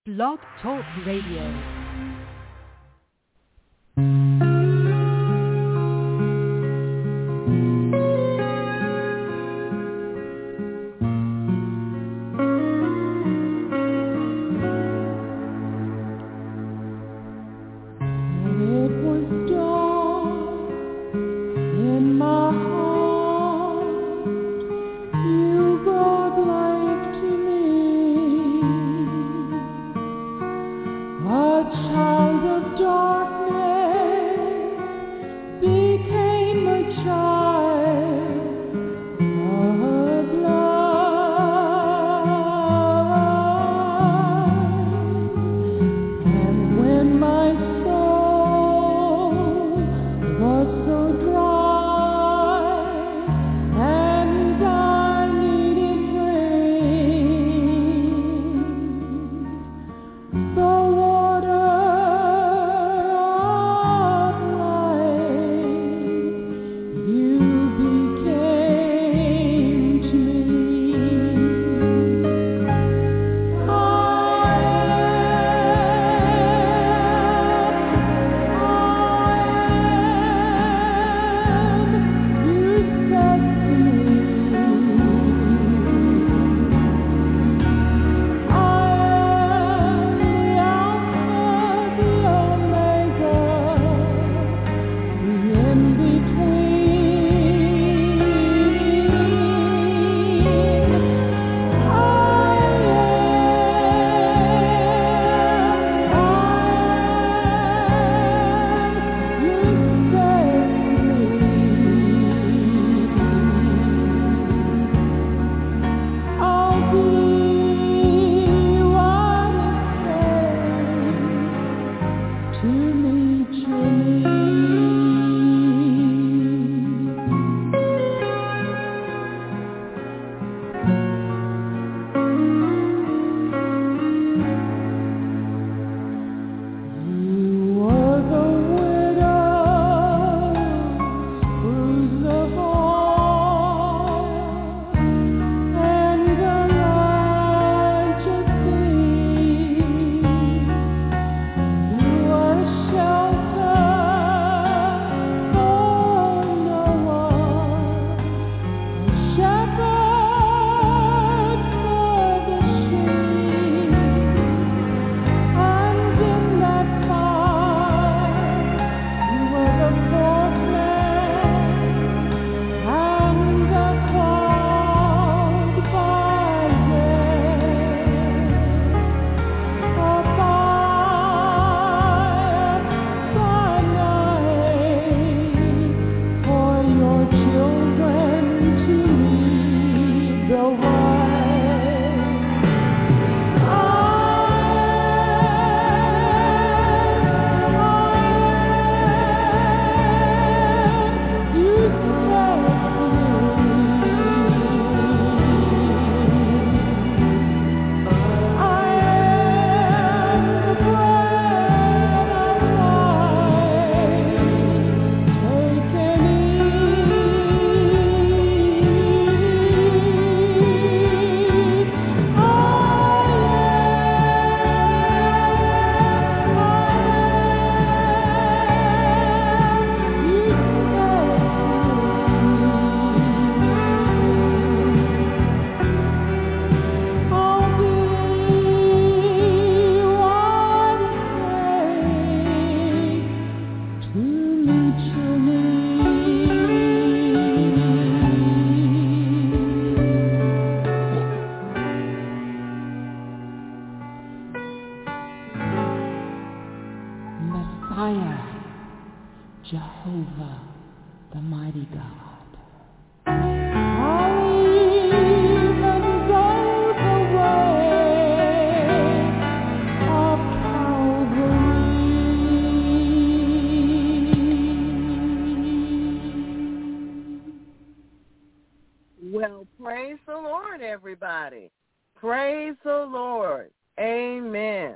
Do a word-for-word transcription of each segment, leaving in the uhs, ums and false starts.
Blog Talk Radio. Well, praise the Lord, everybody. Praise the Lord. Amen.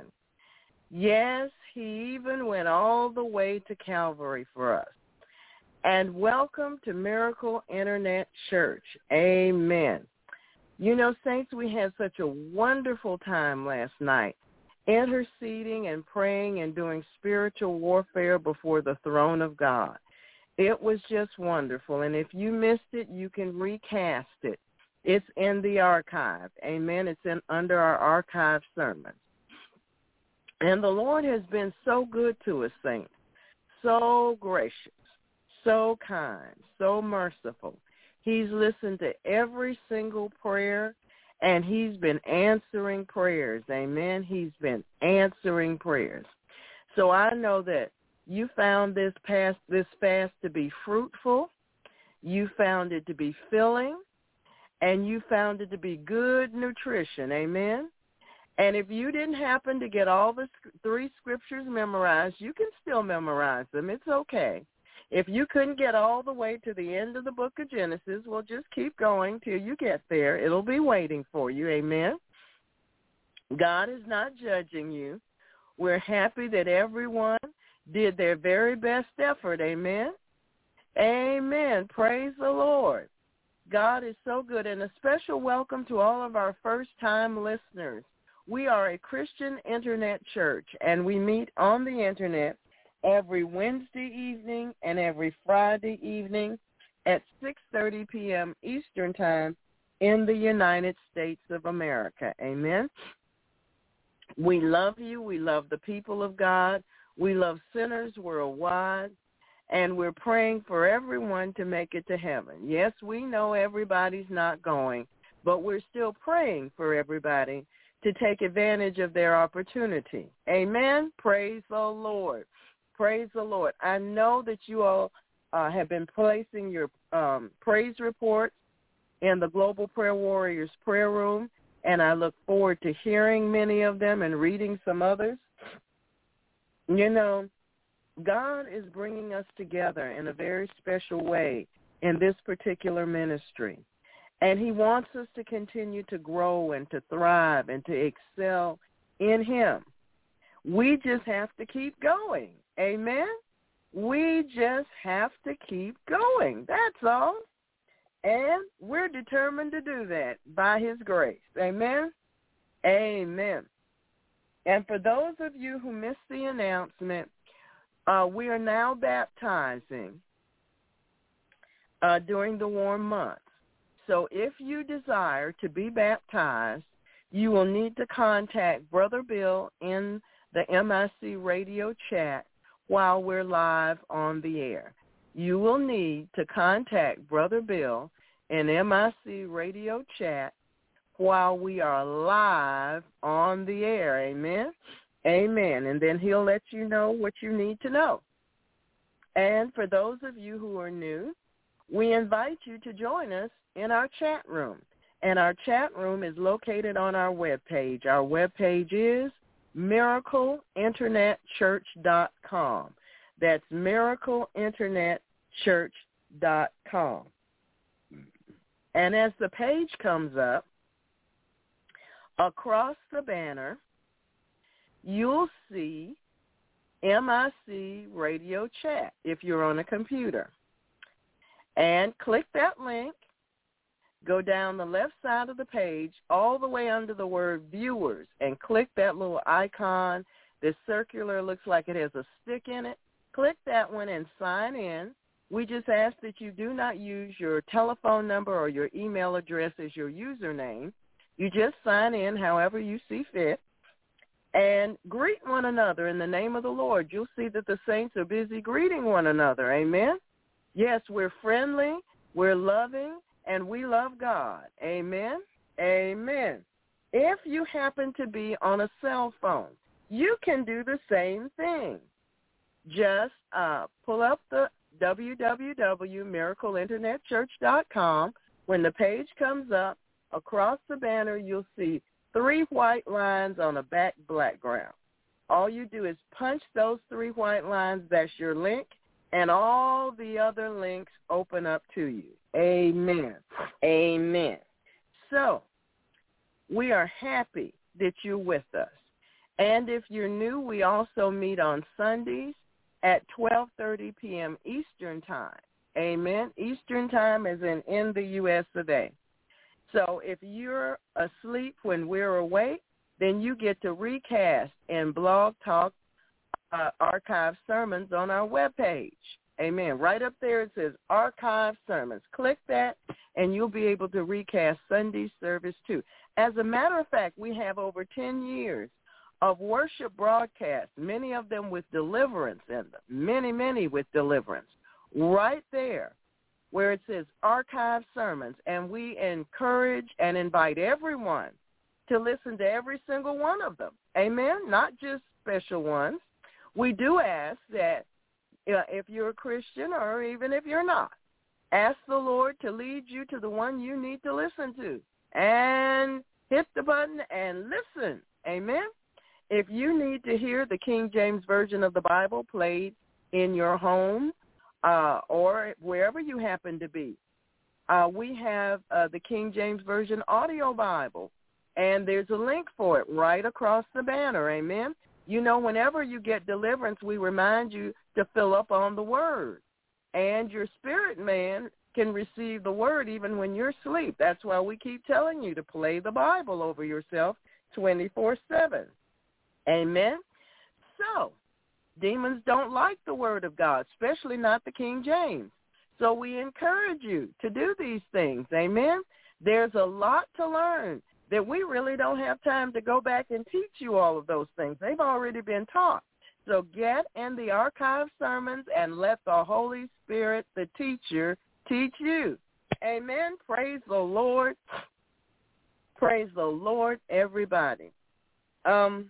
Yes, he even went all the way to Calvary for us. And welcome to Miracle Internet Church. Amen. You know, saints, we had such a wonderful time last night interceding and praying and doing spiritual warfare before the throne of God. It was just wonderful. And if you missed it, you can recast it. It's in the archive. Amen. It's in under our archive sermons. And the Lord has been so good to us, saints, so gracious, so kind, so merciful. He's listened to every single prayer, and he's been answering prayers. Amen. He's been answering prayers. So I know that you found this past, this fast to be fruitful. You found it to be filling, and you found it to be good nutrition. Amen. And if you didn't happen to get all the three scriptures memorized, you can still memorize them. It's okay. If you couldn't get all the way to the end of the book of Genesis, well, just keep going till you get there. It'll be waiting for you. Amen. God is not judging you. We're happy that everyone did their very best effort. Amen. Amen. Praise the Lord. God is so good. And a special welcome to all of our first-time listeners. We are a Christian internet church, and we meet on the internet every Wednesday evening and every Friday evening at six thirty p.m. Eastern Time in the United States of America. Amen. We love you. We love the people of God. We love sinners worldwide, and we're praying for everyone to make it to heaven. Yes, we know everybody's not going, but we're still praying for everybody to take advantage of their opportunity. Amen. Praise the Lord. Praise the Lord. I know that you all uh, have been placing your um, praise reports in the Global Prayer Warriors prayer room, and I look forward to hearing many of them and reading some others. You know, God is bringing us together in a very special way in this particular ministry. And he wants us to continue to grow and to thrive and to excel in him. We just have to keep going. Amen? We just have to keep going. That's all. And we're determined to do that by his grace. Amen? Amen. And for those of you who missed the announcement, uh, we are now baptizing uh, during the warm months. So if you desire to be baptized, you will need to contact Brother Bill in the M I C radio chat while we're live on the air. You will need to contact Brother Bill in M I C radio chat while we are live on the air. Amen? Amen. And then he'll let you know what you need to know. And for those of you who are new, we invite you to join us in our chat room. And our chat room is located on our webpage. Our webpage is miracle internet church dot com. That's miracle internet church dot com. And as the page comes up, across the banner, you'll see M I C Radio Chat if you're on a computer. And click that link. Go down the left side of the page all the way under the word viewers and click that little icon. This circular looks like it has a stick in it. Click that one and sign in. We just ask that you do not use your telephone number or your email address as your username. You just sign in however you see fit and greet one another in the name of the Lord. You'll see that the saints are busy greeting one another. Amen? Yes, we're friendly, we're loving, and we love God. Amen? Amen. If you happen to be on a cell phone, you can do the same thing. Just uh, pull up the w w w dot miracle internet church dot com. When the page comes up, across the banner, you'll see three white lines on a back background. All you do is punch those three white lines. That's your link, and all the other links open up to you. Amen. Amen. So we are happy that you're with us. And if you're new, we also meet on Sundays at twelve thirty p.m. Eastern Time. Amen. Eastern Time is in, in the U S of A. So if you're asleep when we're awake, then you get to recast and blog talk uh, archive sermons on our webpage. Amen. Right up there it says archive sermons. Click that, and you'll be able to recast Sunday service too. As a matter of fact, we have over ten years of worship broadcasts, many of them with deliverance in them, many, many with deliverance, right there where it says archive sermons. And we encourage and invite everyone to listen to every single one of them. Amen? Not just special ones. We do ask that uh, if you're a Christian or even if you're not, ask the Lord to lead you to the one you need to listen to and hit the button and listen. Amen? If you need to hear the King James Version of the Bible played in your home uh, or wherever you happen to be, uh, we have uh, the King James Version audio Bible, and there's a link for it right across the banner. Amen? You know, whenever you get deliverance, we remind you to fill up on the Word, and your spirit man can receive the Word even when you're asleep. That's why we keep telling you to play the Bible over yourself twenty-four seven. Amen. So, demons don't like the Word of God, especially not the King James. So we encourage you to do these things. Amen. There's a lot to learn that we really don't have time to go back and teach you all of those things. They've already been taught. So get in the archive sermons and let the Holy Spirit, the teacher, teach you. Amen. Praise the Lord. Praise the Lord, everybody. Um.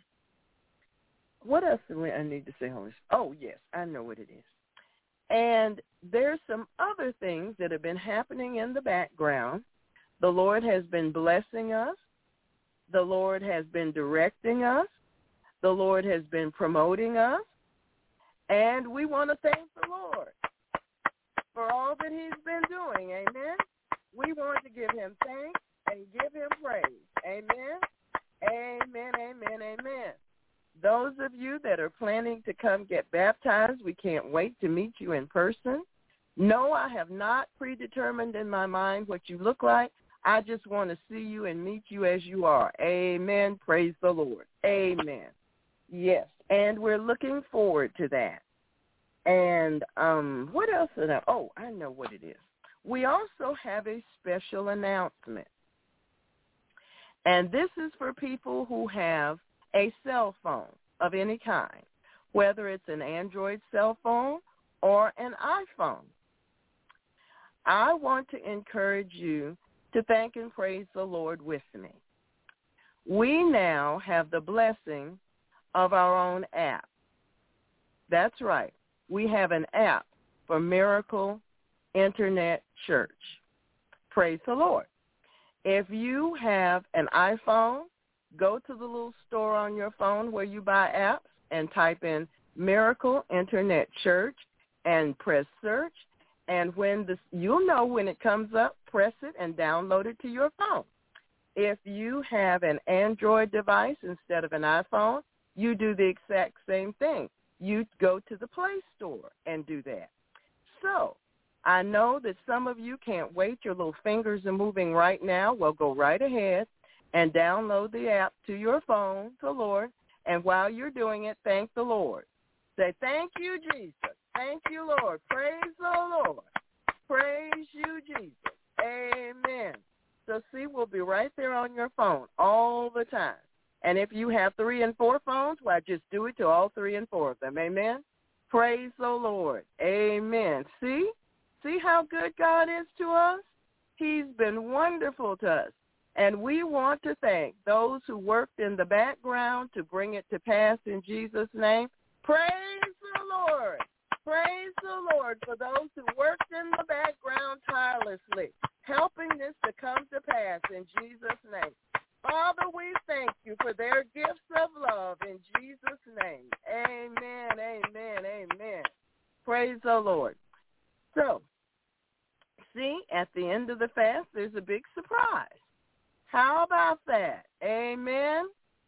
What else do I need to say, Holy Spirit? Oh, yes, I know what it is. And there's some other things that have been happening in the background. The Lord has been blessing us. The Lord has been directing us. The Lord has been promoting us. And we want to thank the Lord for all that he's been doing. Amen. We want to give him thanks and give him praise. Amen. Amen, amen, amen. Those of you that are planning to come get baptized, we can't wait to meet you in person. No, I have not predetermined in my mind what you look like. I just want to see you and meet you as you are. Amen. Praise the Lord. Amen. Yes, and we're looking forward to that. And um, what else is that? Oh, I know what it is. We also have a special announcement. And this is for people who have a cell phone of any kind, whether it's an Android cell phone or an iPhone. I want to encourage you to thank and praise the Lord with me. We now have the blessing of our own app. That's right. We have an app for Miracle Internet Church. Praise the Lord. If you have an iPhone, go to the little store on your phone where you buy apps and type in Miracle Internet Church and press search. And when this, you'll know when it comes up, press it and download it to your phone. If you have an Android device instead of an iPhone, you do the exact same thing. You go to the Play Store and do that. So I know that some of you can't wait. Your little fingers are moving right now. Well, go right ahead and download the app to your phone, the Lord. And while you're doing it, thank the Lord. Say, thank you, Jesus. Thank you, Lord. Praise the Lord. Praise you, Jesus. Amen. So, see, we'll be right there on your phone all the time. And if you have three and four phones, well, just do it to all three and four of them. Amen. Praise the Lord. Amen. See? See how good God is to us? He's been wonderful to us. And we want to thank those who worked in the background to bring it to pass in Jesus' name. Praise the Lord. Praise the Lord for those who worked in the background tirelessly, helping this to come to pass in Jesus' name. Father, we thank you for their gifts of love in Jesus' name. Amen, amen, amen. Praise the Lord. So, see, at the end of the fast, there's a big surprise. How about that? Amen.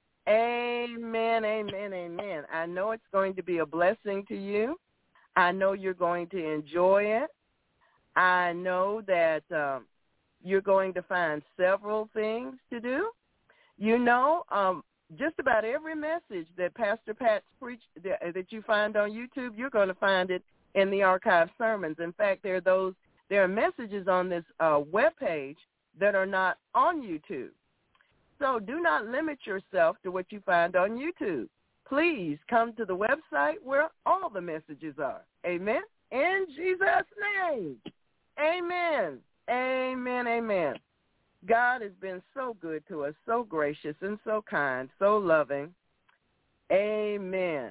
Amen, amen, amen. I know it's going to be a blessing to you. I know you're going to enjoy it. I know that um, you're going to find several things to do. You know, um, just about every message that Pastor Pat's preached that, that you find on YouTube, you're going to find it in the archived sermons. In fact, there are those there are messages on this uh, webpage that are not on YouTube. So do not limit yourself to what you find on YouTube. Please come to the website where all the messages are. Amen. In Jesus' name. Amen. Amen. Amen. God has been so good to us, so gracious and so kind, so loving. Amen.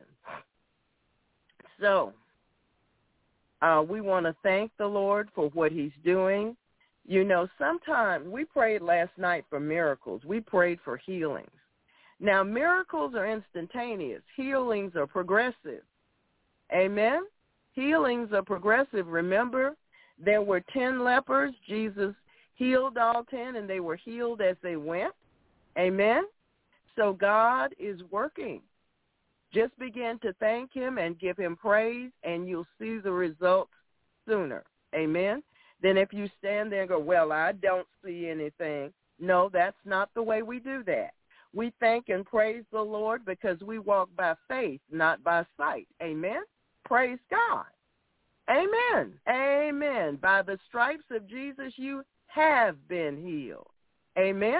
So uh, we want to thank the Lord for what he's doing. You know, sometimes we prayed last night for miracles. We prayed for healings. Now, miracles are instantaneous. Healings are progressive. Amen? Healings are progressive. Remember, there were ten lepers. Jesus healed all ten, and they were healed as they went. Amen? So God is working. Just begin to thank him and give him praise, and you'll see the results sooner. Amen? Then if you stand there and go, well, I don't see anything. No, that's not the way we do that. We thank and praise the Lord because we walk by faith, not by sight. Amen? Praise God. Amen. Amen. By the stripes of Jesus, you have been healed. Amen?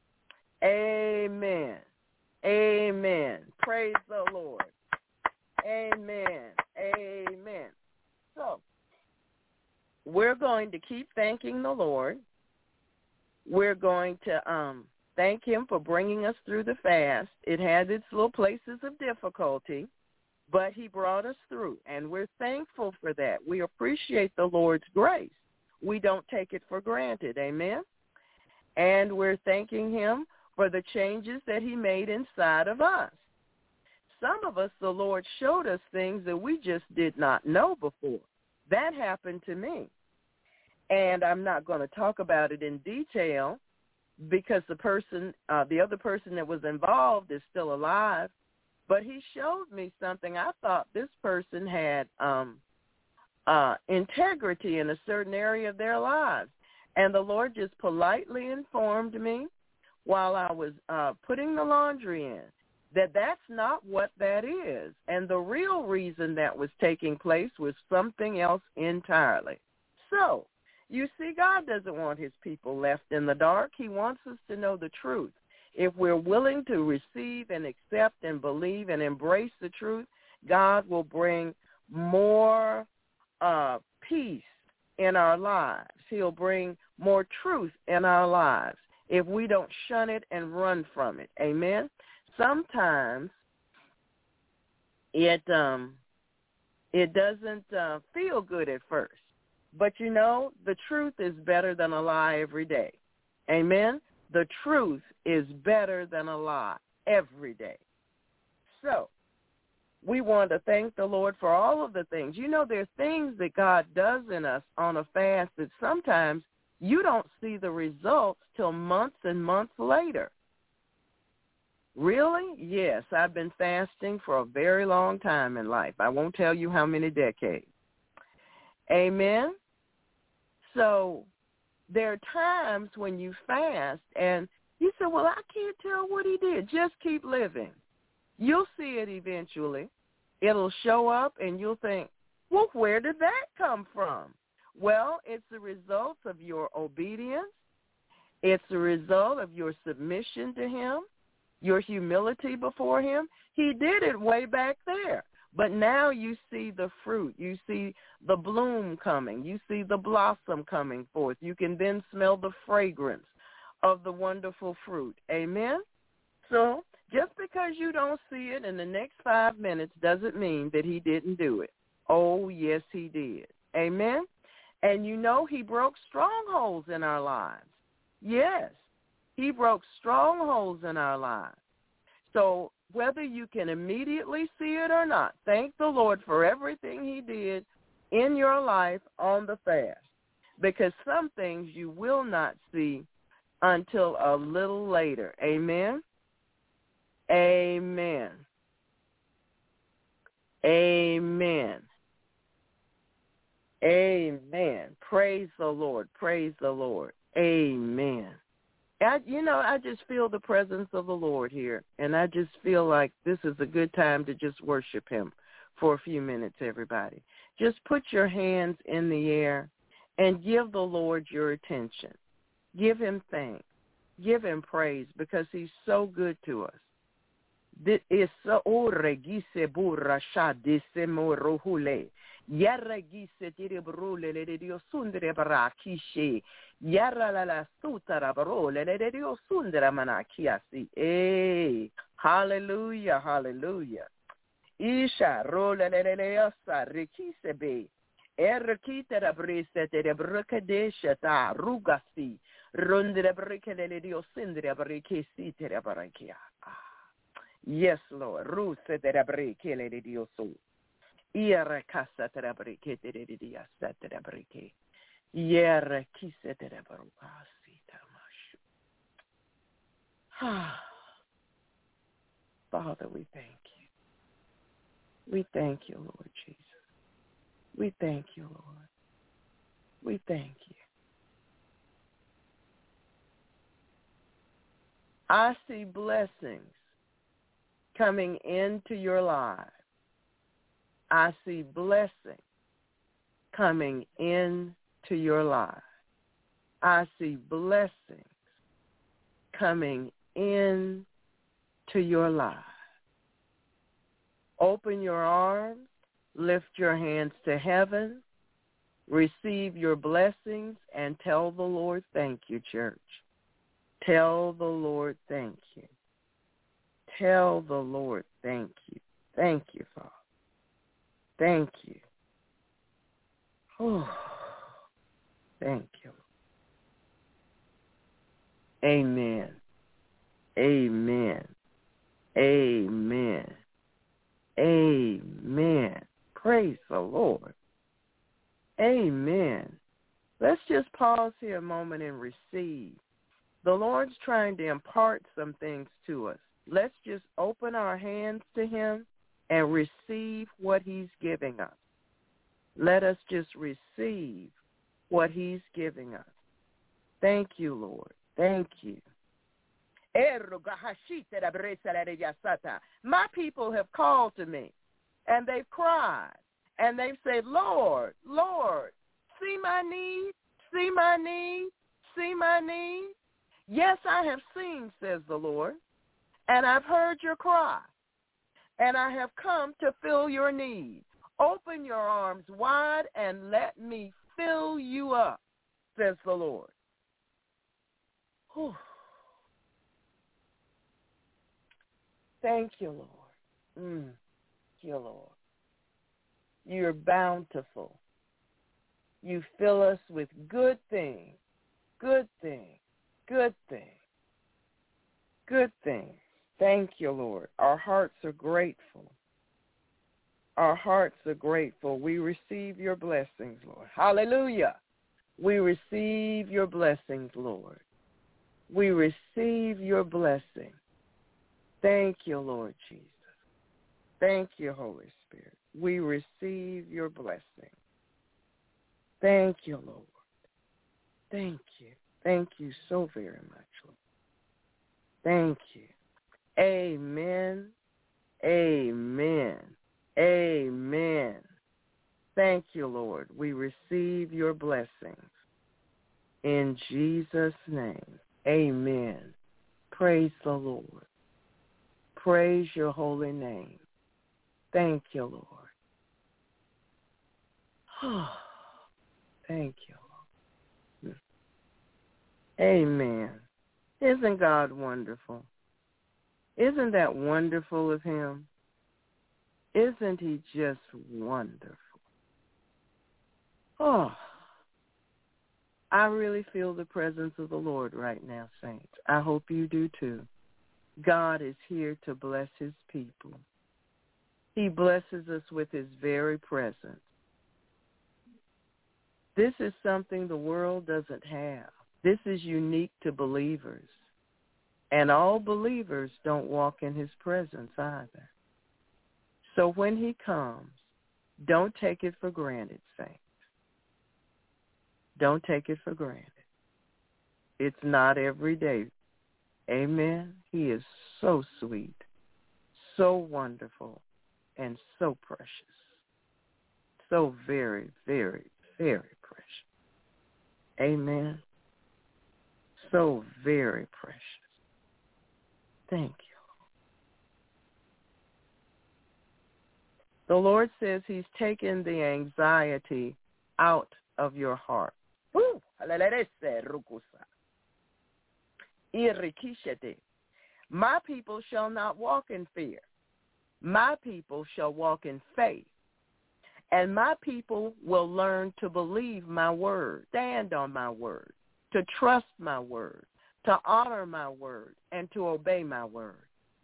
Amen. Amen. Praise the Lord. Amen. Amen. So, we're going to keep thanking the Lord. We're going to um, thank him for bringing us through the fast. It had its little places of difficulty, but he brought us through, and we're thankful for that. We appreciate the Lord's grace. We don't take it for granted. Amen? And we're thanking him for the changes that he made inside of us. Some of us, the Lord showed us things that we just did not know before. That happened to me. And I'm not going to talk about it in detail because the person, uh, the other person that was involved is still alive. But he showed me something. I thought this person had um, uh, integrity in a certain area of their lives. And the Lord just politely informed me while I was uh, putting the laundry in that that's not what that is. And the real reason that was taking place was something else entirely. So, you see, God doesn't want his people left in the dark. He wants us to know the truth. If we're willing to receive and accept and believe and embrace the truth, God will bring more uh, peace in our lives. He'll bring more truth in our lives if we don't shun it and run from it. Amen? Sometimes it um, it doesn't uh, feel good at first. But, you know, the truth is better than a lie every day. Amen? The truth is better than a lie every day. So we want to thank the Lord for all of the things. You know, there are things that God does in us on a fast that sometimes you don't see the results till months and months later. Really? Yes, I've been fasting for a very long time in life. I won't tell you how many decades. Amen? So there are times when you fast and you say, well, I can't tell what he did. Just keep living. You'll see it eventually. It'll show up and you'll think, well, where did that come from? Well, it's the result of your obedience. It's the result of your submission to him, your humility before him. He did it way back there. But now you see the fruit. You see the bloom coming. You see the blossom coming forth. You can then smell the fragrance of the wonderful fruit. Amen? So just because you don't see it in the next five minutes doesn't mean that he didn't do it. Oh, yes, he did. Amen? And you know he broke strongholds in our lives. Yes, he broke strongholds in our lives. So whether you can immediately see it or not, thank the Lord for everything he did in your life on the fast, because some things you will not see until a little later. Amen? Amen. Amen. Amen. Praise the Lord. Praise the Lord. Amen. I, you know, I just feel the presence of the Lord here, and I just feel like this is a good time to just worship him for a few minutes, everybody. Just put your hands in the air and give the Lord your attention. Give him thanks. Give him praise because he's so good to us. This is so regise burra sha desemorohule. Yarra gise tirebrule le dio sundre barakishe. Yarra la la sutara barole le dio sundra manakiasi. Eh, hallelujah, hallelujah. Isha rola le le leosa rikise be. Erkite da briste te de brukadesha ta rugasi. Rundre brikele le dio sundre barikisi te barakia. Yes, Lord. Ruse te da brikele le dio so. Iere casa terabrike teridia seterabrike. Iere kise terabruasi tamashu. Father, we thank you. We thank you, Lord Jesus. We thank you, Lord. We thank you. I see blessings coming into your lives. I see blessing coming into your life. I see blessings coming into your life. Open your arms, lift your hands to heaven, receive your blessings, and tell the Lord thank you, church. Tell the Lord thank you. Tell the Lord thank you. Thank you, Father. Thank you. Oh, thank you. Amen. Amen. Amen. Amen. Praise the Lord. Amen. Let's just pause here a moment and receive. The Lord's trying to impart some things to us. Let's just open our hands to him and receive what he's giving us. Let us just receive what he's giving us. Thank you, Lord. Thank you. My people have called to me, and they've cried, and they've said, Lord, Lord, see my need, see my need, see my need. Yes, I have seen, says the Lord, and I've heard your cry. And I have come to fill your need. Open your arms wide and let me fill you up, says the Lord. Whew. Thank you, Lord. Mm. Thank you, Lord. You're bountiful. You fill us with good things, good things, good things, good things. Thank you, Lord. Our hearts are grateful. Our hearts are grateful. We receive your blessings, Lord. Hallelujah. We receive your blessings, Lord. We receive your blessing. Thank you, Lord Jesus. Thank you, Holy Spirit. We receive your blessing. Thank you, Lord. Thank you. Thank you so very much, Lord. Thank you. Amen. Amen. Amen. Thank you, Lord. We receive your blessings. In Jesus' name, amen. Praise the Lord. Praise your holy name. Thank you, Lord. Thank you, Lord. Amen. Isn't God wonderful? Isn't that wonderful of him? Isn't he just wonderful? Oh, I really feel the presence of the Lord right now, saints. I hope you do too. God is here to bless his people. He blesses us with his very presence. This is something the world doesn't have. This is unique to believers. And all believers don't walk in his presence either. So when he comes, don't take it for granted, saints. Don't take it for granted. It's not every day. Amen. He is so sweet, so wonderful, and so precious. So very, very, very precious. Amen. So very precious. Thank you. The Lord says he's taken the anxiety out of your heart. Woo! My people shall not walk in fear. My people shall walk in faith. And my people will learn to believe my word, stand on my word, to trust my word, to honor my word, and to obey my word.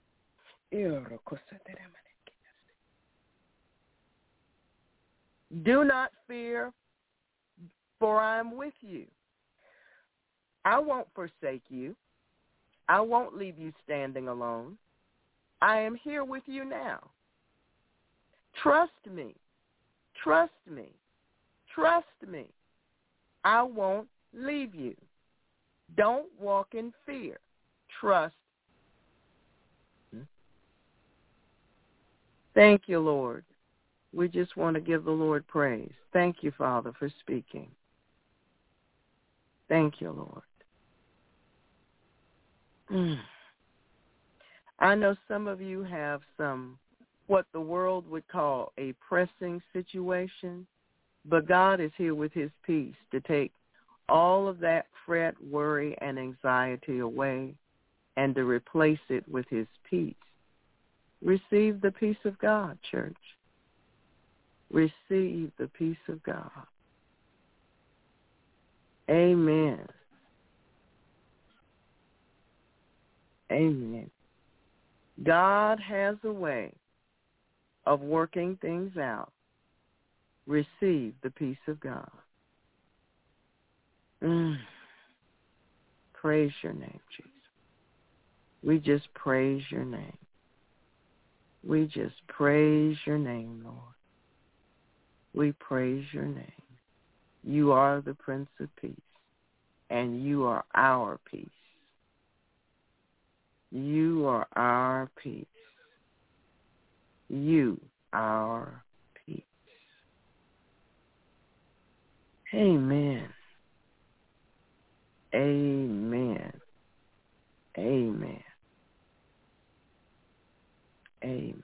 Do not fear, for I am with you. I won't forsake you. I won't leave you standing alone. I am here with you now. Trust me. Trust me. Trust me. I won't leave you. Don't walk in fear. Trust. Thank you, Lord. We just want to give the Lord praise. Thank you, Father, for speaking. Thank you, Lord. Mm. I know some of you have some, what the world would call a pressing situation, but God is here with his peace to take all of that fret, worry, and anxiety away and to replace it with his peace. Receive the peace of God, church. Receive the peace of God. Amen. Amen. God has a way of working things out. Receive the peace of God. Mm. Praise your name, Jesus. We just praise your name. We just praise your name, Lord. We praise your name. You are the Prince of Peace, and you are our peace. You are our peace. You, our peace. Amen. Amen. Amen. Amen.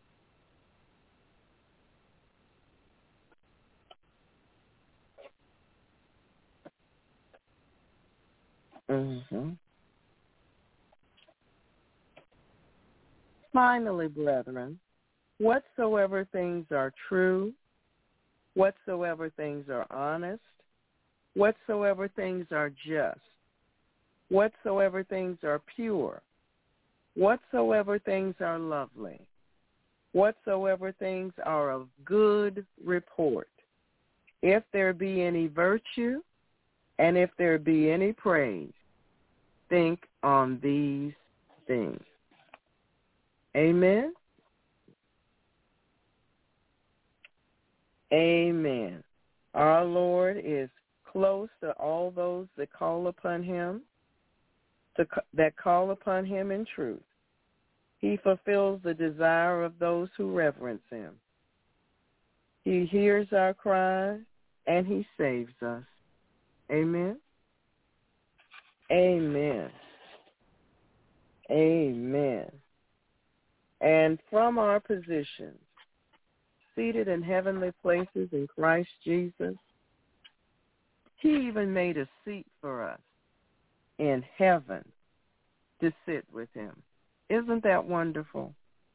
Mm-hmm. Finally, brethren, whatsoever things are true, whatsoever things are honest, whatsoever things are just, whatsoever things are pure, whatsoever things are lovely, whatsoever things are of good report, if there be any virtue, and if there be any praise, think on these things. Amen? Amen. Our Lord is close to all those that call upon him, to, that call upon him in truth. He fulfills the desire of those who reverence him. He hears our cry, and he saves us. Amen? Amen. Amen. And from our position, seated in heavenly places in Christ Jesus, he even made a seat for us in heaven to sit with him. Isn't that wonderful?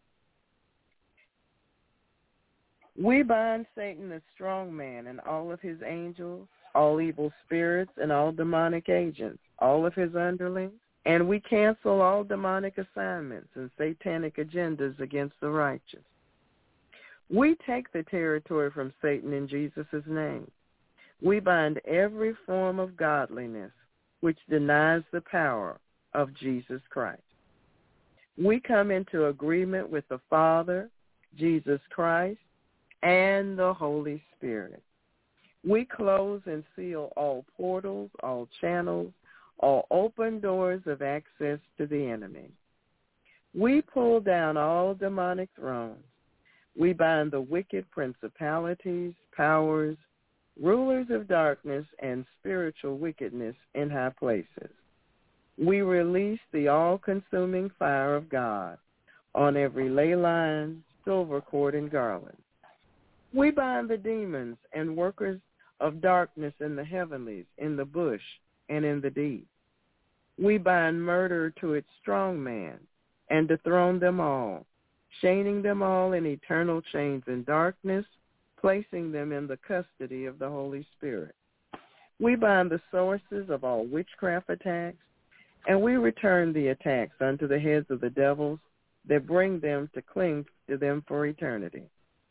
We bind Satan, the strong man, and all of his angels, all evil spirits, and all demonic agents, all of his underlings, and we cancel all demonic assignments and satanic agendas against the righteous. We take the territory from Satan in Jesus' name. We bind every form of godliness which denies the power of Jesus Christ. We come into agreement with the Father, Jesus Christ, and the Holy Spirit. We close and seal all portals, all channels, or open doors of access to the enemy. We pull down all demonic thrones. We bind the wicked principalities, powers, rulers of darkness, and spiritual wickedness in high places. We release the all-consuming fire of God on every ley line, silver cord, and garland. We bind the demons and workers of darkness in the heavenlies, in the bush, and in the deep. We bind murder to its strong man and dethrone them all, chaining them all in eternal chains in darkness, placing them in the custody of the Holy Spirit. We bind the sources of all witchcraft attacks, and we return the attacks unto the heads of the devils that bring them to cling to them for eternity.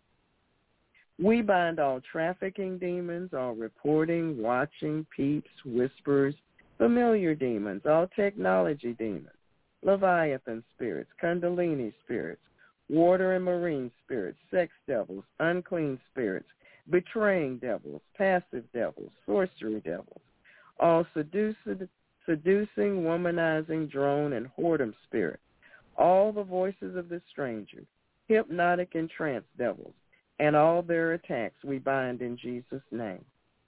We bind all trafficking demons, all reporting, watching, peeps, whispers, familiar demons, all technology demons, Leviathan spirits, Kundalini spirits, water and marine spirits, sex devils, unclean spirits, betraying devils, passive devils, sorcery devils, all seducing, seducing, womanizing, drone, and whoredom spirits, all the voices of the stranger, hypnotic and trance devils, and all their attacks we bind in Jesus' name.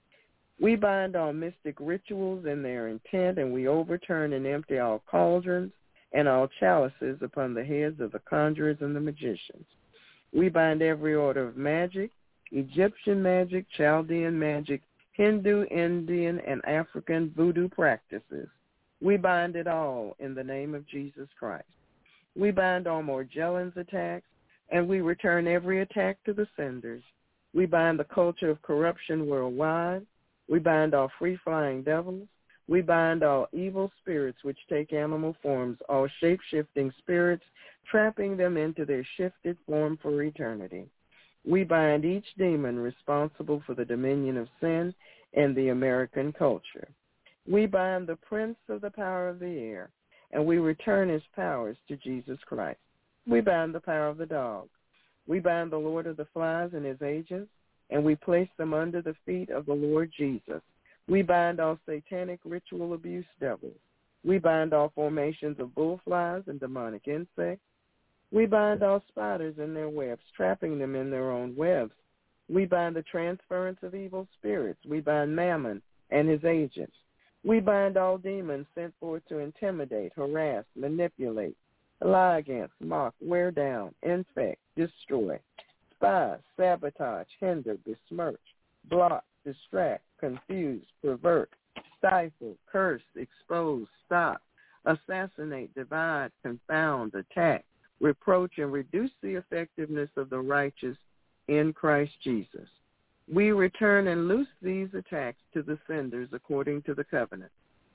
We bind all mystic rituals in their intent, and we overturn and empty all cauldrons and all chalices upon the heads of the conjurers and the magicians. We bind every order of magic, Egyptian magic, Chaldean magic, Hindu, Indian, and African voodoo practices. We bind it all in the name of Jesus Christ. We bind all Morgellons attacks, and we return every attack to the senders. We bind the culture of corruption worldwide. We bind all free-flying devils. We bind all evil spirits which take animal forms, all shape-shifting spirits, trapping them into their shifted form for eternity. We bind each demon responsible for the dominion of sin in the American culture. We bind the prince of the power of the air, and we return his powers to Jesus Christ. We bind the power of the dog. We bind the Lord of the flies and his agents, and we place them under the feet of the Lord Jesus. We bind all satanic ritual abuse devils. We bind all formations of bullflies and demonic insects. We bind all spiders in their webs, trapping them in their own webs. We bind the transference of evil spirits. We bind Mammon and his agents. We bind all demons sent forth to intimidate, harass, manipulate, lie against, mock, wear down, infect, destroy, spy, sabotage, hinder, besmirch, block, distract, confuse, pervert, stifle, curse, expose, stop, assassinate, divide, confound, attack, reproach, and reduce the effectiveness of the righteous in Christ Jesus. We return and loose these attacks to the senders according to the covenant.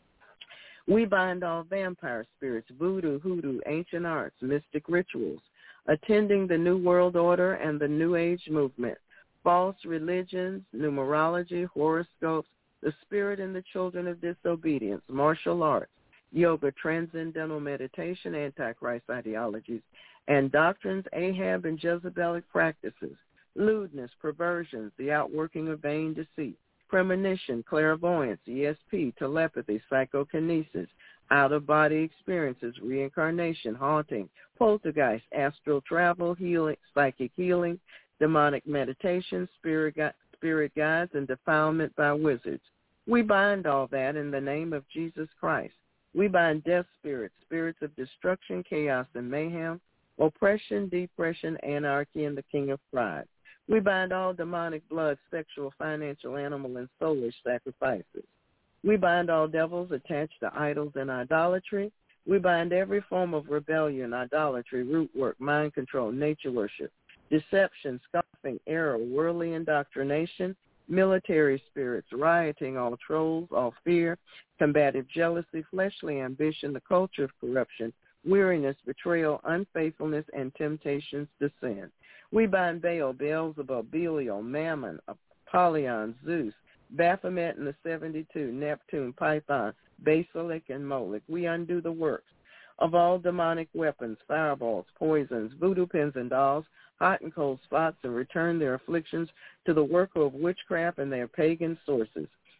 We bind all vampire spirits, voodoo, hoodoo, ancient arts, mystic rituals, attending the New World Order and the New Age movement, false religions, numerology, horoscopes, the spirit and the children of disobedience, martial arts, yoga, transcendental meditation, antichrist ideologies, and doctrines, Ahab and Jezebelic practices, lewdness, perversions, the outworking of vain deceit, premonition, clairvoyance, E S P, telepathy, psychokinesis, out-of-body experiences, reincarnation, haunting, poltergeist, astral travel, healing, psychic healing, demonic meditation, spirit, gu- spirit guides, and defilement by wizards. We bind all that in the name of Jesus Christ. We bind death spirits, spirits of destruction, chaos, and mayhem, oppression, depression, anarchy, and the king of pride. We bind all demonic blood, sexual, financial, animal, and soulish sacrifices. We bind all devils attached to idols and idolatry. We bind every form of rebellion, idolatry, root work, mind control, nature worship, deception, scoffing, error, worldly indoctrination, military spirits, rioting, all trolls, all fear, combative jealousy, fleshly ambition, the culture of corruption, weariness, betrayal, unfaithfulness, and temptations to sin. We bind Baal, Beelzebub, Belial, Mammon, Apollyon, Zeus, Baphomet and the seventy-two, Neptune, Python, Basilic, and Moloch. We undo the works of all demonic weapons, fireballs, poisons, voodoo pins and dolls, hot and cold spots, and return their afflictions to the worker of witchcraft and their pagan sources.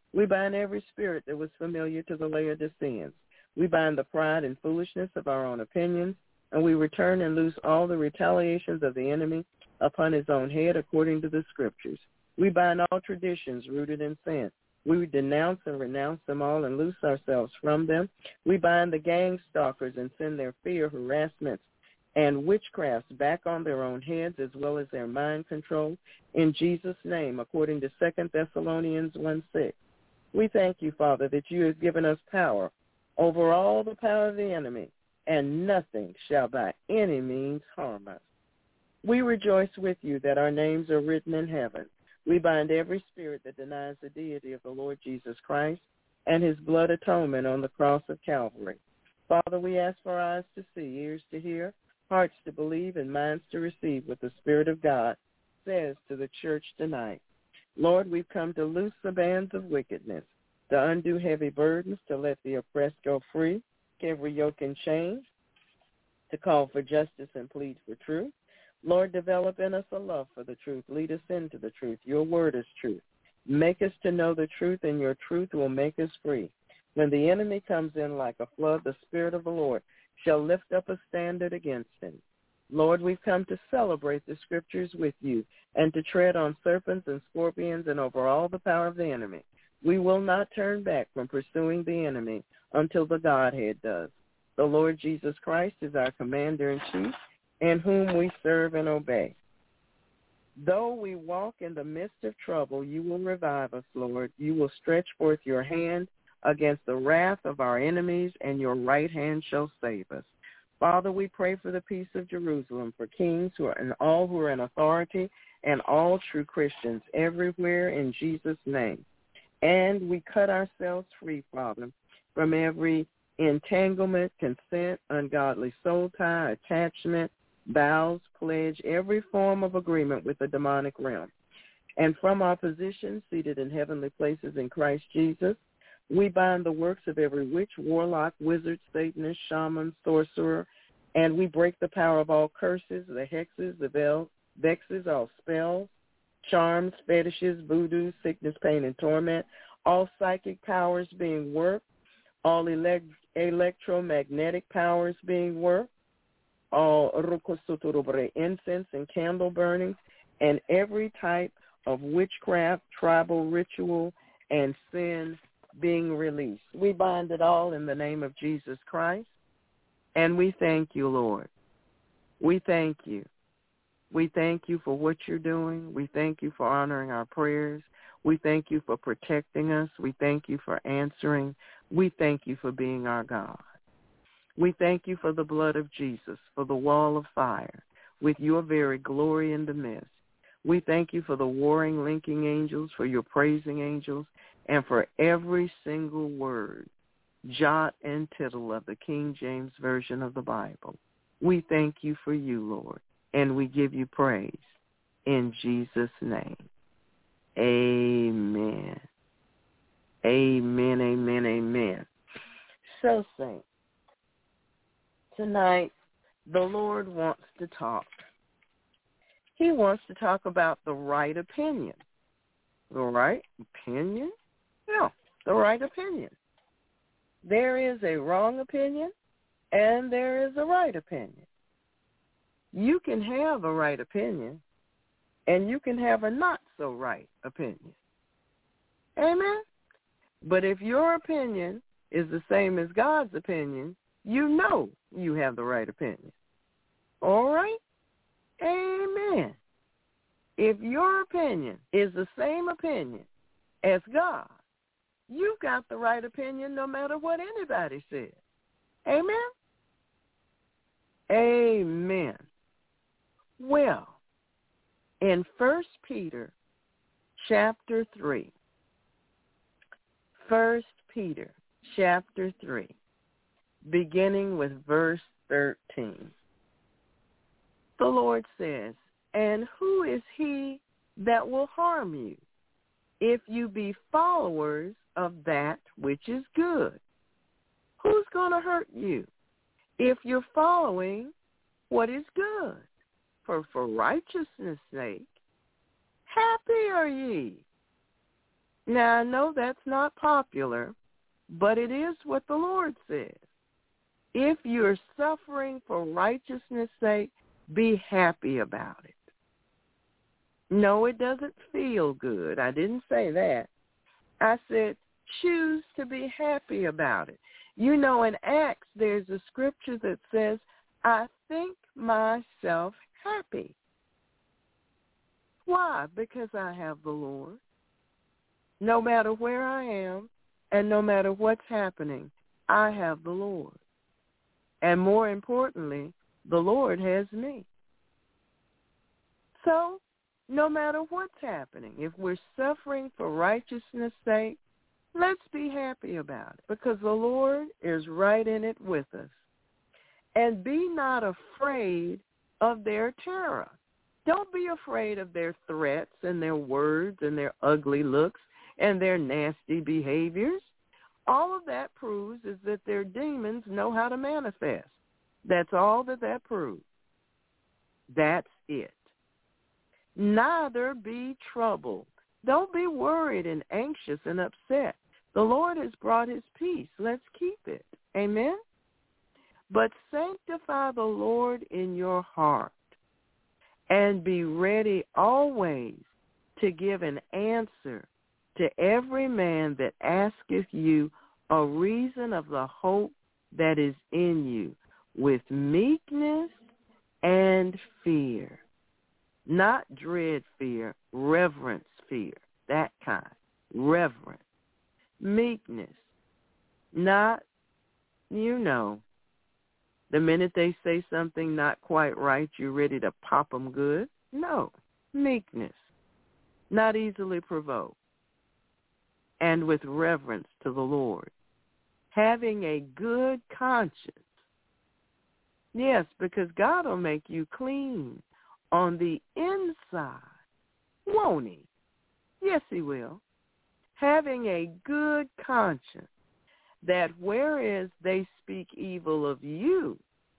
We bind every spirit that was familiar to the Laodiceans. We bind the pride and foolishness of our own opinions, and we return and loose all the retaliations of the enemy upon his own head according to the Scriptures. We bind all traditions rooted in sin. We denounce and renounce them all and loose ourselves from them. We bind the gang stalkers and send their fear, harassments, and witchcrafts back on their own heads as well as their mind control in Jesus' name, according to Second Thessalonians one six. We thank you, Father, that you have given us power over all the power of the enemy, and nothing shall by any means harm us. We rejoice with you that our names are written in heaven. We bind every spirit that denies the deity of the Lord Jesus Christ and his blood atonement on the cross of Calvary. Father, we ask for eyes to see, ears to hear, hearts to believe, and minds to receive what the Spirit of God says to the church tonight. Lord, we've come to loose the bands of wickedness, to undo heavy burdens, to let the oppressed go free, every yoke and chain, to call for justice and plead for truth. Lord, develop in us a love for the truth. Lead us into the truth. Your word is truth. Make us to know the truth, and your truth will make us free. When the enemy comes in like a flood, the Spirit of the Lord shall lift up a standard against him. Lord, we've come to celebrate the Scriptures with you and to tread on serpents and scorpions and over all the power of the enemy. We will not turn back from pursuing the enemy until the Godhead does. The Lord Jesus Christ is our commander-in-chief, in whom we serve and obey. Though we walk in the midst of trouble, you will revive us, Lord. You will stretch forth your hand against the wrath of our enemies, and your right hand shall save us. Father, we pray for the peace of Jerusalem, for kings who are and all who are in authority, and all true Christians everywhere in Jesus' name. And we cut ourselves free, Father, from every entanglement, consent, ungodly soul tie, attachment, vows, pledge, every form of agreement with the demonic realm. And from our position seated in heavenly places in Christ Jesus, we bind the works of every witch, warlock, wizard, Satanist, shaman, sorcerer, and we break the power of all curses, the hexes, the vel- vexes, all spells, charms, fetishes, voodoo, sickness, pain, and torment, all psychic powers being worked, all elect- electromagnetic powers being worked, all incense and candle burning, and every type of witchcraft, tribal ritual, and sin being released. We bind it all in the name of Jesus Christ, and we thank you, Lord. We thank you. We thank you for what you're doing. We thank you for honoring our prayers. We thank you for protecting us. We thank you for answering. We thank you for being our God. We thank you for the blood of Jesus, for the wall of fire, with your very glory in the midst. We thank you for the warring, linking angels, for your praising angels, and for every single word, jot and tittle of the King James Version of the Bible. We thank you for you, Lord, and we give you praise in Jesus' name. Amen. Amen, amen, amen. So, saints, tonight the Lord wants to talk. He wants to talk about the right opinion. The right opinion? Yeah, the right opinion. There is a wrong opinion and there is a right opinion. You can have a right opinion and you can have a not so right opinion. Amen? But if your opinion is the same as God's opinion, you know you have the right opinion. All right? Amen. If your opinion is the same opinion as God, you've got the right opinion no matter what anybody says. Amen? Amen. Well, in First Peter chapter three, First Peter chapter three, beginning with verse thirteen, the Lord says, "And who is he that will harm you, if you be followers of that which is good?" Who's going to hurt you if you're following what is good? For for righteousness' sake, happy are ye. Now, I know that's not popular, but it is what the Lord says. If you're suffering for righteousness' sake, be happy about it. No, it doesn't feel good. I didn't say that. I said choose to be happy about it. You know, in Acts, there's a scripture that says, I think myself happy. Why? Because I have the Lord. No matter where I am and no matter what's happening, I have the Lord. And more importantly, the Lord has me. So, no matter what's happening, if we're suffering for righteousness' sake, let's be happy about it because the Lord is right in it with us. And be not afraid of their terror. Don't be afraid of their threats and their words and their ugly looks and their nasty behaviors. All of that proves is that their demons know how to manifest. That's all that that proves. That's it. Neither be troubled. Don't be worried and anxious and upset. The Lord has brought his peace. Let's keep it. Amen? But sanctify the Lord in your heart and be ready always to give an answer to every man that asketh you a reason of the hope that is in you with meekness and fear. Not dread fear, reverence fear, that kind, reverence. Meekness, not, you know, the minute they say something not quite right, you're ready to pop them good. No, meekness, not easily provoked, and with reverence to the Lord. Having a good conscience. Yes, because God will make you clean on the inside, won't he? Yes, he will. Having a good conscience, that whereas they speak evil of you,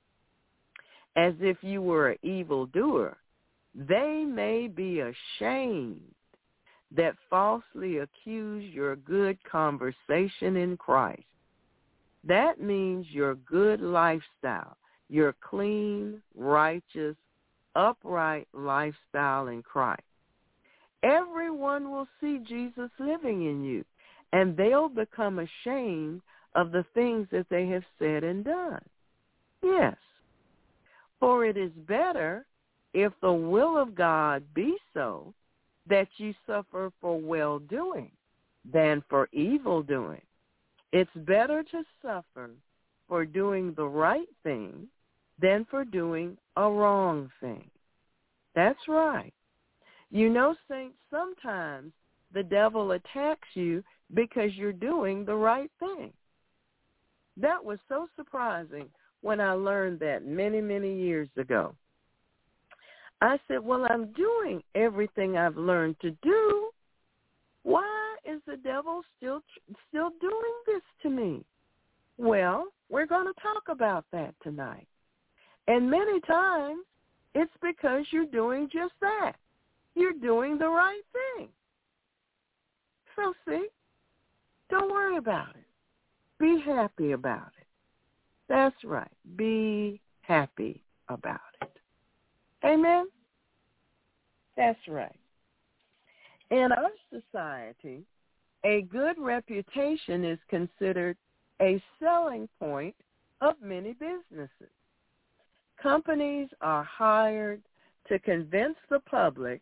as if you were an evildoer, they may be ashamed that falsely accuse your good conversation in Christ. That means your good lifestyle, your clean, righteous, upright lifestyle in Christ. Everyone will see Jesus living in you, and they'll become ashamed of the things that they have said and done. Yes, for it is better, if the will of God be so, that you suffer for well-doing than for evil-doing. It's better to suffer for doing the right thing than for doing a wrong thing. That's right. You know, saints, sometimes the devil attacks you because you're doing the right thing. That was so surprising when I learned that many, many years ago. I said, well, I'm doing everything I've learned to do. Why is the devil still still doing this to me? Well, we're going to talk about that tonight. And many times it's because you're doing just that. You're doing the right thing. So, see, don't worry about it. Be happy about it. That's right. Be happy about it. Amen? That's right. In our society, a good reputation is considered a selling point of many businesses. Companies are hired to convince the public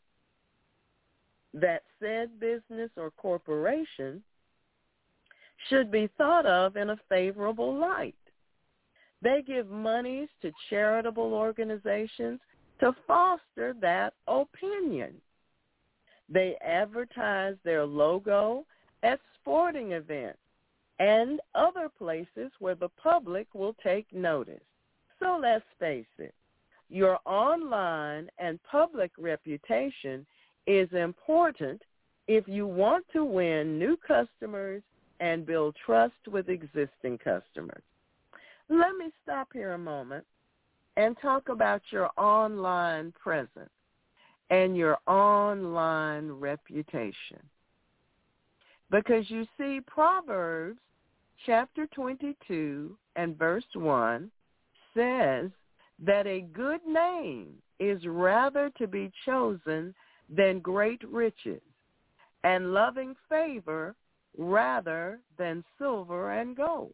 that said business or corporation should be thought of in a favorable light. They give monies to charitable organizations to foster that opinion. They advertise their logo at sporting events and other places where the public will take notice. So let's face it, your online and public reputation is important if you want to win new customers and build trust with existing customers. Let me stop here a moment and talk about your online presence and your online reputation. Because you see, Proverbs chapter twenty-two and verse one says that a good name is rather to be chosen than great riches, and loving favor rather than silver and gold.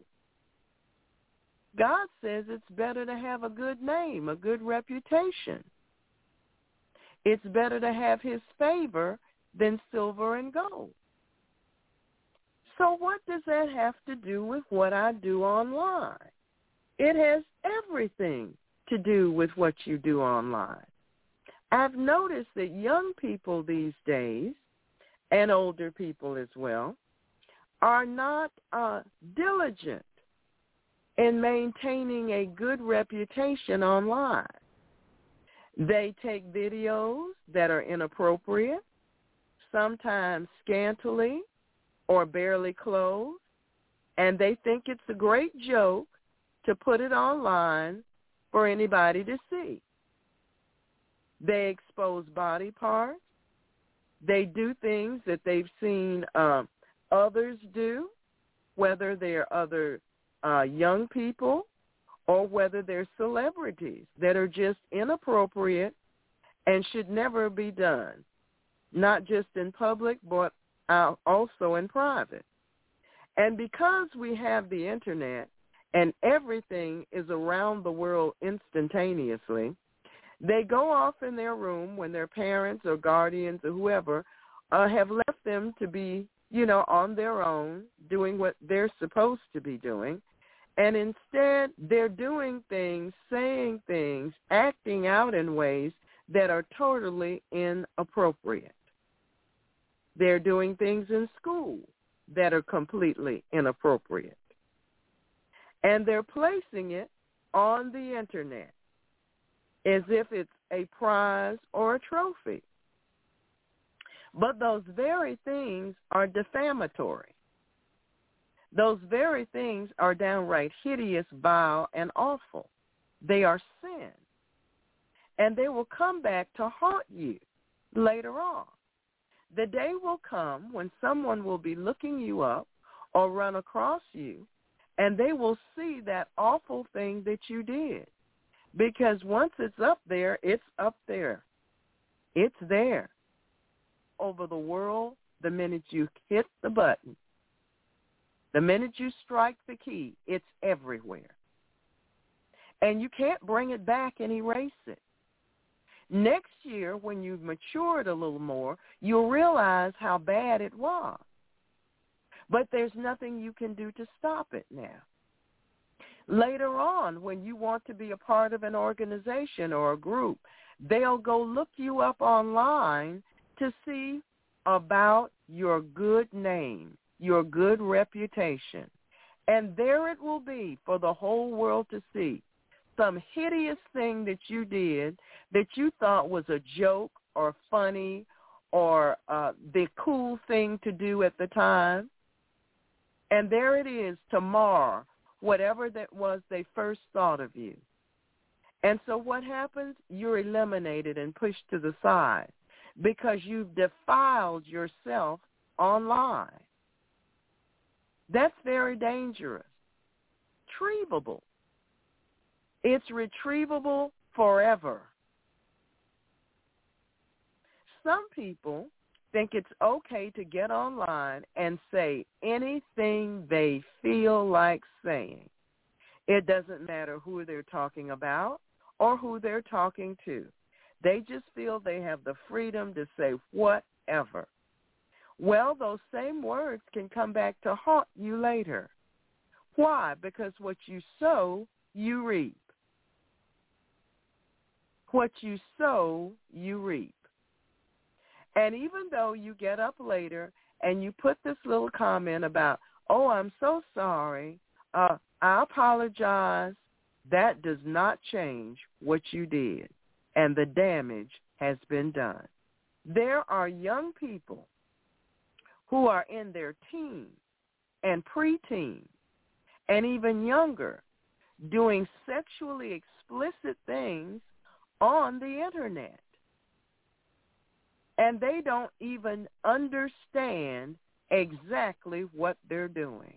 God says it's better to have a good name, a good reputation. It's better to have his favor than silver and gold. So what does that have to do with what I do online? It has everything to do with what you do online. I've noticed that young people these days, and older people as well, are not uh, diligent in maintaining a good reputation online. They take videos that are inappropriate, sometimes scantily or barely clothed, and they think it's a great joke to put it online for anybody to see. They expose body parts. They do things that they've seen um, others do, whether they're other uh, young people or whether they're celebrities that are just inappropriate and should never be done, not just in public but uh, also in private. And because we have the Internet and everything is around the world instantaneously, they go off in their room when their parents or guardians or whoever uh, have left them to be, you know, on their own, doing what they're supposed to be doing. And instead, they're doing things, saying things, acting out in ways that are totally inappropriate. They're doing things in school that are completely inappropriate. And they're placing it on the Internet as if it's a prize or a trophy. But those very things are defamatory. Those very things are downright hideous, vile, and awful. They are sin. And they will come back to haunt you later on. The day will come when someone will be looking you up or run across you, and they will see that awful thing that you did. Because once it's up there, it's up there. It's there. Over the world, the minute you hit the button, the minute you strike the key, it's everywhere. And you can't bring it back and erase it. Next year, when you've matured a little more, you'll realize how bad it was. But there's nothing you can do to stop it now. Later on, when you want to be a part of an organization or a group, they'll go look you up online to see about your good name, your good reputation. And there it will be for the whole world to see. Some hideous thing that you did that you thought was a joke or funny or uh, the cool thing to do at the time. And there it is to mar whatever that was they first thought of you. And so what happens? You're eliminated and pushed to the side because you've defiled yourself online. That's very dangerous. Retrievable. It's retrievable forever. Some people think it's okay to get online and say anything they feel like saying. It doesn't matter who they're talking about or who they're talking to. They just feel they have the freedom to say whatever. Well, those same words can come back to haunt you later. Why? Because what you sow, you reap. What you sow, you reap. And even though you get up later and you put this little comment about, oh, I'm so sorry, uh, I apologize, that does not change what you did, and the damage has been done. There are young people who are in their teens and preteens and even younger doing sexually explicit things on the Internet. And they don't even understand exactly what they're doing.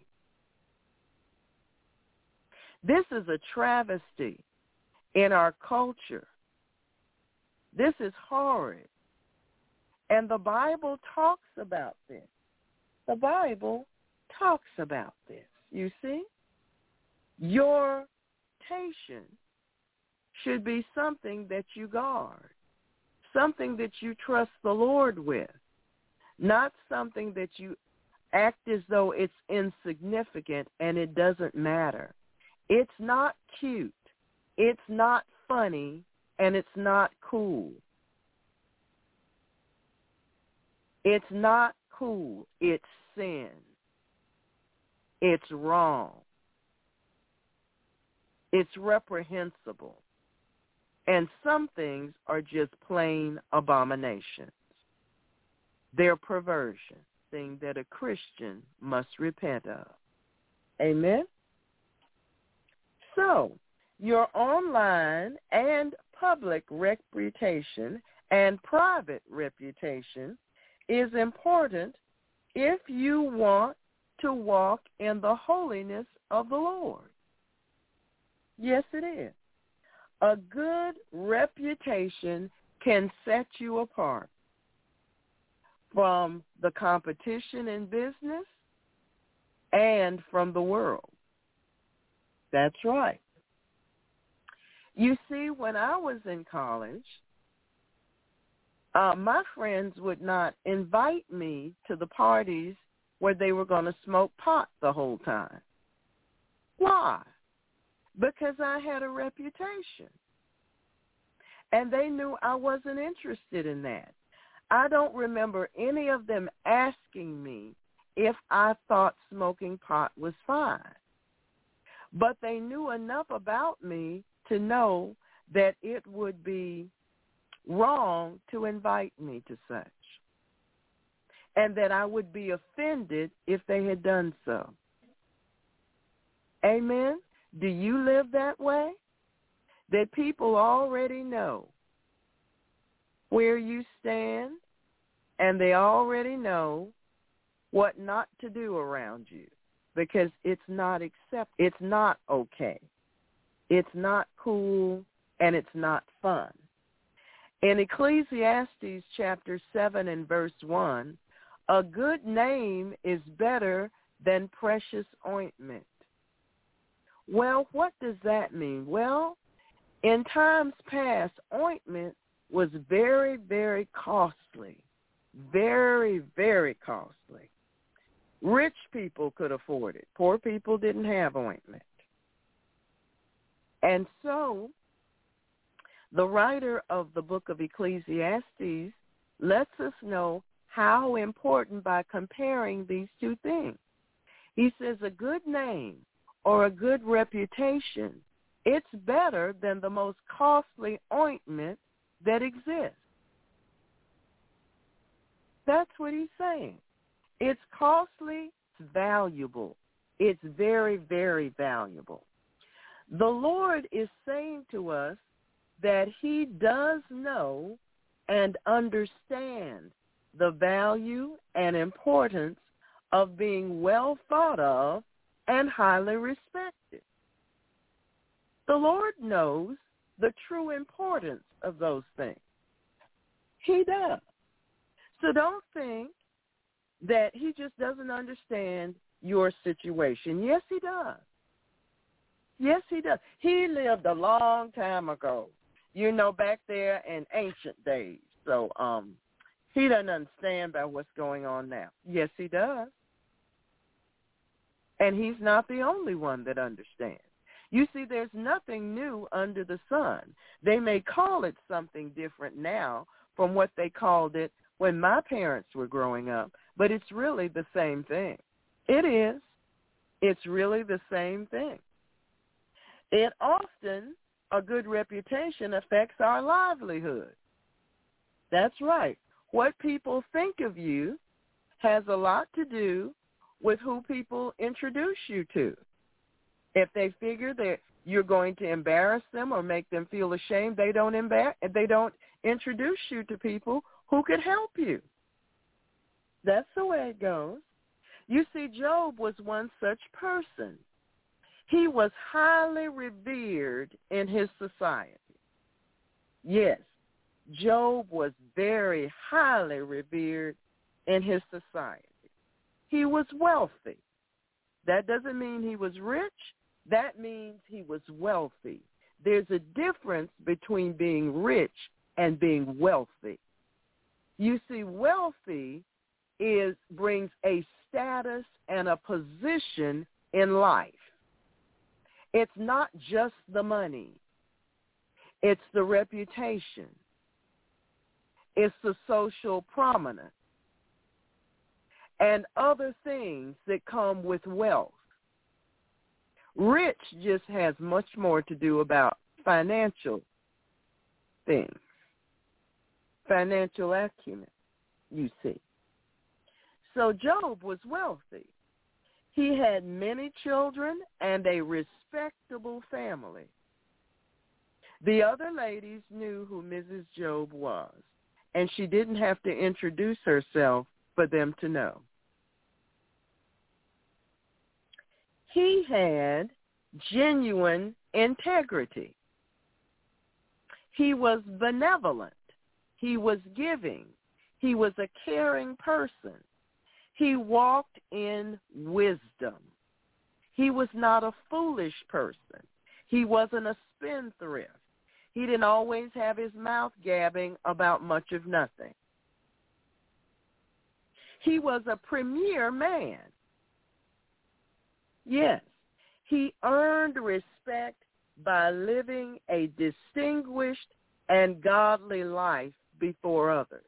This is a travesty in our culture. This is horrid. And the Bible talks about this. The Bible talks about this, you see? Your temptation should be something that you guard, something that you trust the Lord with, not something that you act as though it's insignificant and it doesn't matter. It's not cute, it's not funny, and it's not cool. It's not cool. It's sin. It's wrong. It's reprehensible. And some things are just plain abominations. They're perversion, thing that a Christian must repent of. Amen? So, your online and public reputation and private reputation is important if you want to walk in the holiness of the Lord. Yes, it is. A good reputation can set you apart from the competition in business and from the world. That's right. You see, when I was in college, uh, my friends would not invite me to the parties where they were going to smoke pot the whole time. Why? Because I had a reputation. And they knew I wasn't interested in that. I don't remember any of them asking me if I thought smoking pot was fine. But they knew enough about me to know that it would be wrong to invite me to such, and that I would be offended if they had done so. Amen? Do you live that way? That people already know where you stand, and they already know what not to do around you, because it's not accept, it's not okay. It's not cool, and it's not fun. In Ecclesiastes chapter seven and verse one, a good name is better than precious ointment. Well, what does that mean? Well, in times past, ointment was very, very costly. Very, very costly. Rich people could afford it. Poor people didn't have ointment. And so the writer of the book of Ecclesiastes lets us know how important by comparing these two things. He says a good name or a good reputation, it's better than the most costly ointment that exists. That's what he's saying. It's costly, it's valuable. It's very, very valuable. The Lord is saying to us that he does know and understand the value and importance of being well thought of and highly respected. The Lord knows the true importance of those things. He does. So don't think that he just doesn't understand your situation. Yes, he does. Yes, he does. He lived a long time ago, you know, back there in ancient days. So um, he doesn't understand about what's going on now. Yes, he does. And he's not the only one that understands. You see, there's nothing new under the sun. They may call it something different now from what they called it when my parents were growing up, but it's really the same thing. It is. It's really the same thing. It often, a good reputation affects our livelihood. That's right. What people think of you has a lot to do with who people introduce you to. If they figure that you're going to embarrass them or make them feel ashamed, they don't embar- they don't introduce you to people who could help you. That's the way it goes. You see, Job was one such person. He was highly revered in his society. Yes, Job was very highly revered in his society. He was wealthy. That doesn't mean he was rich. That means he was wealthy. There's a difference between being rich and being wealthy. You see, wealthy is brings a status and a position in life. It's not just the money. It's the reputation. It's the social prominence and other things that come with wealth. Rich just has much more to do about financial things, financial acumen, you see. So Job was wealthy. He had many children and a respectable family. The other ladies knew who Missus Job was, and she didn't have to introduce herself for them to know. He had genuine integrity. He was benevolent. He was giving. He was a caring person. He walked in wisdom. He was not a foolish person. He wasn't a spendthrift. He didn't always have his mouth gabbing about much of nothing. He was a premier man. Yes, he earned respect by living a distinguished and godly life before others.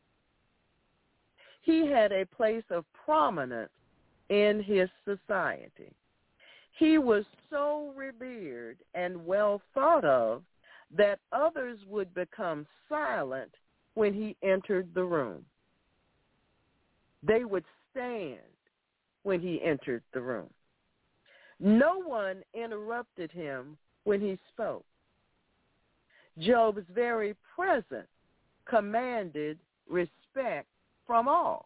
He had a place of prominence in his society. He was so revered and well thought of that others would become silent when he entered the room. They would stand when he entered the room. No one interrupted him when he spoke. Job's very presence commanded respect from all.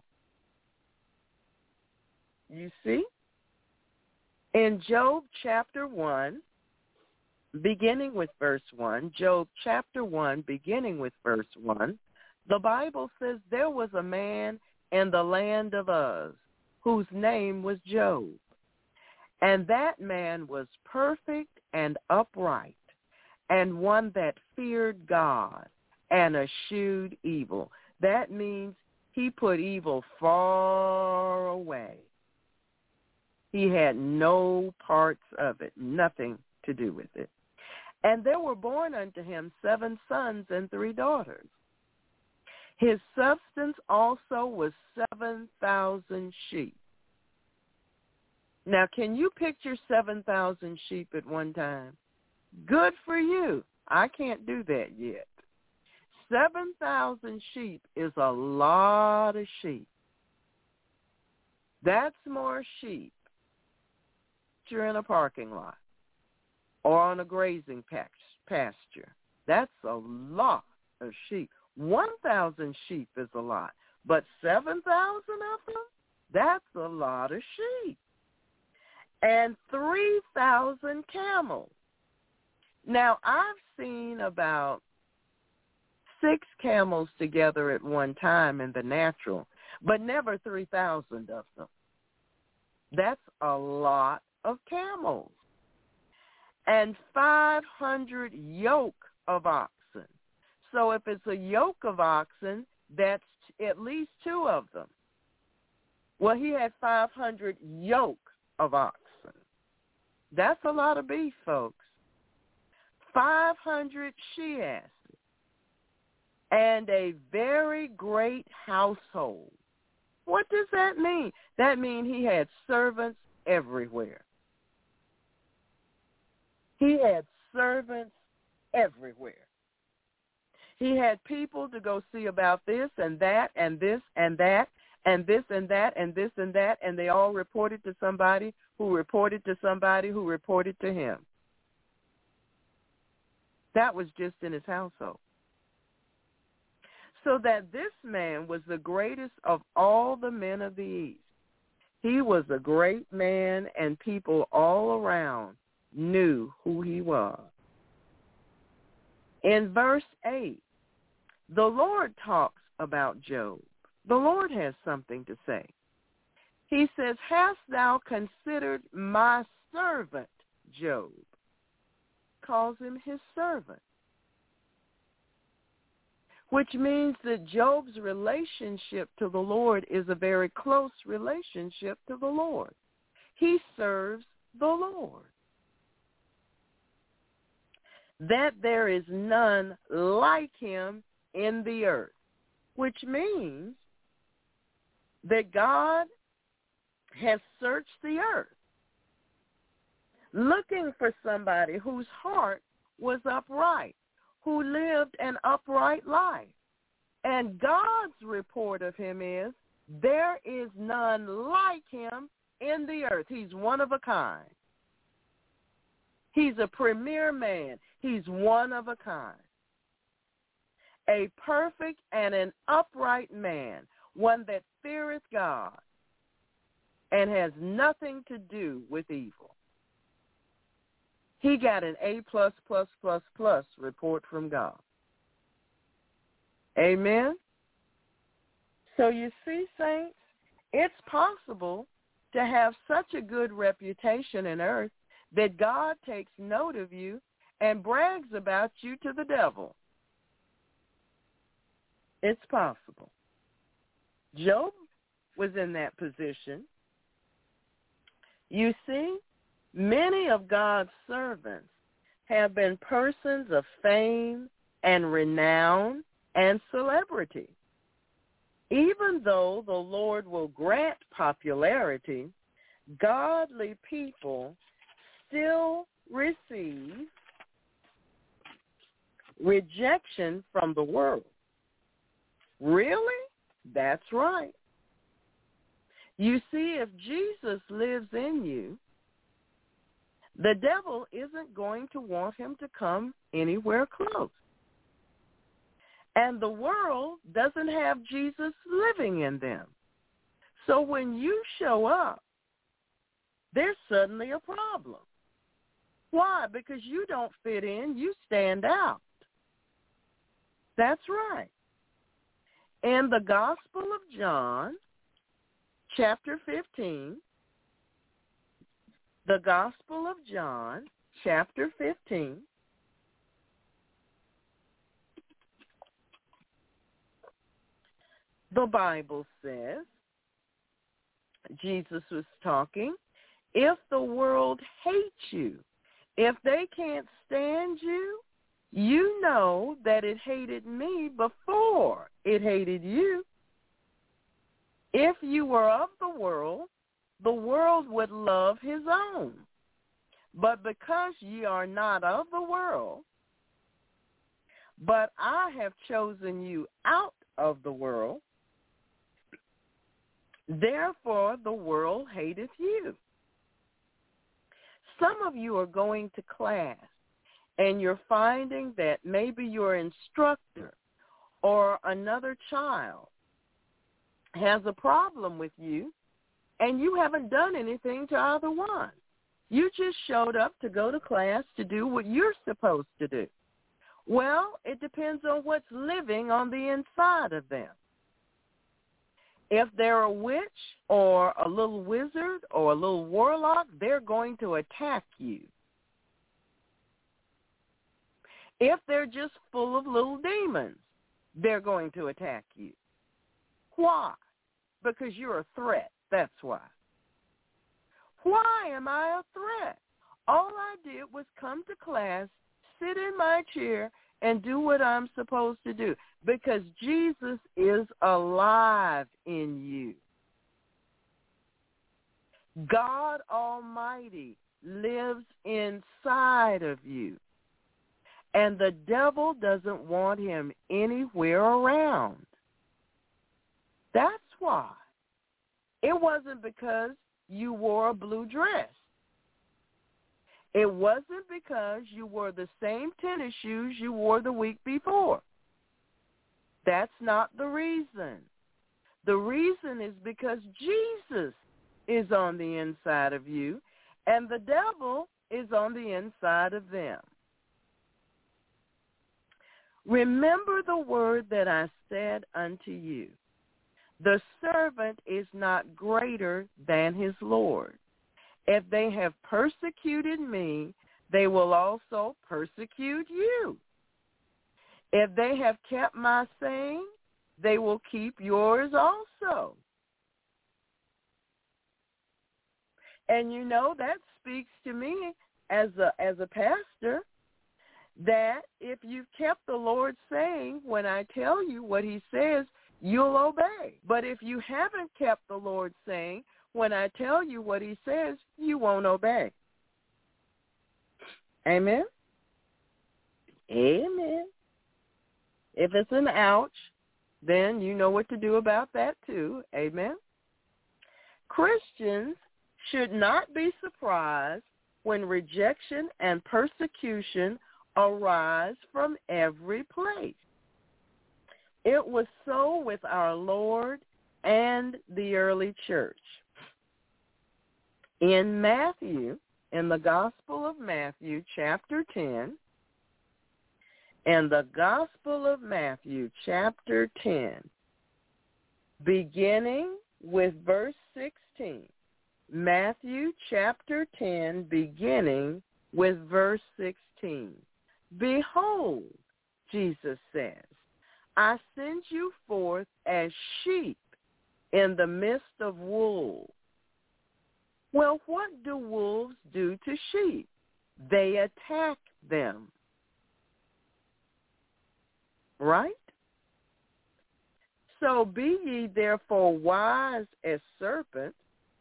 You see? In Job chapter one, beginning with verse one, Job chapter one, beginning with verse one, the Bible says there was a man in the land of Uz whose name was Job. And that man was perfect and upright, and one that feared God and eschewed evil. That means he put evil far away. He had no parts of it, nothing to do with it. And there were born unto him seven sons and three daughters. His substance also was seven thousand sheep. Now, can you picture seven thousand sheep at one time? Good for you. I can't do that yet. seven thousand sheep is a lot of sheep. That's more sheep you're in a parking lot or on a grazing pasture. That's a lot of sheep. one thousand sheep is a lot, but seven thousand of them, that's a lot of sheep. And three thousand camels. Now, I've seen about six camels together at one time in the natural, but never three thousand of them. That's a lot of camels. And five hundred yoke of oxen. So if it's a yoke of oxen, that's at least two of them. Well, he had five hundred yoke of oxen. That's a lot of beef, folks. five hundred she-asses. And a very great household. What does that mean? That means he had servants everywhere. He had servants everywhere. He had people to go see about this and that and this and that and this and that and this and that, and they all reported to somebody who reported to somebody who reported to him. That was just in his household. So that this man was the greatest of all the men of the East. He was a great man, and people all around knew who he was. In verse eight, the Lord talks about Job. The Lord has something to say. He says, hast thou considered my servant Job? Calls him his servant, which means that Job's relationship to the Lord is a very close relationship to the Lord. He serves the Lord. That there is none like him in the earth, which means that God has searched the earth looking for somebody whose heart was upright, who lived an upright life. And God's report of him is, there is none like him in the earth. He's one of a kind. He's a premier man. He's one of a kind. A perfect and an upright man, one that feareth God and has nothing to do with evil. He got an A plus plus plus plus report from God. Amen? So you see, saints, it's possible to have such a good reputation in earth that God takes note of you and brags about you to the devil. It's possible. Job was in that position. You see, many of God's servants have been persons of fame and renown and celebrity. Even though the Lord will grant popularity, godly people still receive rejection from the world. Really? That's right. You see, if Jesus lives in you, the devil isn't going to want him to come anywhere close. And the world doesn't have Jesus living in them. So when you show up, there's suddenly a problem. Why? Because you don't fit in, you stand out. That's right. In the Gospel of John, chapter fifteen, the Gospel of John, chapter fifteen, the Bible says, Jesus was talking, if the world hates you, if they can't stand you, you know that it hated me before it hated you. If you were of the world, the world would love his own. But because ye are not of the world, but I have chosen you out of the world, therefore the world hateth you. Some of you are going to class, and you're finding that maybe your instructor or another child has a problem with you, and you haven't done anything to either one. You just showed up to go to class to do what you're supposed to do. Well, it depends on what's living on the inside of them. If they're a witch or a little wizard or a little warlock, they're going to attack you. If they're just full of little demons, they're going to attack you. Why? Because you're a threat. That's why. Why am I a threat? All I did was come to class, sit in my chair, and do what I'm supposed to do, because Jesus is alive in you. God Almighty lives inside of you, and the devil doesn't want him anywhere around. That's why. It wasn't because you wore a blue dress. It wasn't because you wore the same tennis shoes you wore the week before. That's not the reason. The reason is because Jesus is on the inside of you, and the devil is on the inside of them. Remember the word that I said unto you. The servant is not greater than his Lord. If they have persecuted me, they will also persecute you. If they have kept my saying, they will keep yours also. And you know, that speaks to me as a as a pastor, that if you've kept the Lord's saying, when I tell you what he says, you'll obey. But if you haven't kept the Lord's saying, when I tell you what he says, you won't obey. Amen? Amen. If it's an ouch, then you know what to do about that too. Amen? Christians should not be surprised when rejection and persecution arise from every place. It was so with our Lord and the early church. In Matthew, in the Gospel of Matthew, chapter ten, in the Gospel of Matthew, chapter ten, beginning with verse sixteen, Matthew chapter ten, beginning with verse sixteen. Behold, Jesus says, I send you forth as sheep in the midst of wolves. Well, what do wolves do to sheep? They attack them. Right? So be ye therefore wise as serpents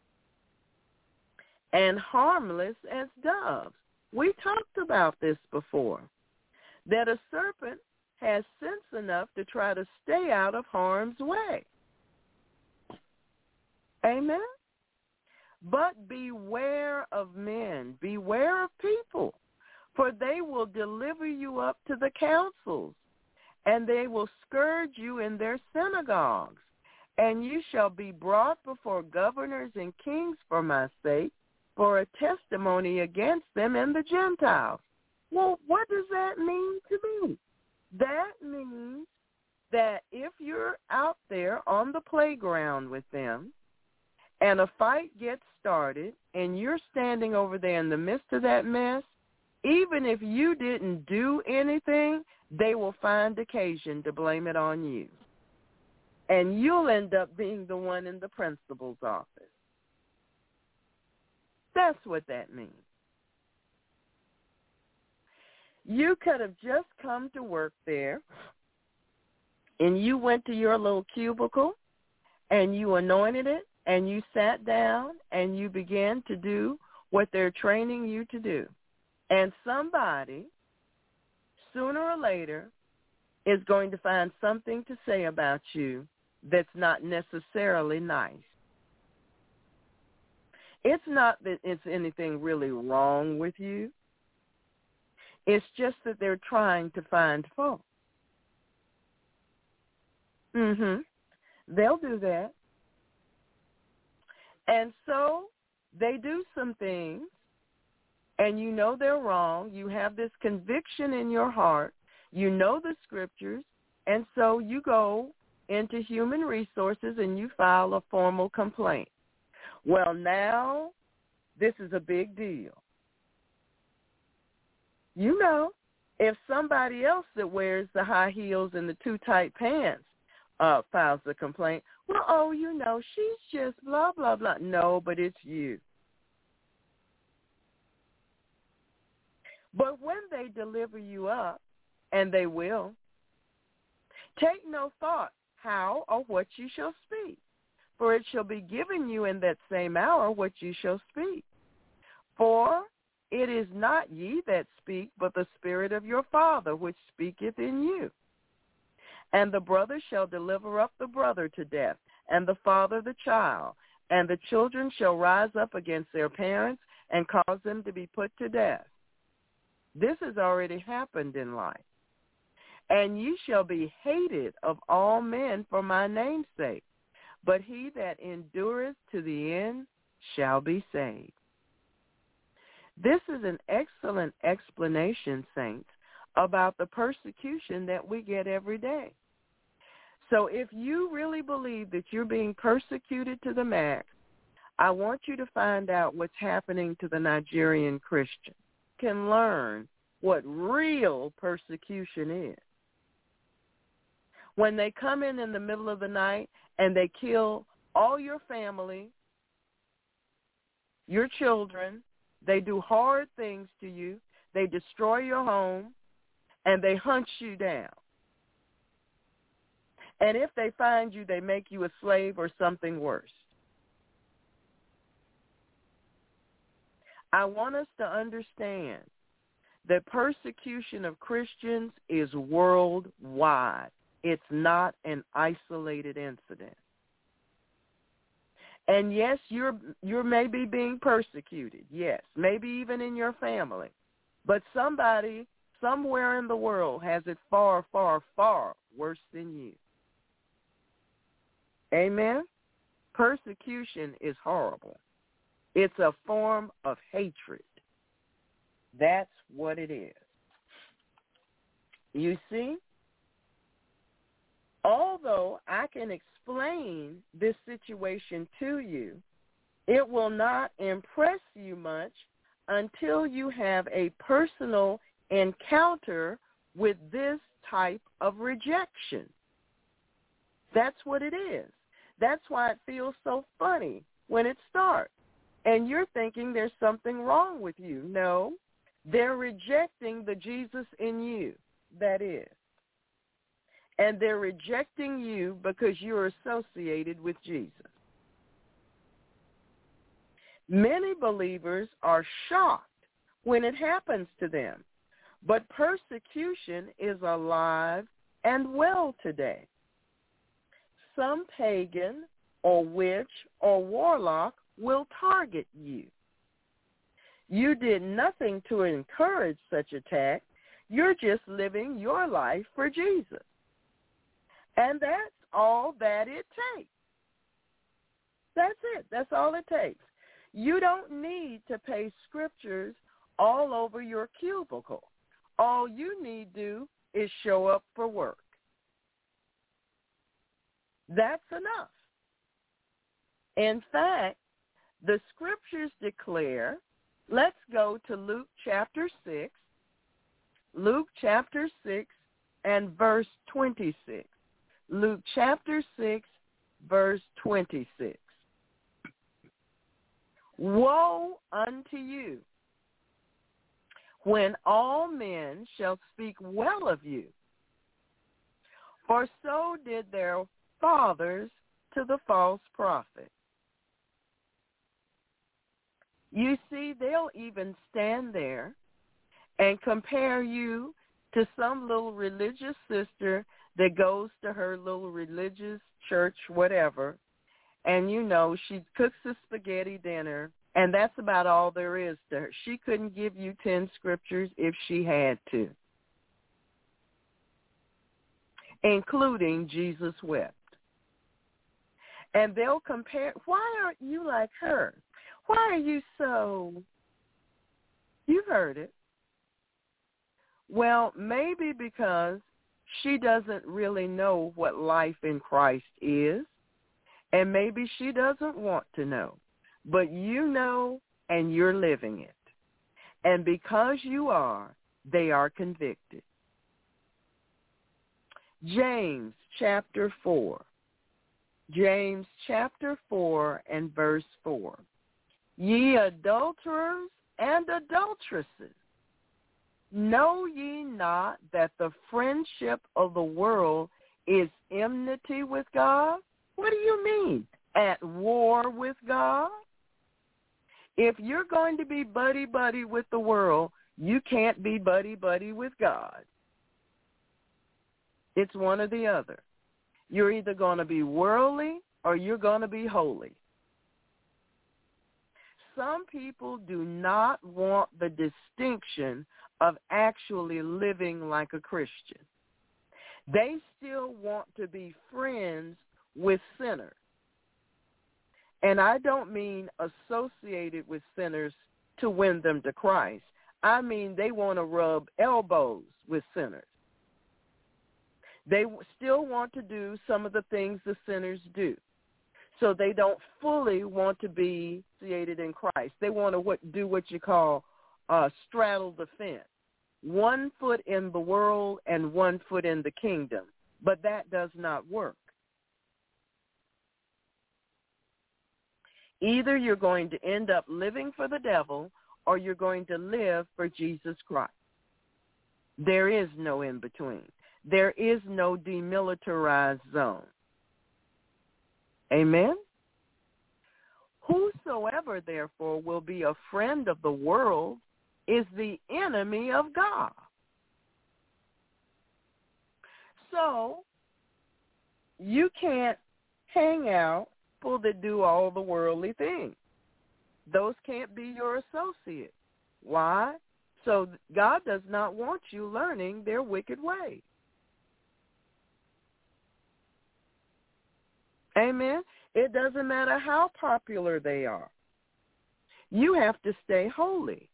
and harmless as doves. We talked about this before, that a serpent has sense enough to try to stay out of harm's way. Amen? But beware of men, beware of people, for they will deliver you up to the councils, and they will scourge you in their synagogues, and you shall be brought before governors and kings for my sake, for a testimony against them and the Gentiles. Well, what does that mean to me? That means that if you're out there on the playground with them and a fight gets started and you're standing over there in the midst of that mess, even if you didn't do anything, they will find occasion to blame it on you. And you'll end up being the one in the principal's office. That's what that means. You could have just come to work there, and you went to your little cubicle, and you anointed it, and you sat down, and you began to do what they're training you to do. And somebody, sooner or later, is going to find something to say about you that's not necessarily nice. It's not that it's anything really wrong with you. It's just that they're trying to find fault. Mm-hmm. They'll do that. And so they do some things, and you know they're wrong. You have this conviction in your heart. You know the scriptures, and so you go into human resources and you file a formal complaint. Well, now this is a big deal. You know, if somebody else that wears the high heels and the too tight pants uh, files a complaint, well, oh, you know, she's just blah, blah, blah. No, but it's you. But when they deliver you up, and they will, take no thought how or what you shall speak, for it shall be given you in that same hour what you shall speak. For it is not ye that speak, but the Spirit of your Father which speaketh in you. And the brother shall deliver up the brother to death, and the father the child, and the children shall rise up against their parents and cause them to be put to death. This has already happened in life. And ye shall be hated of all men for my name's sake, but he that endureth to the end shall be saved. This is an excellent explanation, saints, about the persecution that we get every day. So if you really believe that you're being persecuted to the max, I want you to find out what's happening to the Nigerian Christian. You can learn what real persecution is. When they come in in the middle of the night and they kill all your family, your children, they do hard things to you, they destroy your home, and they hunt you down. And if they find you, they make you a slave or something worse. I want us to understand that persecution of Christians is worldwide. It's not an isolated incident. And yes, you're you're maybe being persecuted, yes, maybe even in your family. But somebody somewhere in the world has it far, far, far worse than you. Amen? Persecution is horrible. It's a form of hatred. That's what it is. You see? Although I can explain this situation to you, it will not impress you much until you have a personal encounter with this type of rejection. That's what it is. That's why it feels so funny when it starts. And you're thinking there's something wrong with you. No, they're rejecting the Jesus in you, that is. And they're rejecting you because you're associated with Jesus. Many believers are shocked when it happens to them, but persecution is alive and well today. Some pagan or witch or warlock will target you. You did nothing to encourage such attack. You're just living your life for Jesus. And that's all that it takes. That's it. That's all it takes. You don't need to paste scriptures all over your cubicle. All you need to do is show up for work. That's enough. In fact, the scriptures declare, let's go to Luke chapter six, Luke chapter six and verse twenty-six. Luke chapter six, verse twenty-six. Woe unto you when all men shall speak well of you, for so did their fathers to the false prophet. You see, they'll even stand there and compare you to some little religious sister that goes to her little religious church, whatever, and, you know, she cooks a spaghetti dinner, and that's about all there is to her. She couldn't give you ten scriptures if she had to, including Jesus wept. And they'll compare, why aren't you like her? Why are you so, you've heard it. Well, maybe because she doesn't really know what life in Christ is, and maybe she doesn't want to know. But you know, and you're living it. And because you are, they are convicted. James chapter four. James chapter four and verse four. Ye adulterers and adulteresses, know ye not that the friendship of the world is enmity with God? What do you mean, at war with God? If you're going to be buddy-buddy with the world, you can't be buddy-buddy with God. It's one or the other. You're either going to be worldly or you're going to be holy. Some people do not want the distinction of actually living like a Christian. They still want to be friends with sinners. And I don't mean associated with sinners to win them to Christ. I mean they want to rub elbows with sinners. They still want to do some of the things the sinners do. So they don't fully want to be associated in Christ. They want to what, do what you call uh, straddle the fence. One foot in the world and one foot in the kingdom. But that does not work. Either you're going to end up living for the devil or you're going to live for Jesus Christ. There is no in between. There is no demilitarized zone. Amen? Whosoever, therefore, will be a friend of the world is the enemy of God. So you can't hang out with people that do all the worldly things. Those can't be your associates. Why? So God does not want you learning their wicked ways. Amen? It doesn't matter how popular they are. You have to stay holy.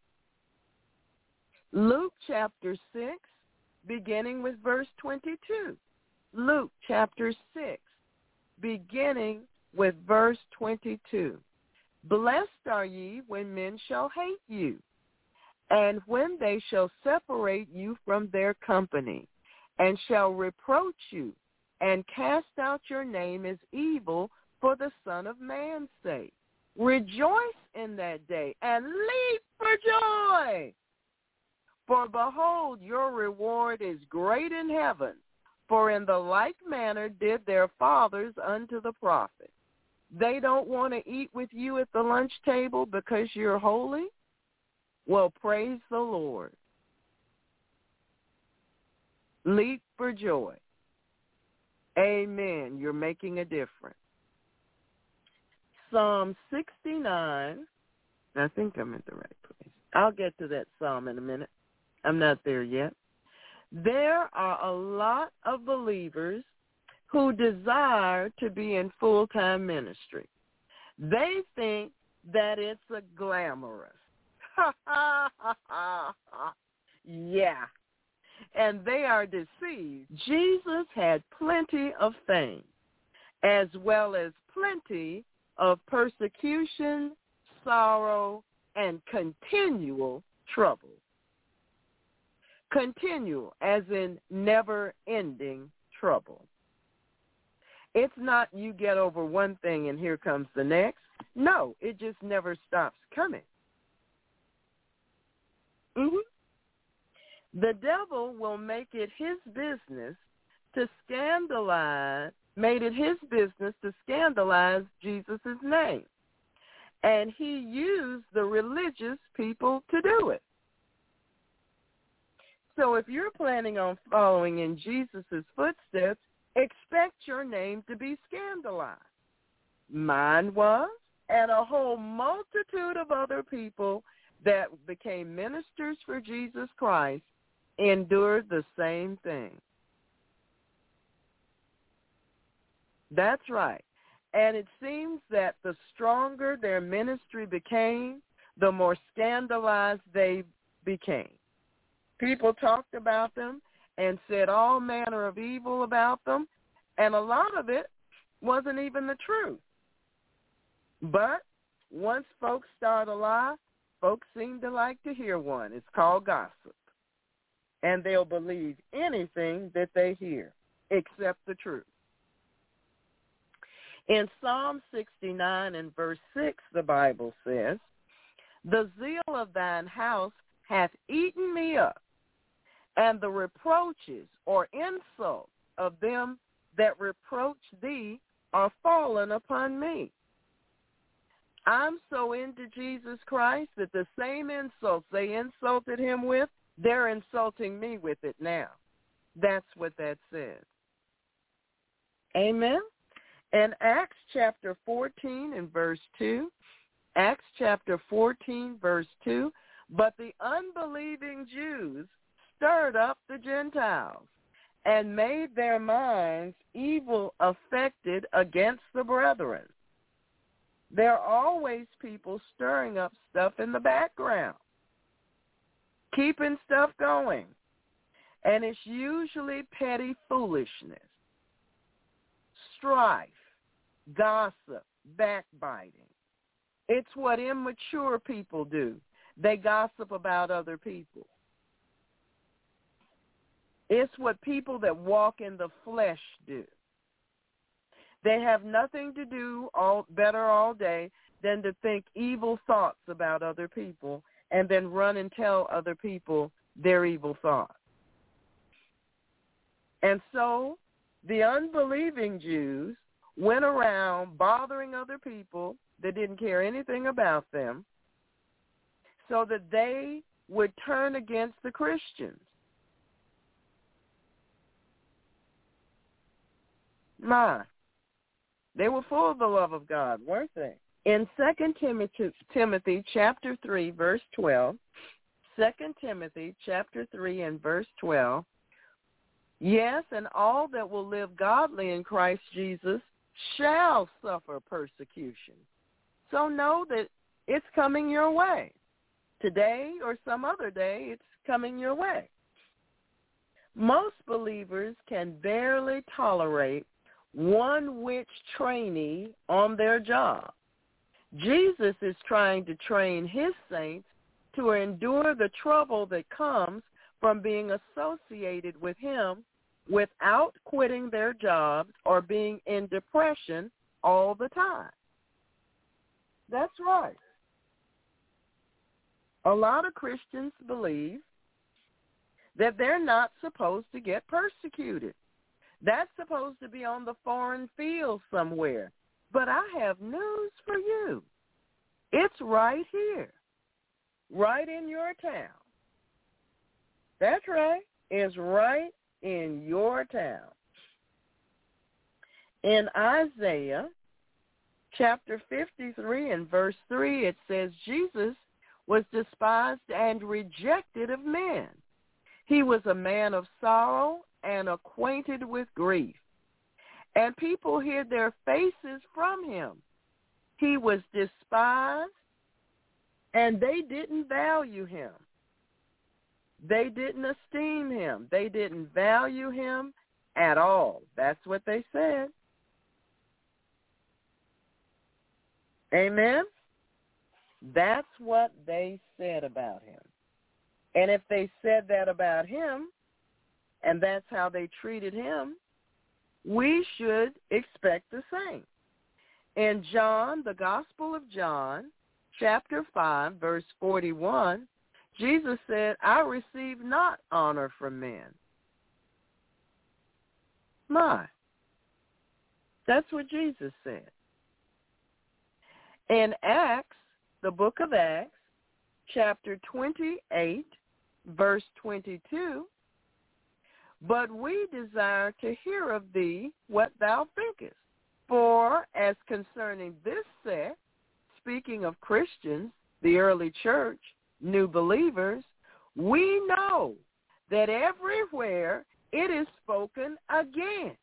Luke chapter six, beginning with verse twenty-two. Luke chapter six, beginning with verse twenty-two. Blessed are ye when men shall hate you, and when they shall separate you from their company, and shall reproach you, and cast out your name as evil for the Son of Man's sake. Rejoice in that day, and leap for joy. For behold, your reward is great in heaven, for in the like manner did their fathers unto the prophets. They don't want to eat with you at the lunch table because you're holy? Well, praise the Lord. Leap for joy. Amen. You're making a difference. Psalm sixty-nine. I think I'm in the right place. I'll get to that psalm in a minute. I'm not there yet. There are a lot of believers who desire to be in full-time ministry. They think that it's a glamorous. Yeah. And they are deceived. Jesus had plenty of fame, as well as plenty of persecution, sorrow, and continual trouble. Continual, as in never-ending trouble. It's not you get over one thing and here comes the next. No, it just never stops coming. Mm-hmm. The devil will make it his business to scandalize, made it his business to scandalize Jesus' name. And he used the religious people to do it. So if you're planning on following in Jesus' footsteps, expect your name to be scandalized. Mine was, and a whole multitude of other people that became ministers for Jesus Christ endured the same thing. That's right. And it seems that the stronger their ministry became, the more scandalized they became. People talked about them and said all manner of evil about them, and a lot of it wasn't even the truth. But once folks start a lie, folks seem to like to hear one. It's called gossip. And they'll believe anything that they hear except the truth. In Psalm sixty-nine and verse six, the Bible says, the zeal of thine house hath eaten me up, and the reproaches or insults of them that reproach thee are fallen upon me. I'm so into Jesus Christ that the same insults they insulted him with, they're insulting me with it now. That's what that says. Amen? In Acts chapter fourteen and verse two, Acts chapter fourteen, verse two, but the unbelieving Jews stirred up the Gentiles and made their minds evil affected against the brethren. There are always people stirring up stuff in the background, keeping stuff going. And it's usually petty foolishness, strife, gossip, backbiting. It's what immature people do. They gossip about other people. It's what people that walk in the flesh do. They have nothing to do all better all day than to think evil thoughts about other people and then run and tell other people their evil thoughts. And so the unbelieving Jews went around bothering other people that didn't care anything about them so that they would turn against the Christians. My, they were full of the love of God, weren't they? In Second Timothy, Timothy chapter three, verse twelve, Second Timothy chapter three and verse twelve, yes, and all that will live godly in Christ Jesus shall suffer persecution. So know that it's coming your way. Today or some other day, it's coming your way. Most believers can barely tolerate one witch trainee on their job. Jesus is trying to train his saints to endure the trouble that comes from being associated with him without quitting their jobs or being in depression all the time. That's right. A lot of Christians believe that they're not supposed to get persecuted. That's supposed to be on the foreign field somewhere. But I have news for you. It's right here, right in your town. That's right. It's right in your town. In Isaiah chapter fifty-three and verse three, it says, Jesus was despised and rejected of men. He was a man of sorrow and acquainted with grief, and people hid their faces from him. He was despised, and they didn't value him. They didn't esteem him. They didn't value him at all. That's what they said. Amen? That's what they said about him. And if they said that about him, and that's how they treated him, we should expect the same. In John, the Gospel of John, chapter five, verse forty-one, Jesus said, I receive not honor from men. My, that's what Jesus said. In Acts, the book of Acts, chapter twenty-eight, verse twenty-two, but we desire to hear of thee what thou thinkest. For as concerning this sect, speaking of Christians, the early church, new believers, we know that everywhere it is spoken against.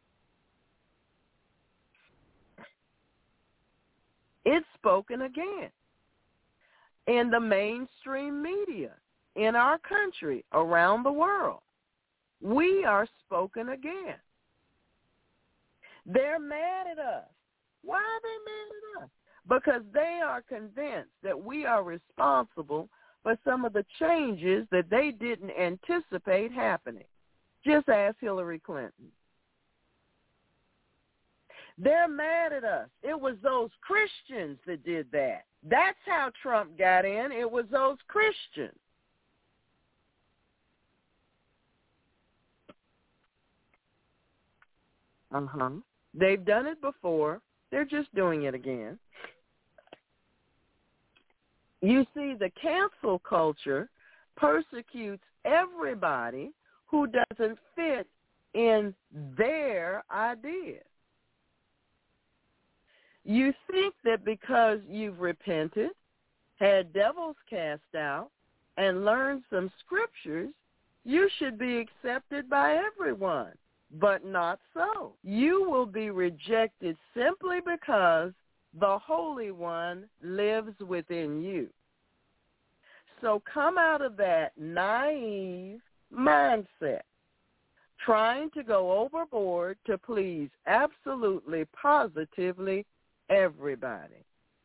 It's spoken against in the mainstream media, in our country, around the world. We are spoken against. They're mad at us. Why are they mad at us? Because they are convinced that we are responsible for some of the changes that they didn't anticipate happening. Just ask Hillary Clinton. They're mad at us. It was those Christians that did that. That's how Trump got in. It was those Christians. Uh-huh. They've done it before. They're just doing it again. You see, the cancel culture persecutes everybody who doesn't fit in their ideas. You think that because you've repented, had devils cast out, and learned some scriptures, you should be accepted by everyone. But not so. You will be rejected simply because the Holy One lives within you. So come out of that naive mindset, trying to go overboard to please absolutely, positively everybody.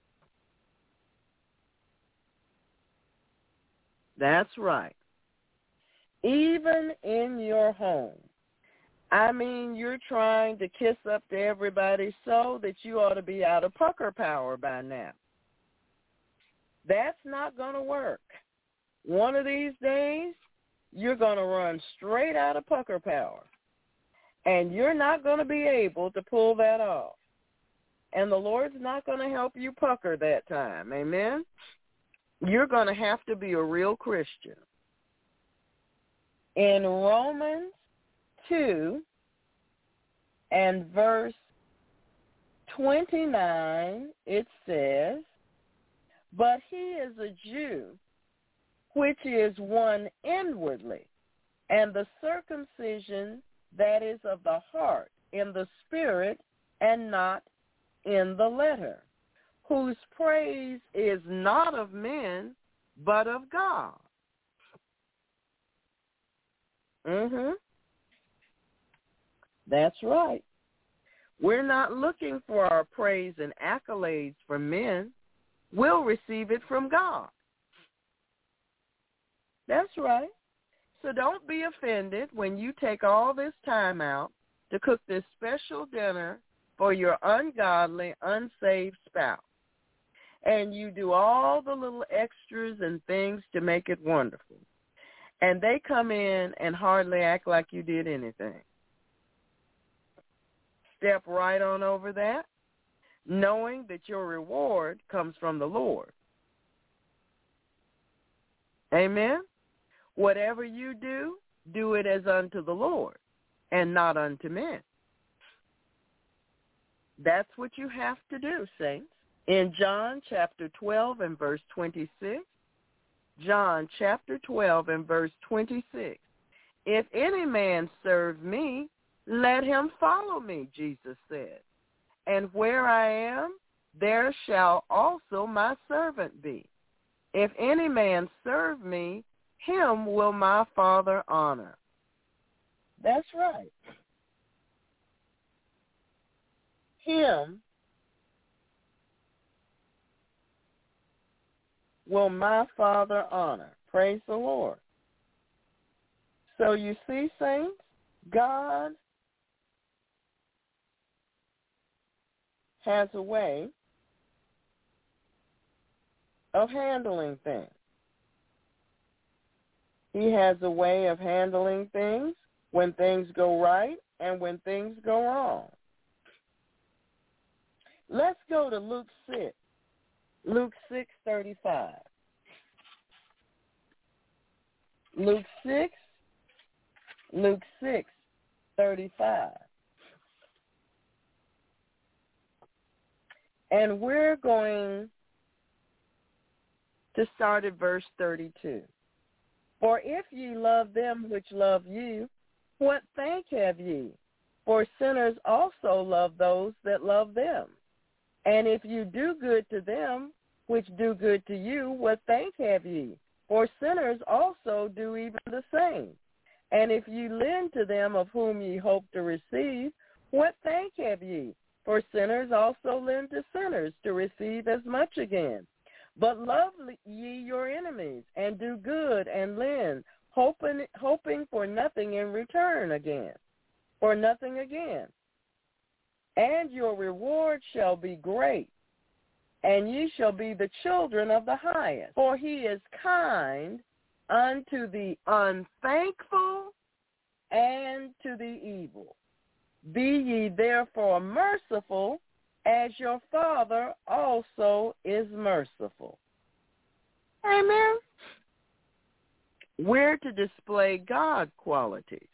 That's right. Even in your home. I mean, you're trying to kiss up to everybody so that you ought to be out of pucker power by now. That's not going to work. One of these days, you're going to run straight out of pucker power. And you're not going to be able to pull that off. And the Lord's not going to help you pucker that time. Amen? You're going to have to be a real Christian. In Romans two and verse twenty-nine, it says, "But he is a Jew, which is one inwardly, and the circumcision that is of the heart, in the spirit, and not in the letter, whose praise is not of men, but of God." Mm-hmm. That's right. We're not looking for our praise and accolades from men. We'll receive it from God. That's right. So don't be offended when you take all this time out to cook this special dinner for your ungodly, unsaved spouse. And you do all the little extras and things to make it wonderful. And they come in and hardly act like you did anything. Step right on over that, knowing that your reward comes from the Lord. Amen? Whatever you do, do it as unto the Lord and not unto men. That's what you have to do, saints. In John chapter twelve and verse twenty-six, John chapter twelve and verse twenty-six, "If any man serve me, let him follow me," Jesus said. "And where I am, there shall also my servant be. If any man serve me, him will my Father honor." That's right. Him will my Father honor. Praise the Lord. So you see, saints, God has a way of handling things. He has a way of handling things when things go right and when things go wrong. Let's go to Luke six. Luke six thirty-five. Luke six, Luke six thirty-five. And we're going to start at verse thirty-two. "For if ye love them which love you, what thank have ye? For sinners also love those that love them. And if you do good to them which do good to you, what thank have ye? For sinners also do even the same. And if ye lend to them of whom ye hope to receive, what thank have ye? For sinners also lend to sinners to receive as much again. But love ye your enemies, and do good, and lend, hoping, hoping for nothing in return again, for nothing again. And your reward shall be great, and ye shall be the children of the highest. For he is kind unto the unthankful and to the evil. Be ye therefore merciful, as your Father also is merciful." Amen. We're to display God qualities.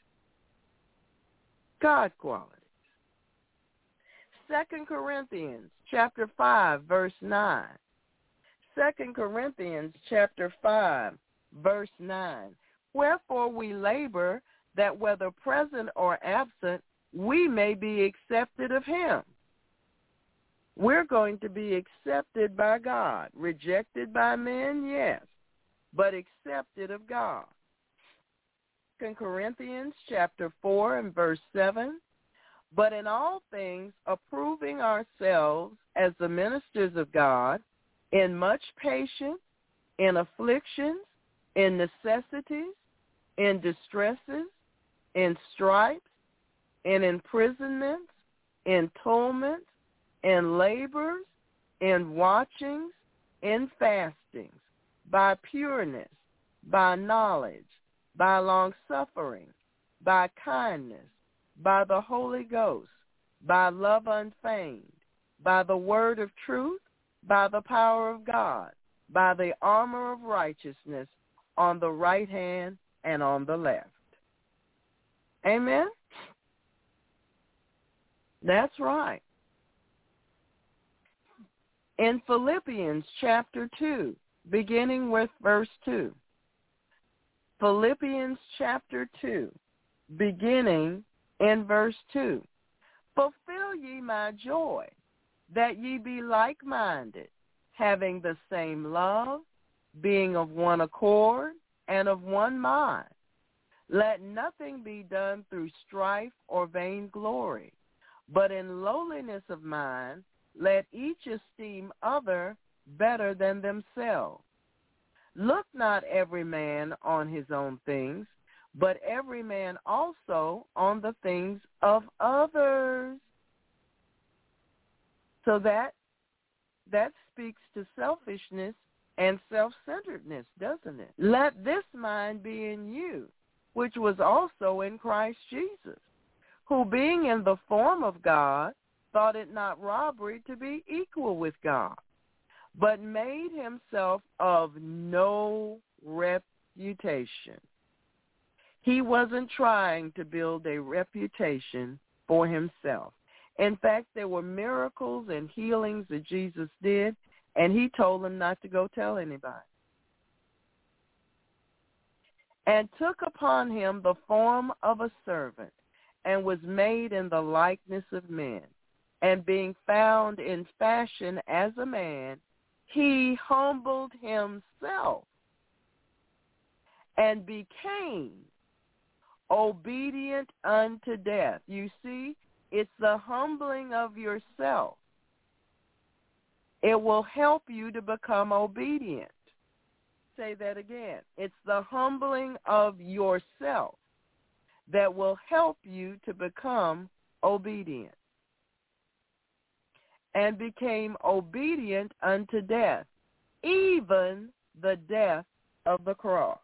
God qualities. Second Corinthians chapter five, verse nine. Second Corinthians chapter five, verse nine. "Wherefore we labor, that whether present or absent, we may be accepted of him." We're going to be accepted by God. Rejected by men, yes, but accepted of God. Second Corinthians chapter four and verse seven, but in all things approving ourselves as the ministers of God, in much patience, in afflictions, in necessities, in distresses, in stripes, in imprisonments, in torments, in labors, in watchings, in fastings, by pureness, by knowledge, by long-suffering, by kindness, by the Holy Ghost, by love unfeigned, by the word of truth, by the power of God, by the armor of righteousness on the right hand and on the left. Amen? That's right. In Philippians chapter two, beginning with verse two. Philippians chapter two, beginning in verse two. Fulfill ye my joy, that ye be like-minded, having the same love, being of one accord and of one mind. Let nothing be done through strife or vainglory, but in lowliness of mind, let each esteem other better than themselves. Look not every man on his own things, but every man also on the things of others. So that that speaks to selfishness and self-centeredness, doesn't it? Let this mind be in you, which was also in Christ Jesus, who being in the form of God, thought it not robbery to be equal with God, but made himself of no reputation. He wasn't trying to build a reputation for himself. In fact, there were miracles and healings that Jesus did, and he told them not to go tell anybody. And took upon him the form of a servant, and was made in the likeness of men. And being found in fashion as a man, he humbled himself and became obedient unto death. You see, it's the humbling of yourself. It will help you to become obedient. Say that again. It's the humbling of yourself that will help you to become obedient. And became obedient unto death, even the death of the cross.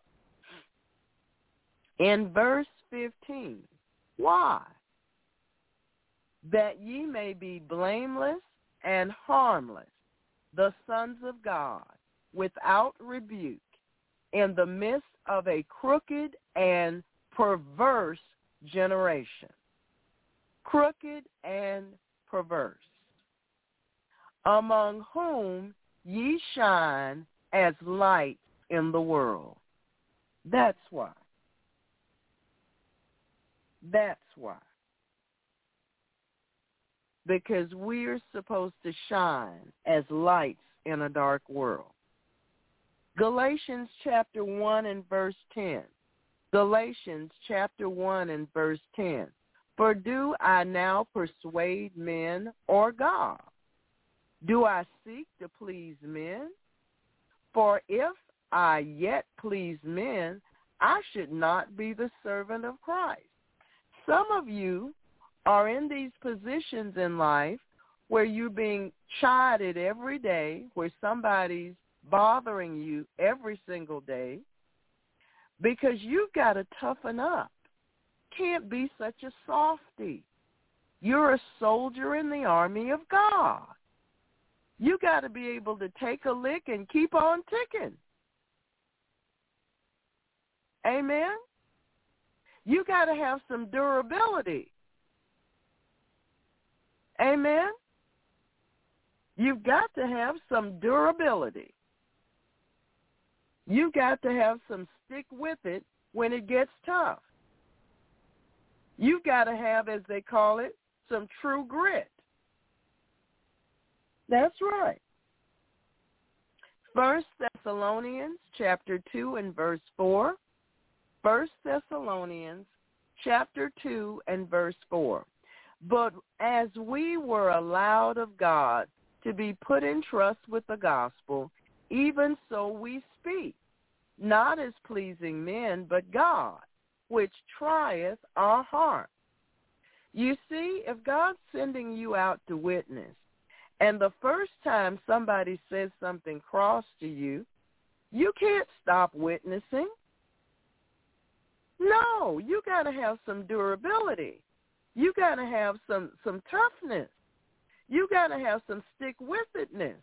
In verse fifteen, why? That ye may be blameless and harmless, the sons of God, without rebuke, in the midst of a crooked and perverse generation. Crooked and perverse. Among whom ye shine as lights in the world. That's why. That's why. Because we're supposed to shine as lights in a dark world. Galatians chapter one and verse ten. Galatians chapter one and verse ten. For do I now persuade men or God? Do I seek to please men? For if I yet please men, I should not be the servant of Christ. Some of you are in these positions in life where you're being chided every day, where somebody's bothering you every single day, because you've got to toughen up. Can't be such a softy. You're a soldier in the army of God. You got to be able to take a lick and keep on ticking. Amen? You got to have some durability. Amen? You've got to have some durability. You've got to have some stick with it when it gets tough. You've got to have, as they call it, some true grit. That's right. First Thessalonians chapter two and verse four. First Thessalonians chapter two and verse four. But as we were allowed of God to be put in trust with the gospel, even so we speak, not as pleasing men, but God, which trieth our hearts. You see, if God's sending you out to witness, and the first time somebody says something cross to you, you can't stop witnessing. No, you got to have some durability. You got to have some, some toughness. You got to have some stick-with-itness.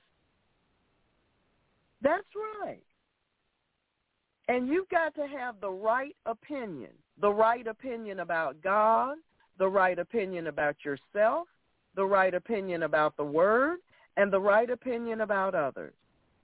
That's right. And you've got to have the right opinion, the right opinion about God, the right opinion about yourself, the right opinion about the Word, and the right opinion about others.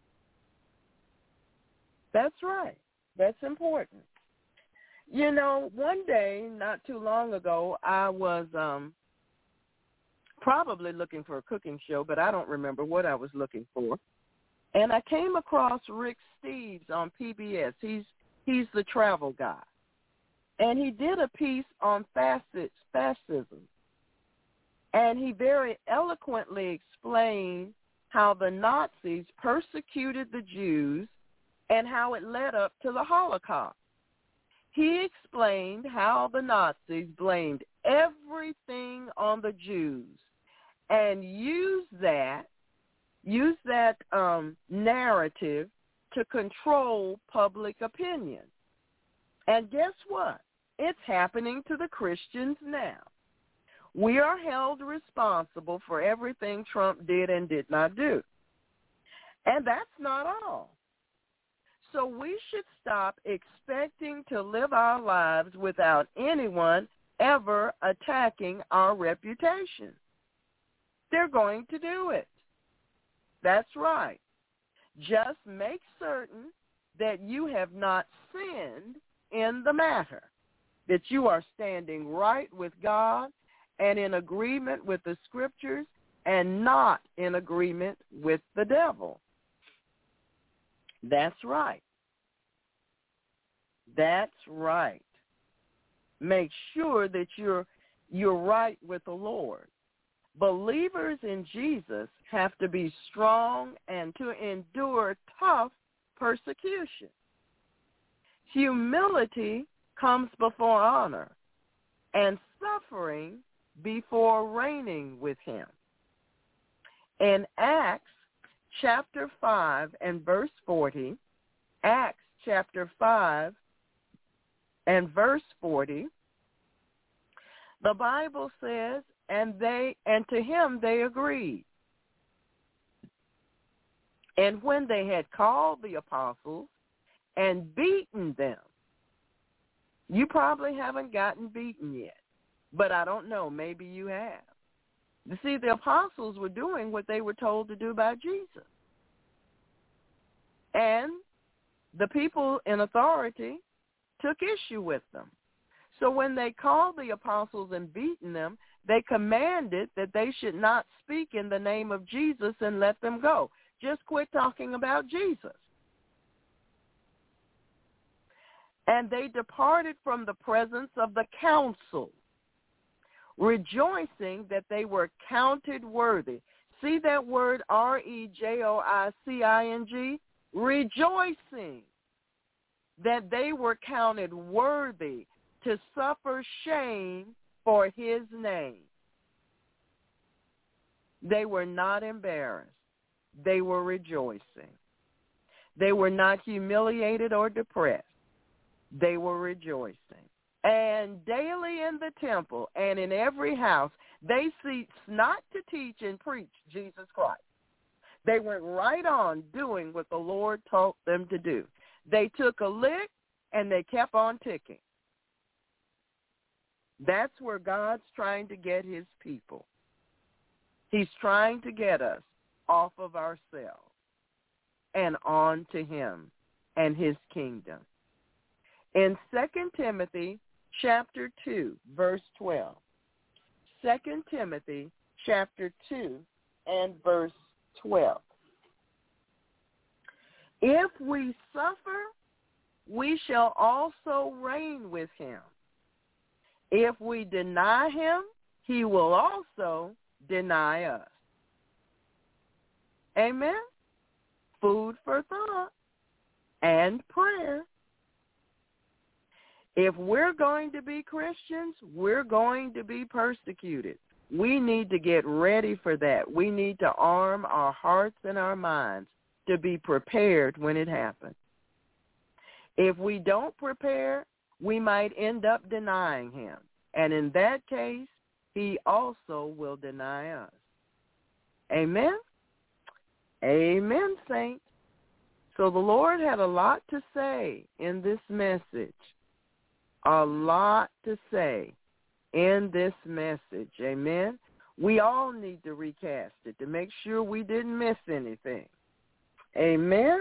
That's right. That's important. You know, one day, not too long ago, I was um, probably looking for a cooking show, but I don't remember what I was looking for. And I came across Rick Steves on P B S. He's he's the travel guy. And he did a piece on fascist, fascism. And he very eloquently explained how the Nazis persecuted the Jews and how it led up to the Holocaust. He explained how the Nazis blamed everything on the Jews and used that, used that um, narrative to control public opinion. And guess what? It's happening to the Christians now. We are held responsible for everything Trump did and did not do. And that's not all. So we should stop expecting to live our lives without anyone ever attacking our reputation. They're going to do it. That's right. Just make certain that you have not sinned in the matter, that you are standing right with God and in agreement with the Scriptures and not in agreement with the devil. That's right. That's right. Make sure that you're you're right with the Lord. Believers in Jesus have to be strong and to endure tough persecution. Humility comes before honor, and suffering before reigning with him. In Acts chapter five and verse forty, Acts chapter five and verse forty, the Bible says, and they and to him they agreed. And when they had called the apostles and beaten them, you probably haven't gotten beaten yet, but I don't know, maybe you have. You see, the apostles were doing what they were told to do by Jesus. And the people in authority took issue with them. So when they called the apostles and beaten them, they commanded that they should not speak in the name of Jesus and let them go. Just quit talking about Jesus. And they departed from the presence of the council, rejoicing that they were counted worthy. See that word R E J O I C I N G? Rejoicing that they were counted worthy to suffer shame for his name. They were not embarrassed. They were rejoicing. They were not humiliated or depressed. They were rejoicing. And daily in the temple and in every house, they ceased not to teach and preach Jesus Christ. They went right on doing what the Lord taught them to do. They took a lick and they kept on ticking. That's where God's trying to get his people. He's trying to get us off of ourselves and on to him and his kingdom. In Second Timothy chapter two, verse twelve, Second Timothy chapter two and verse twelve. If we suffer, we shall also reign with him. If we deny him, he will also deny us. Amen? Food for thought and prayer. If we're going to be Christians, we're going to be persecuted. We need to get ready for that. We need to arm our hearts and our minds to be prepared when it happens. If we don't prepare, we might end up denying him. And in that case, he also will deny us. Amen? Amen, saints. So the Lord had a lot to say in this message. A lot to say in this message. Amen? We all need to recast it to make sure we didn't miss anything. Amen?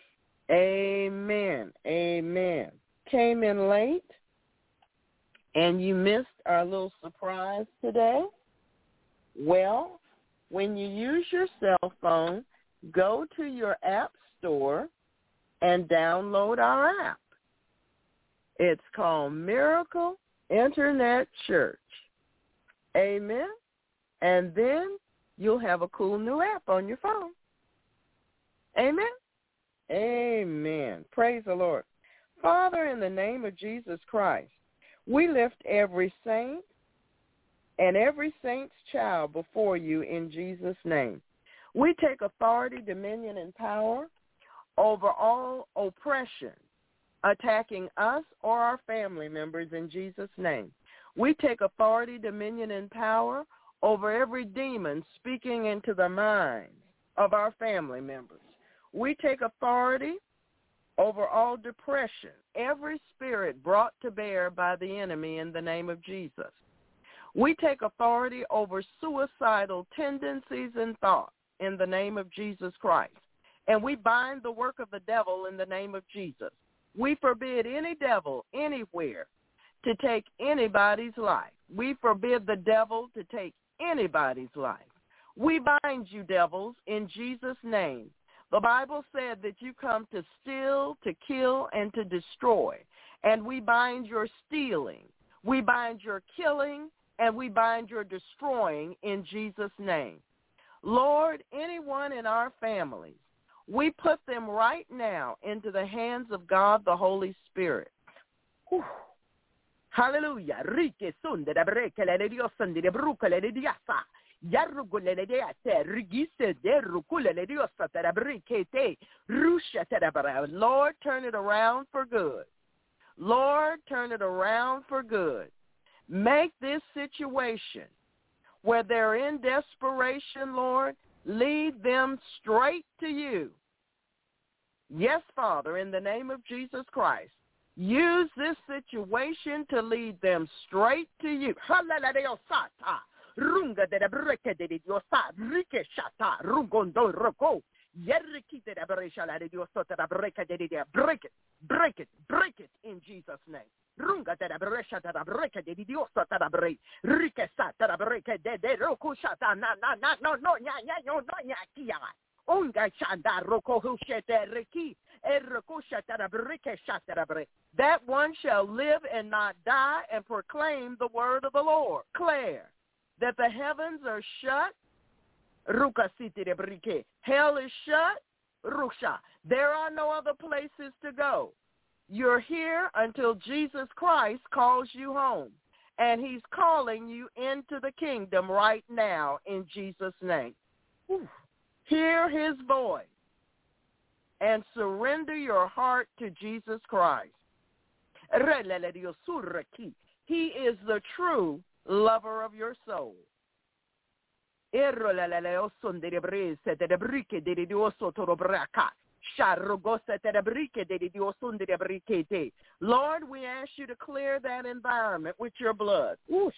Amen. Amen. Came in late and you missed our little surprise today? Well, when you use your cell phone, go to your app store and download our app. It's called Miracle Internet Church. Amen? And then you'll have a cool new app on your phone. Amen? Amen. Praise the Lord. Father, in the name of Jesus Christ, we lift every saint and every saint's child before you in Jesus' name. We take authority, dominion, and power over all oppression attacking us or our family members in Jesus' name. We take authority, dominion, and power over every demon speaking into the minds of our family members. We take authority over all depression, every spirit brought to bear by the enemy in the name of Jesus. We take authority over suicidal tendencies and thoughts in the name of Jesus Christ. And we bind the work of the devil in the name of Jesus. We forbid any devil anywhere to take anybody's life. We forbid the devil to take anybody's life. We bind you, devils, in Jesus' name. The Bible said that you come to steal, to kill, and to destroy. And we bind your stealing. We bind your killing, and we bind your destroying in Jesus' name. Lord, anyone in our families, we put them right now into the hands of God the Holy Spirit. Whew. Hallelujah. Lord, turn it around for good. Lord, turn it around for good. Make this situation where they're in desperation, Lord, lead them straight to you. Yes, Father, in the name of Jesus Christ, use this situation to lead them straight to you. Runga de breke de diosa, rike shata, rungondo roko, yerikite de breshala de diosa, de breke de dia, break it, break it, break it in Jesus' name. Runga de bresha de breke de diosa, de break, rike sata de breke de de roku shata, na na na no no nya nya no no nya kia. Unga chanda roko hushete reki, eroko shata de breke shata de break. That one shall live and not die and proclaim the word of the Lord. Claire. That the heavens are shut, hell is shut, there are no other places to go. You're here until Jesus Christ calls you home, and he's calling you into the kingdom right now in Jesus' name. Whew. Hear his voice and surrender your heart to Jesus Christ. He is the true lover of your soul. Lord, we ask you to clear that environment with your blood.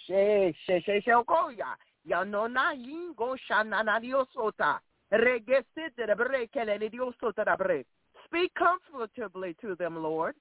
Speak comfortably to them, Lord.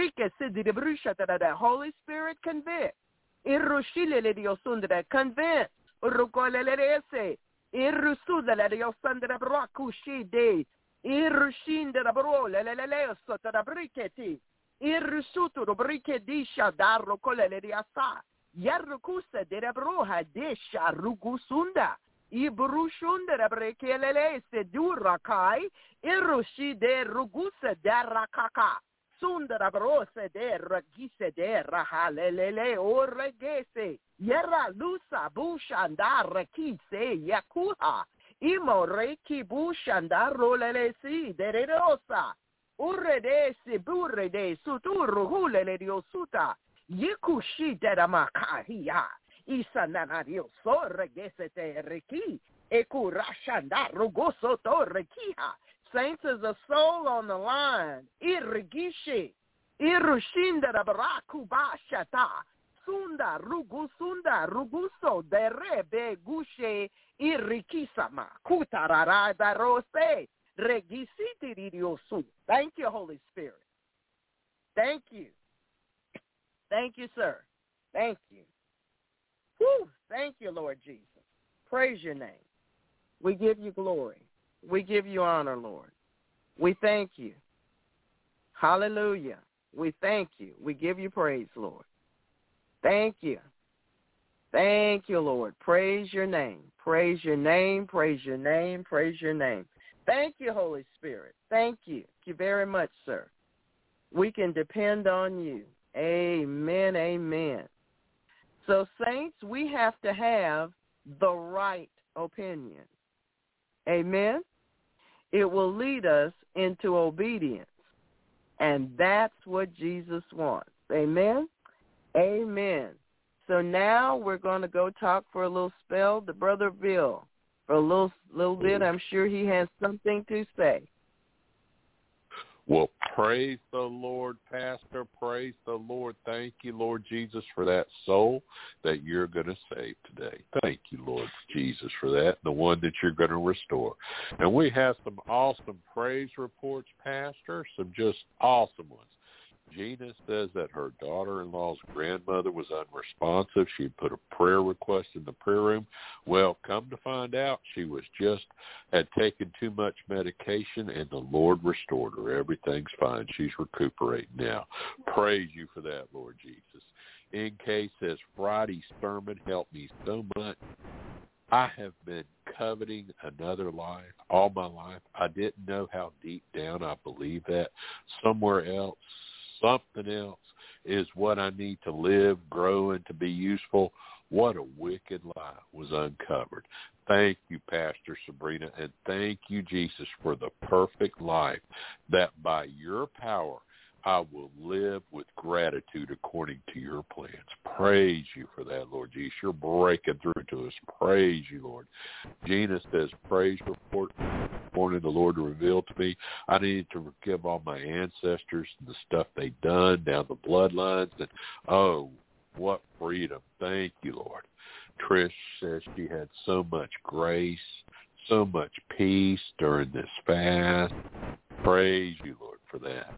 Holy Spirit, convict. Convince. Irusula Dio Sandra Bracushide, Irushinda Brole, Leleo Sota Briceti, Irusuto Bricedisha Darro Coleriasa, Yarrucusa de Broha Desha Rugusunda, Ibrushunda Brekelele se Durakai, Irushi de Rugusa Darakaka. Sundara brose de regise de rahalele o regese. Yera lusa bushandar kise yakuha. Imo reki bushandar rolele si de rosa. Urre de si burre de suturu hulele diosuta. Yikushi de ramakahia. Isa nanario so regese te reki. Ekurashandar rugoso to rekiha. Saints, is a soul on the line. Irrigishi. Irushinda rabaraku bashata. Sunda rugu sunda ruguso derebe gushe irrikisama. Kutarara darose. Regisiti ridiosu. Thank you, Holy Spirit. Thank you. Thank you, sir. Thank you. Whew. Thank you, Lord Jesus. Praise your name. We give you glory. We give you honor, Lord. We thank you. Hallelujah. We thank you. We give you praise, Lord. Thank you. Thank you, Lord. Praise your name. Praise your name. Praise your name. Praise your name. Thank you, Holy Spirit. Thank you. Thank you very much, sir. We can depend on you. Amen. Amen. So, saints, we have to have the right opinion. Amen. It will lead us into obedience. And that's what Jesus wants. Amen? Amen. So now we're going to go talk for a little spell to Brother Bill. For a little, little bit, I'm sure he has something to say. Well, praise the Lord, Pastor. Praise the Lord. Thank you, Lord Jesus, for that soul that you're going to save today. Thank you, Lord Jesus, for that, the one that you're going to restore. And we have some awesome praise reports, Pastor, some just awesome ones. Gina says that her daughter-in-law's grandmother was unresponsive. She put a prayer request in the prayer room. Well, come to find out, she was just had taken too much medication, and the Lord restored her. Everything's fine. She's recuperating now. Praise you for that, Lord Jesus. N K says, Friday's sermon helped me so much. I have been coveting another life all my life. I didn't know how deep down I believe that. Somewhere else, something else is what I need to live, grow, and to be useful. What a wicked lie was uncovered. Thank you, Pastor Sabrina, and thank you, Jesus, for the perfect life that by your power I will live with gratitude according to your plans. Praise you for that, Lord Jesus. You're breaking through to us. Praise you, Lord. Gina says, praise report. Morning, the Lord revealed to me I needed to forgive all my ancestors and the stuff they'd done down the bloodlines. And, oh, what freedom. Thank you, Lord. Trish says she had so much grace, so much peace during this fast. Praise you, Lord, for that.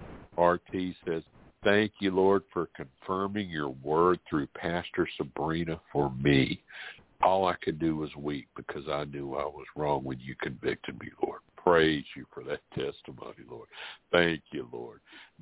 R T says, thank you, Lord, for confirming your word through Pastor Sabrina for me. All I could do was weep because I knew I was wrong when you convicted me, Lord. Praise you for that testimony, Lord. Thank you, Lord.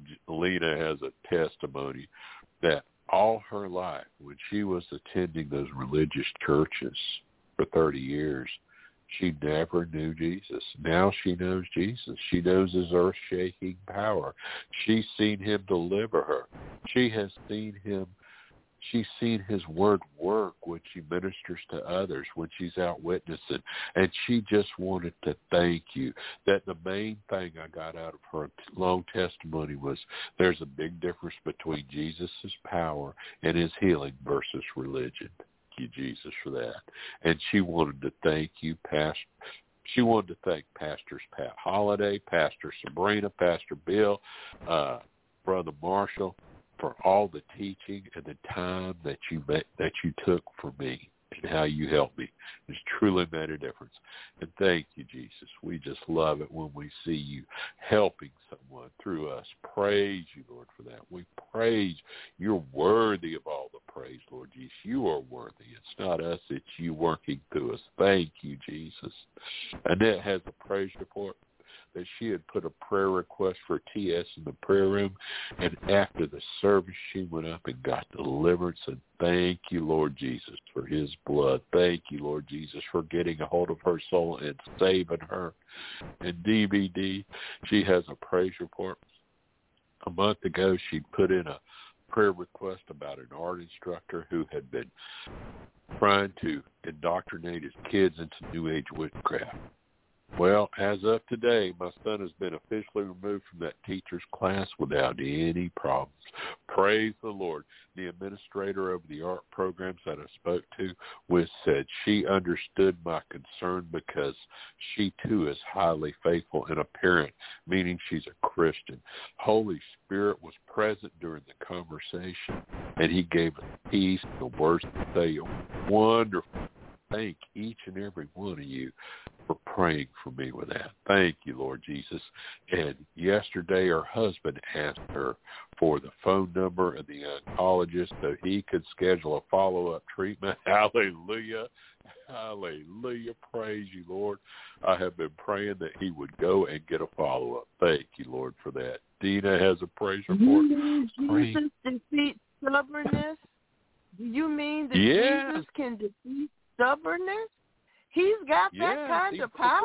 Lena has a testimony that all her life, when she was attending those religious churches for thirty years, she never knew Jesus. Now she knows Jesus. She knows his earth-shaking power. She's seen him deliver her. She has seen him. She's seen his word work when she ministers to others, when she's out witnessing. And she just wanted to thank you. That the main thing I got out of her long testimony was there's a big difference between Jesus' power and his healing versus religion. You, Jesus, for that. And she wanted to thank you, Pastor. She wanted to thank Pastors Pat Holliday, Pastor Sabrina, Pastor Bill, uh, Brother Marshall, for all the teaching and the time that you met, that you took for me and how you helped me. It's truly made a difference. And thank you, Jesus. We just love it when we see you helping someone through us. Praise you, Lord, for that. We praise you're worthy of all the praise, Lord Jesus. You are worthy. It's not us, it's you working through us. Thank you, Jesus. Annette has a praise report that she had put a prayer request for T S in the prayer room, and after the service she went up and got deliverance. And thank you, Lord Jesus, for his blood. Thank you, Lord Jesus, for getting a hold of her soul and saving her. And D V D, she has a praise report. A month ago she put in a prayer request about an art instructor who had been trying to indoctrinate his kids into New Age witchcraft. Well, as of today, my son has been officially removed from that teacher's class without any problems. Praise the Lord. The administrator of the art programs that I spoke to with said she understood my concern because she too is highly faithful and a parent, meaning she's a Christian. Holy Spirit was present during the conversation, and he gave us peace, the words to say, wonderful. Thank each and every one of you for praying for me with that. Thank you, Lord Jesus. And yesterday her husband asked her for the phone number of the oncologist so he could schedule a follow-up treatment. Hallelujah. Hallelujah. Praise you, Lord. I have been praying that he would go and get a follow-up. Thank you, Lord, for that. Dina has a praise report. You mean Jesus defeats stubbornness? Do you mean that yes. Jesus can defeat stubbornness? He's got that yes, kind of power?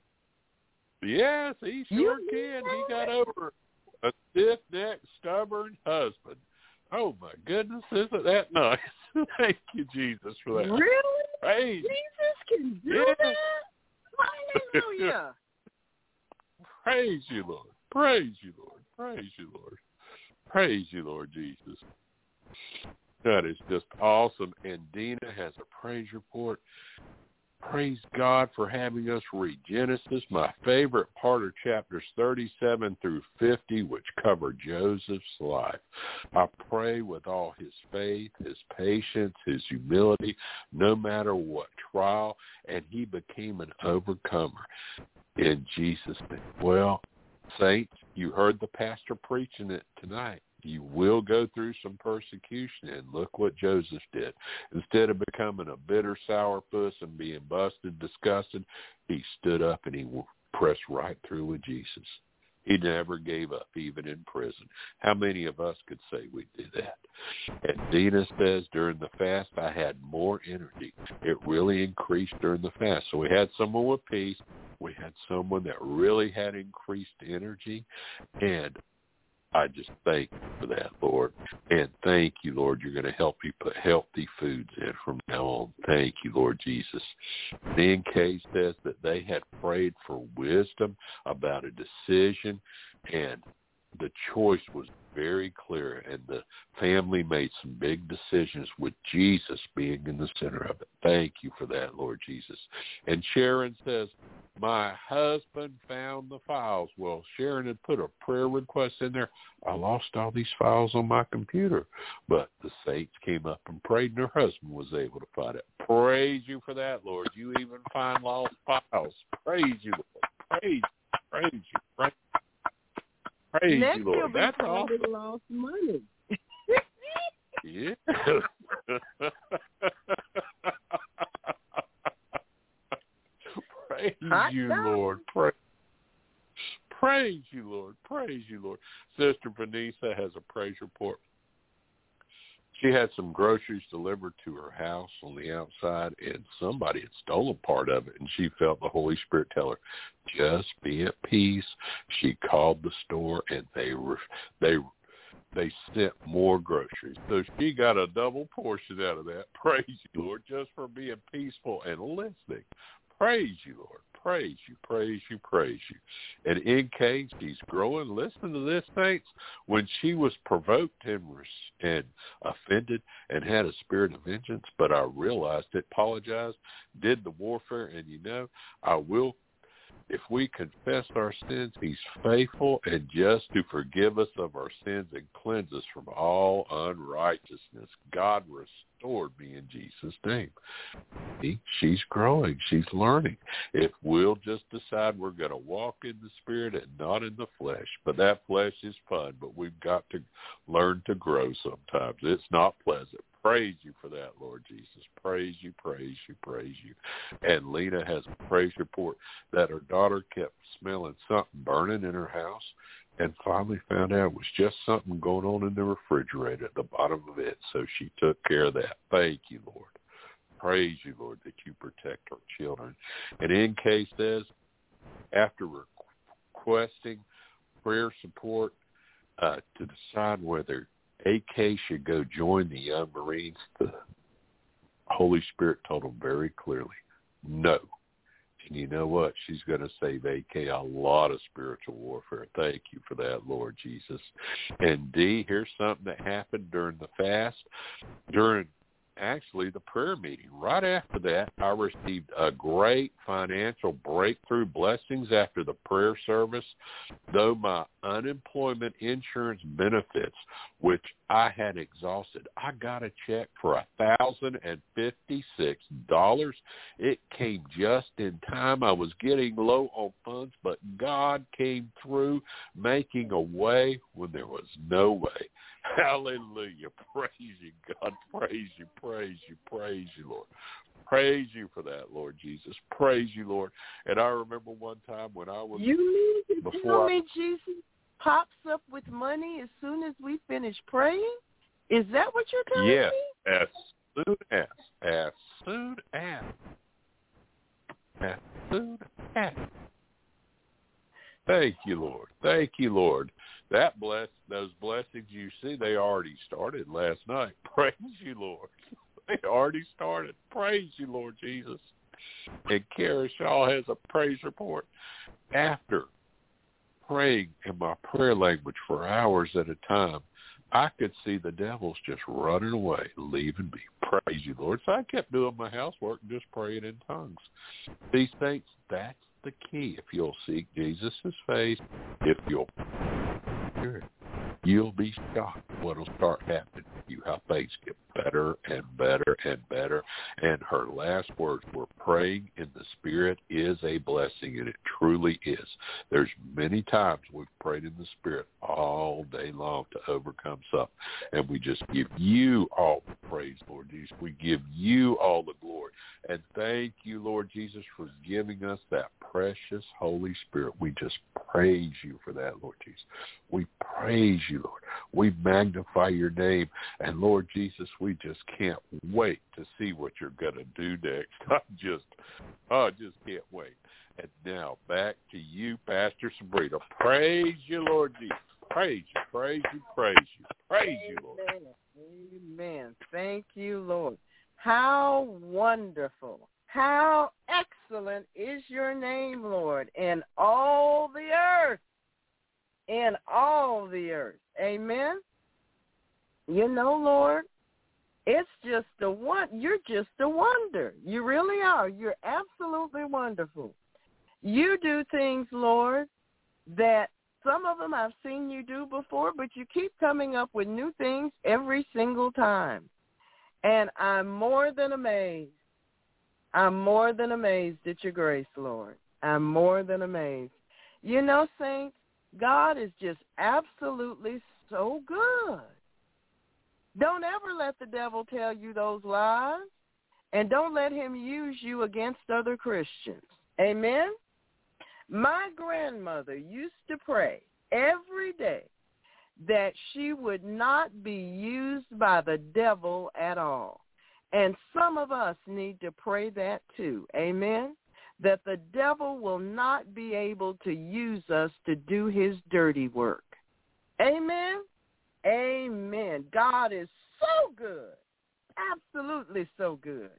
Yes, he sure you can. He got over a stiff-necked, stubborn husband. Oh, my goodness, isn't that nice? Thank you, Jesus, for that. Really? Praise. Jesus can do yes. that? Hallelujah. Praise you, Lord. Praise you, Lord. Praise you, Lord. Praise you, Lord Jesus. That is just awesome. And Dina has a praise report. Praise God for having us read Genesis, my favorite part of chapters thirty-seven through fifty, which cover Joseph's life. I pray with all his faith, his patience, his humility, no matter what trial, and he became an overcomer in Jesus' name. Well, saints, you heard the pastor preaching it tonight. You will go through some persecution, and look what Joseph did. Instead of becoming a bitter sourpuss and being busted, disgusted, he stood up and he pressed right through with Jesus. He never gave up, even in prison. How many of us could say we did that? And Dina says, during the fast, I had more energy. It really increased during the fast. So we had someone with peace. We had someone that really had increased energy, and I just thank you for that, Lord. And thank you, Lord, you're going to help me put healthy foods in from now on. Thank you, Lord Jesus. The N K says that they had prayed for wisdom about a decision, and the choice was very clear, and the family made some big decisions with Jesus being in the center of it. Thank you for that, Lord Jesus. And Sharon says, my husband found the files. Well, Sharon had put a prayer request in there. I lost all these files on my computer. But the saints came up and prayed, and her husband was able to find it. Praise you for that, Lord. You even find lost files. Praise you, Lord. Praise, praise you. Praise, praise Next you, Lord. you'll be That's finding awesome. lost money. Yeah. Praise Hot you, dog. Lord. Praise, praise you, Lord. Praise you, Lord. Sister Vanessa has a praise report. She had some groceries delivered to her house on the outside, and somebody had stolen part of it, and she felt the Holy Spirit tell her, just be at peace. She called the store, and they were, they they sent more groceries. So she got a double portion out of that. Praise you, Lord, just for being peaceful and listening. Praise you, Lord. Praise you, praise you, praise you. And in case she's growing, listen to this, saints. When she was provoked and, and offended and had a spirit of vengeance, but I realized it, apologized, did the warfare, and you know, I will, if we confess our sins, he's faithful and just to forgive us of our sins and cleanse us from all unrighteousness. God restored me in Jesus' name. See, she's growing. She's learning. If we'll just decide we're going to walk in the Spirit and not in the flesh, but that flesh is fun, but we've got to learn to grow sometimes. It's not pleasant. praise you for that, Lord Jesus. Praise you, praise you, praise you. And Lena has a praise report that her daughter kept smelling something burning in her house and finally found out it was just something going on in the refrigerator at the bottom of it. So she took care of that. Thank you, Lord. Praise you, Lord, that you protect our children. And in case says, after requesting prayer support uh, to decide whether A K should go join the young Marines, the Holy Spirit told him very clearly, no. And you know what? She's going to save A K a lot of spiritual warfare. Thank you for that, Lord Jesus. And D, here's something that happened during the fast. During actually the prayer meeting, right after that, I received a great financial breakthrough blessings after the prayer service, though my unemployment insurance benefits, which I had exhausted, I got a check for one thousand fifty-six dollars. It came just in time. I was getting low on funds, but God came through, making a way when there was no way. Hallelujah. Praise you, God. Praise you, praise you, praise you, Lord. Praise you for that, Lord Jesus. Praise you, Lord. And I remember one time when I was... You mean to tell I, me Jesus pops up with money as soon as we finish praying? Is that what you're telling yes, me? Yes, as soon as, as soon as, as soon as. Thank you, Lord. Thank you, Lord. That bless those blessings you see, they already started last night. Praise you, Lord. They already started. Praise you, Lord Jesus. And Kara Shaw has a praise report. After praying in my prayer language for hours at a time, I could see the devils just running away, leaving me. Praise you, Lord. So I kept doing my housework and just praying in tongues. These things, that's the key. If you'll seek Jesus' face, if you'll hear it, you'll be shocked what'll start happening to you, how things get better and better and better. And her last words were, praying in the Spirit is a blessing, and it truly is. There's many times we've prayed in the Spirit all day long to overcome something, and we just give you all the praise, Lord Jesus. We give you all the glory. And thank you, Lord Jesus, for giving us that precious Holy Spirit. We just praise you for that, Lord Jesus. We praise you, Lord. We magnify your name. And Lord Jesus, we just can't wait to see what you're going to do next. I just, I just can't wait. And now back to you, Pastor Sabrina. Praise you, Lord Jesus. Praise you, praise you, praise you. Praise you, Lord. Amen. Thank you, Lord. How wonderful. How excellent is your name, Lord, in all the earth. In all the earth. Amen. You know, Lord, it's just a one. You're just a wonder. You really are. You're absolutely wonderful. You do things, Lord, that some of them I've seen you do before, but you keep coming up with new things every single time. And I'm more than amazed. I'm more than amazed at your grace, Lord. I'm more than amazed. You know, saints, God is just absolutely so good. Don't ever let the devil tell you those lies, and don't let him use you against other Christians. Amen? My grandmother used to pray every day that she would not be used by the devil at all. And some of us need to pray that too. Amen? That the devil will not be able to use us to do his dirty work. Amen? Amen. God is so good. Absolutely so good.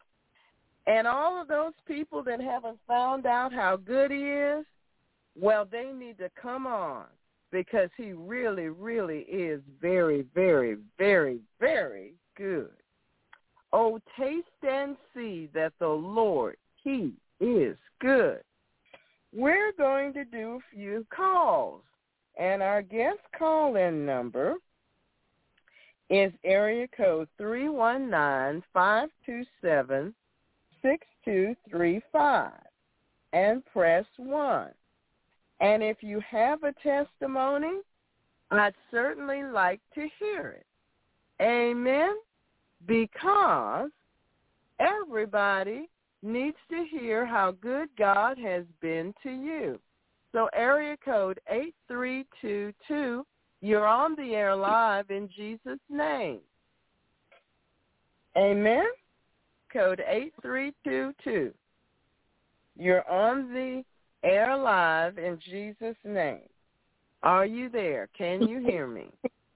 And all of those people that haven't found out how good he is, well, they need to come on, because he really, really is very, very, very, very good. Oh, taste and see that the Lord, he is good. We're going to do a few calls, and our guest call-in number is area code three one nine, five two seven, six two three five, and press one. And if you have a testimony, I'd certainly like to hear it. Amen? because everybody needs to hear how good God has been to you. So area code eight three two two, you're on the air live in Jesus' name. Amen? Code eight three two two. You're on the air live in Jesus' name. Are you there? Can you hear me?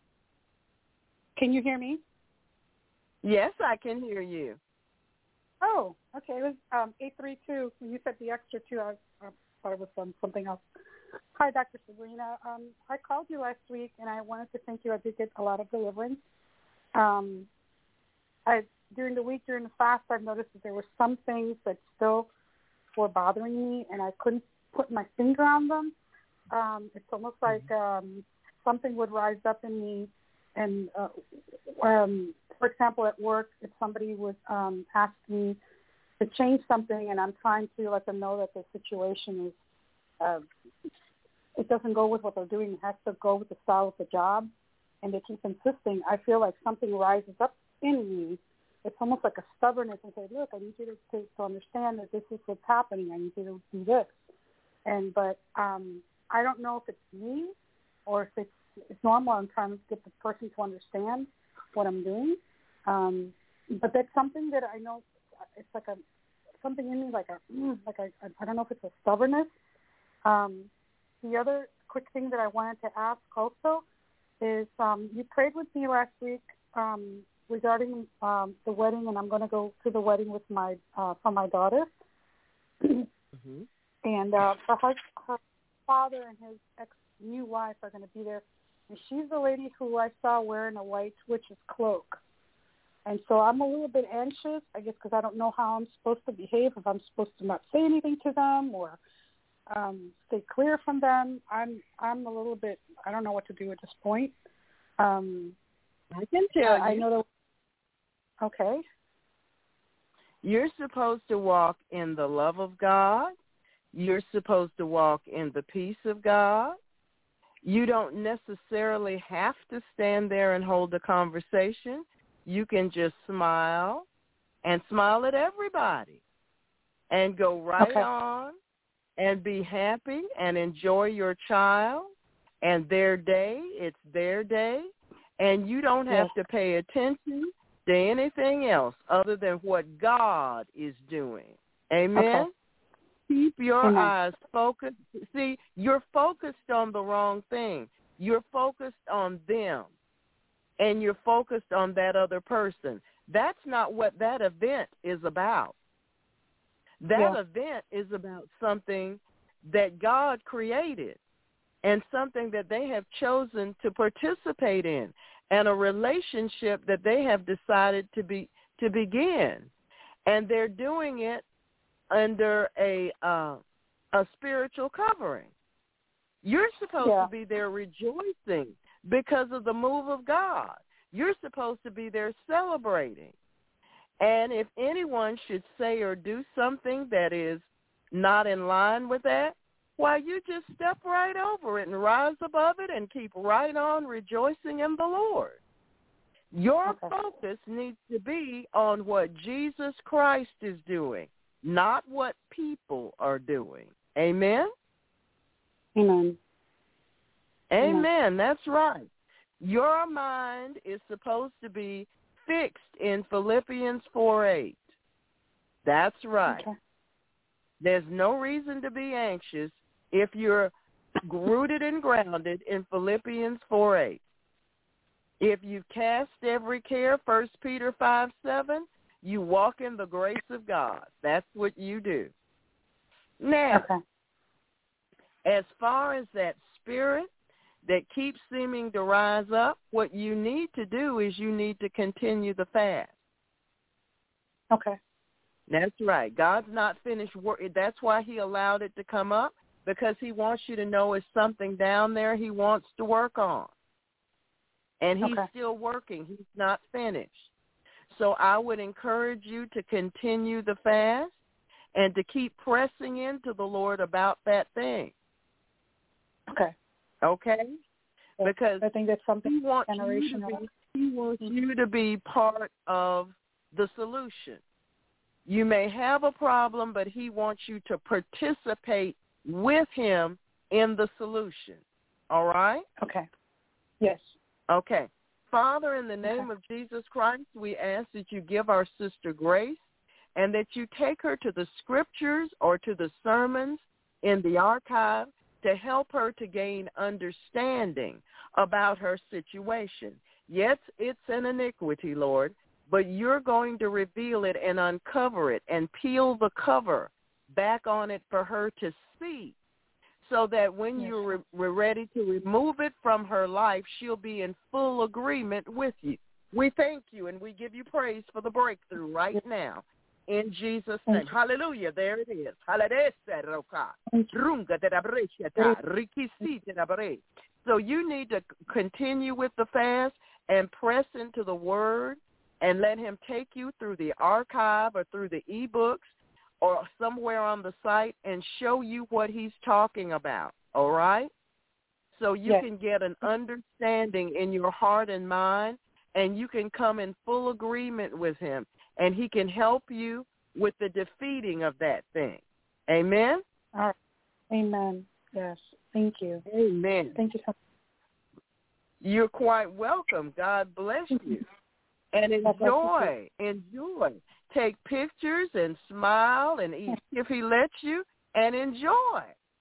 Can you hear me? Yes, I can hear you. Oh, okay. It was um, eight three two. When you said the extra two, I, I thought it was um, something else. Hi, Doctor Sabrina. Um, I called you last week, and I wanted to thank you. I did get a lot of deliverance. Um, I during the week, during the fast, I've noticed that there were some things that still were bothering me, and I couldn't put my finger on them. Um, it's almost like um, something would rise up in me, and uh, um, for example, at work, if somebody would um, ask me to change something, and I'm trying to let them know that the situation is, uh, it doesn't go with what they're doing. It has to go with the style of the job, and they keep insisting. I feel like something rises up in me. It's almost like a stubbornness and say, look, I need you to, to, to understand that this is what's happening. I need you to do this. And but um, I don't know if it's me or if it's, it's normal. I'm trying to get the person to understand what I'm doing. Um, but that's something that I know it's like a something in me, like a like a, I don't know if it's a stubbornness. Um, the other quick thing that I wanted to ask also is um, you prayed with me last week um, regarding um, the wedding, and I'm going to go to the wedding with my uh, for my daughter. Mm-hmm. And uh, her, her father and his ex-new wife are going to be there. And she's the lady who I saw wearing a white witch's cloak. And so I'm a little bit anxious, I guess, because I don't know how I'm supposed to behave, if I'm supposed to not say anything to them or um, stay clear from them. I'm I'm a little bit, I don't know what to do at this point. Um, I can tell I, you. I know that, okay. You're supposed to walk in the love of God. You're supposed to walk in the peace of God. You don't necessarily have to stand there and hold a conversation. You can just smile and smile at everybody and go right okay. on and be happy and enjoy your child and their day. It's their day. And you don't have yes. to pay attention to anything else other than what God is doing. Amen? Okay. Keep your Amen. eyes focused. See, you're focused on the wrong thing. You're focused on them, and you're focused on that other person. That's not what that event is about. That yeah. event is about something that God created and something that they have chosen to participate in and a relationship that they have decided to be to begin. And they're doing it under a uh, a spiritual covering. You're supposed yeah. to be there rejoicing because of the move of God. You're supposed to be there celebrating. And if anyone should say or do something that is not in line with that, why, you just step right over it and rise above it and keep right on rejoicing in the Lord. Your okay. focus needs to be on what Jesus Christ is doing, not what people are doing. Amen? Amen. Amen. Amen. That's right. Your mind is supposed to be fixed in Philippians four eight. That's right. Okay. There's no reason to be anxious if you're rooted and grounded in Philippians four eight. If you cast every care, First Peter five seven, you walk in the grace of God. That's what you do. Now, okay. as far as that spirit that keeps seeming to rise up, what you need to do is you need to continue the fast. Okay. That's right. God's not finished work. That's why he allowed it to come up, because he wants you to know it's something down there he wants to work on. And he's okay. still working. He's not finished. So I would encourage you to continue the fast and to keep pressing into the Lord about that thing. Okay. Okay? Yeah, Because I think that's something he wants you to generational. be, He wants you to be part of the solution. You may have a problem, but he wants you to participate with him in the solution. All right? Okay. Yes. Okay. Father, in the name of Jesus Christ, we ask that you give our sister grace and that you take her to the scriptures or to the sermons in the archive to help her to gain understanding about her situation. Yes, it's an iniquity, Lord, but you're going to reveal it and uncover it and peel the cover back on it for her to see, so that when yes. you're re- ready to remove it from her life, she'll be in full agreement with you. We thank you and we give you praise for the breakthrough right now. In Jesus' name. Hallelujah. There it is. So you need to continue with the fast and press into the Word and let him take you through the archive or through the e-books or somewhere on the site and show you what he's talking about, all right? So you yes. can get an understanding in your heart and mind, and you can come in full agreement with him, and he can help you with the defeating of that thing. Amen? All right. Amen. Yes. Thank you. Amen. Thank you so much. You're quite welcome. God bless you. And enjoy. Enjoy. Take pictures and smile and eat if he lets you, and enjoy.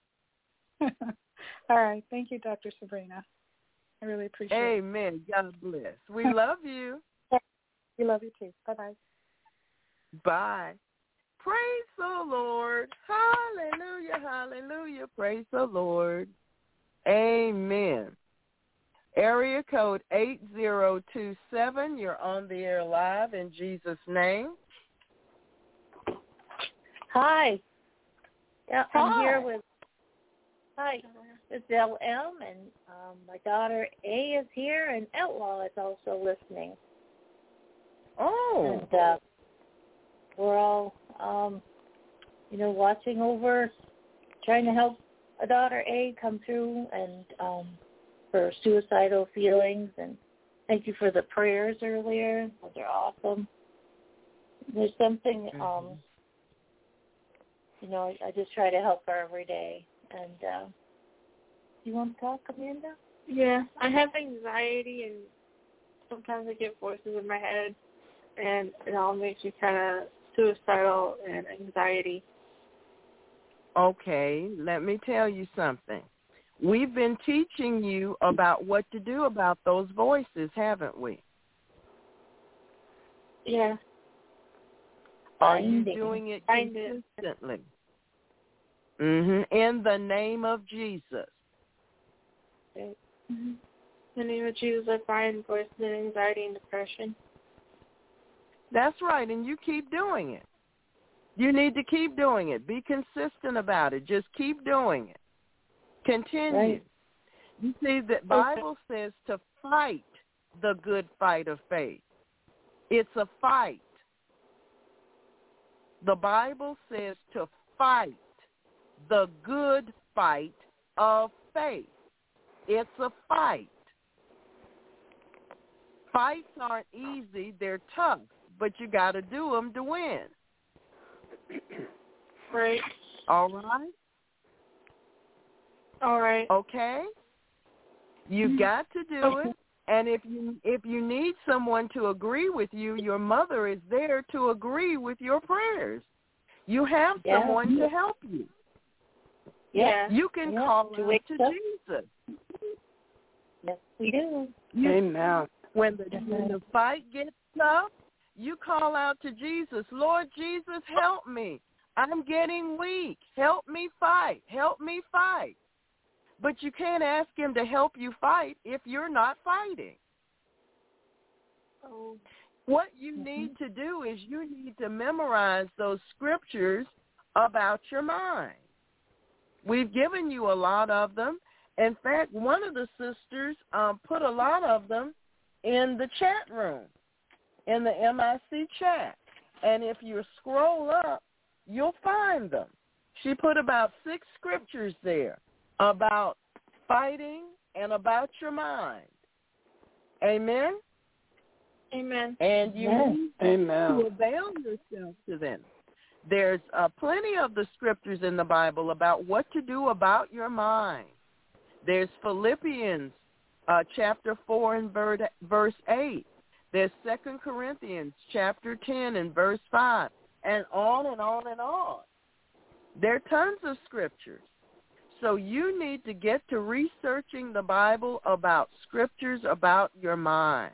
All right. Thank you, Doctor Sabrina. I really appreciate Amen. it. Amen. God bless. We love you. We love you too. Bye-bye. Bye. Praise the Lord. Hallelujah. Hallelujah. Praise the Lord. Amen. Area code eight zero two seven. You're on the air live in Jesus' name. Hi. Yeah, Hi. I'm here with Hi. It's L M, and um, my daughter A is here, and Outlaw is also listening. Oh. And uh, we're all, um, you know, watching over, trying to help a daughter A come through, and um, her suicidal feelings. And thank you for the prayers earlier; those are awesome. There's something, mm-hmm. um, you know, I, I just try to help her every day. And uh, you want to talk, Amanda? Yeah, I have anxiety, and sometimes I get voices in my head, and it all makes me kind of suicidal and anxiety. Okay, let me tell you something. We've been teaching you about what to do about those voices, haven't we? Yeah. Are you doing it consistently? Mm-hmm. In the name of Jesus. Mm-hmm. In the name of Jesus, I bind voices of anxiety and depression. That's right, and you keep doing it. You need to keep doing it. Be consistent about it. Just keep doing it. Continue. Right. You see, the Bible says to fight the good fight of faith. It's a fight. The Bible says to fight the good fight of faith. It's a fight. Fights aren't easy. They're tough, but you got to do them to win. Right. All right? All right. Okay? You got to do okay. it. And if you if you need someone to agree with you, your mother is there to agree with your prayers. You have yeah. someone to help you. Yeah. You can yeah. call to out to up. Jesus. Yes, we do. You, Amen. When the, when the fight gets tough, you call out to Jesus. Lord Jesus, help me. I'm getting weak. Help me fight. Help me fight. But you can't ask him to help you fight if you're not fighting. Oh. What you need to do is you need to memorize those scriptures about your mind. We've given you a lot of them. In fact, one of the sisters um, put a lot of them in the chat room, in the M I C chat. And if you scroll up, you'll find them. She put about six scriptures there about fighting and about your mind. Amen? Amen. And you Amen. need Amen. to avail yourself to them. There's uh, plenty of the scriptures in the Bible about what to do about your mind. There's Philippians uh, chapter four and verse eight. There's Second Corinthians chapter ten and verse five, and on and on and on. There are tons of scriptures. So you need to get to researching the Bible about scriptures about your mind.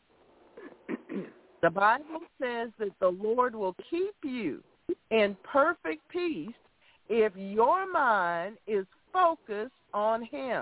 The Bible says that the Lord will keep you in perfect peace if your mind is focused on him.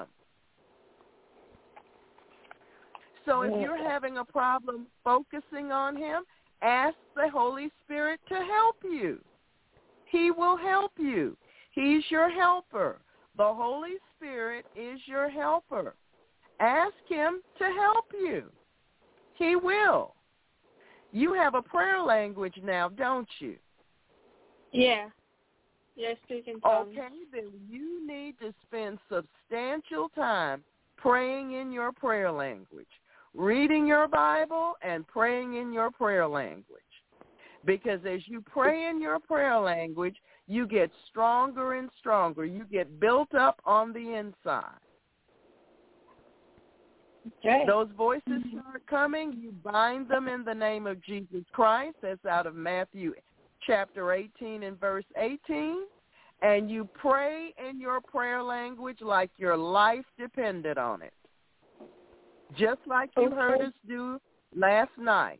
So if you're having a problem focusing on him, ask the Holy Spirit to help you. He will help you. He's your helper. The Holy Spirit is your helper. Ask him to help you. He will. You have a prayer language now, don't you? Yeah. Yeah, I speak in tongues. Okay, then you need to spend substantial time praying in your prayer language, reading your Bible and praying in your prayer language. Because as you pray in your prayer language, you get stronger and stronger. You get built up on the inside. Okay. Those voices start coming, you bind them in the name of Jesus Christ. That's out of Matthew chapter eighteen and verse eighteen. And you pray in your prayer language like your life depended on it. Just like you Okay. heard us do last night.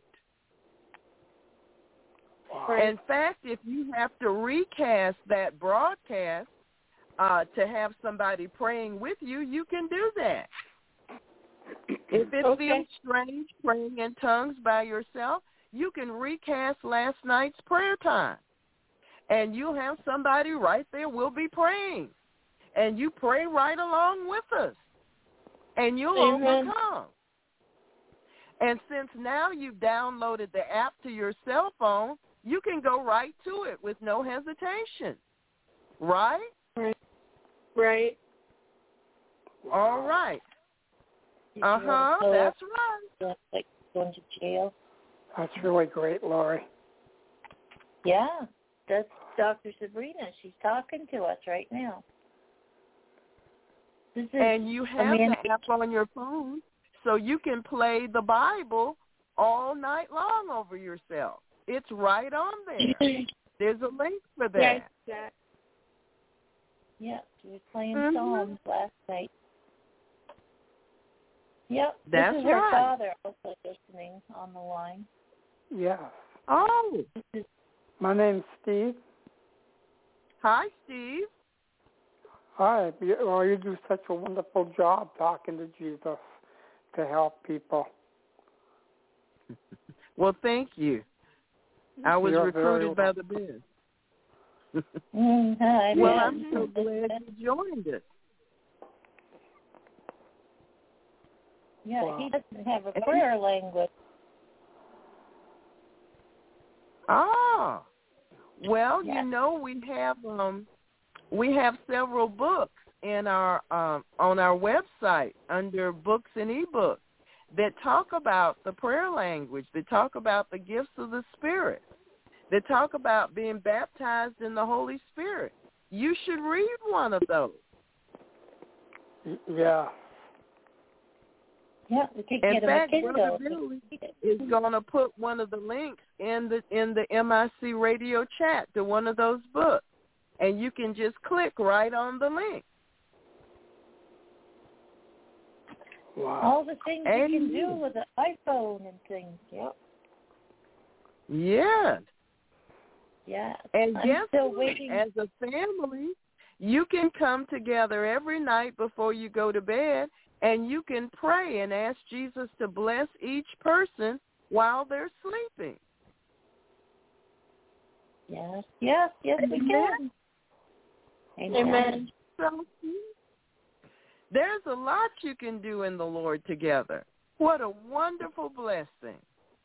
Wow. In fact, if you have to recast that broadcast uh, to have somebody praying with you, you can do that. If it Okay. feels strange praying in tongues by yourself, you can recast last night's prayer time. And you'll have somebody right there will be praying. And you pray right along with us. And you'll Amen. overcome. And since now you've downloaded the app to your cell phone, you can go right to it with no hesitation. Right? Right. Right. All right. Did you Uh-huh, want to tell that's us right. that, like going to jail? That's really great, Lori. Yeah, that's Doctor Sabrina. She's talking to us right now. This is And you have Amanda. the app on your phone, so you can play the Bible all night long over yourself. It's right on there. There's a link for that. Yes, that. Yeah, she was playing Mhm. Psalms last night. Yep, That's this is her right. father also listening on the line. Yes. Oh, My name's Steve. hi, Steve. Hi. You, well, you do such a wonderful job talking to Jesus to help people. Well, thank you. I was You're recruited by very the biz. Mm, hi, Well, man. I'm so glad you joined us. Yeah, Wow. he doesn't have a prayer language. Ah, well, Yeah. you know, we have um, we have several books in our um, on our website under books and ebooks that talk about the prayer language, that talk about the gifts of the Spirit, that talk about being baptized in the Holy Spirit. You should read one of those. Y- Yeah. Yeah, we could In get him fact, a Brother Kindle. Billy is going to put one of the links in the in the M I C radio chat to one of those books, and you can just click right on the link. Wow. All the things you can do Amen. with an iPhone and things. Yep. Yes. Yeah. And I'm guess still what? waiting. As a family, you can come together every night before you go to bed, and you can pray and ask Jesus to bless each person while they're sleeping. Yes, yes, yes, we can. Amen. Amen. So, there's a lot you can do in the Lord together. What a wonderful blessing.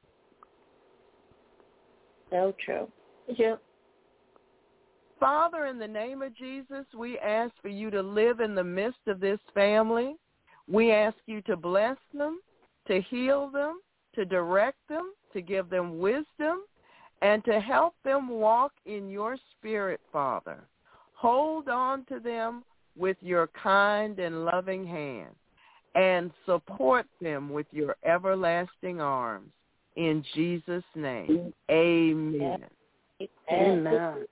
So true. Yep. Father, in the name of Jesus, we ask for you to live in the midst of this family. We ask you to bless them, to heal them, to direct them, to give them wisdom, and to help them walk in your spirit, Father. Hold on to them with your kind and loving hand and support them with your everlasting arms. In Jesus' name, amen. Amen.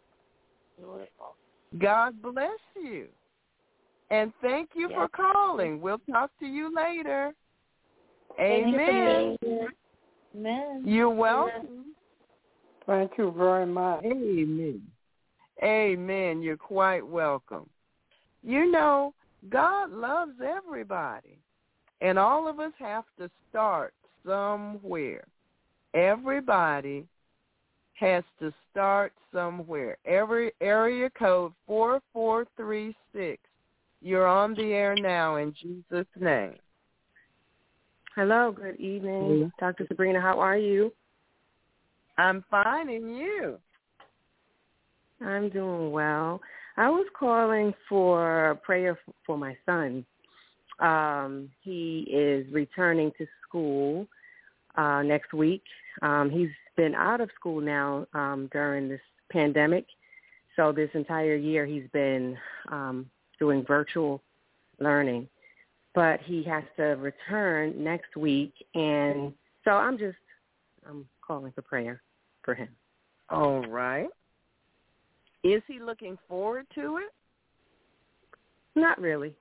God bless you. And thank you yes. for calling. We'll talk to you later. Thank Amen. You Amen. You're welcome. Thank you very much. Amen. Amen. You're quite welcome. You know, God loves everybody, and all of us have to start somewhere. Everybody has to start somewhere. Every area code four four three six. You're on the air now in Jesus' name. Hello, good evening. Mm-hmm. Doctor Sabrina, how are you? I'm fine, and you? I'm doing well. I was calling for prayer for my son. Um, he is returning to school uh, next week. Um, he's been out of school now um, during this pandemic. So this entire year he's been um, doing virtual learning. But he has to return next week. And so I'm just I'm calling for prayer for him. All right. Is he looking forward to it? Not really.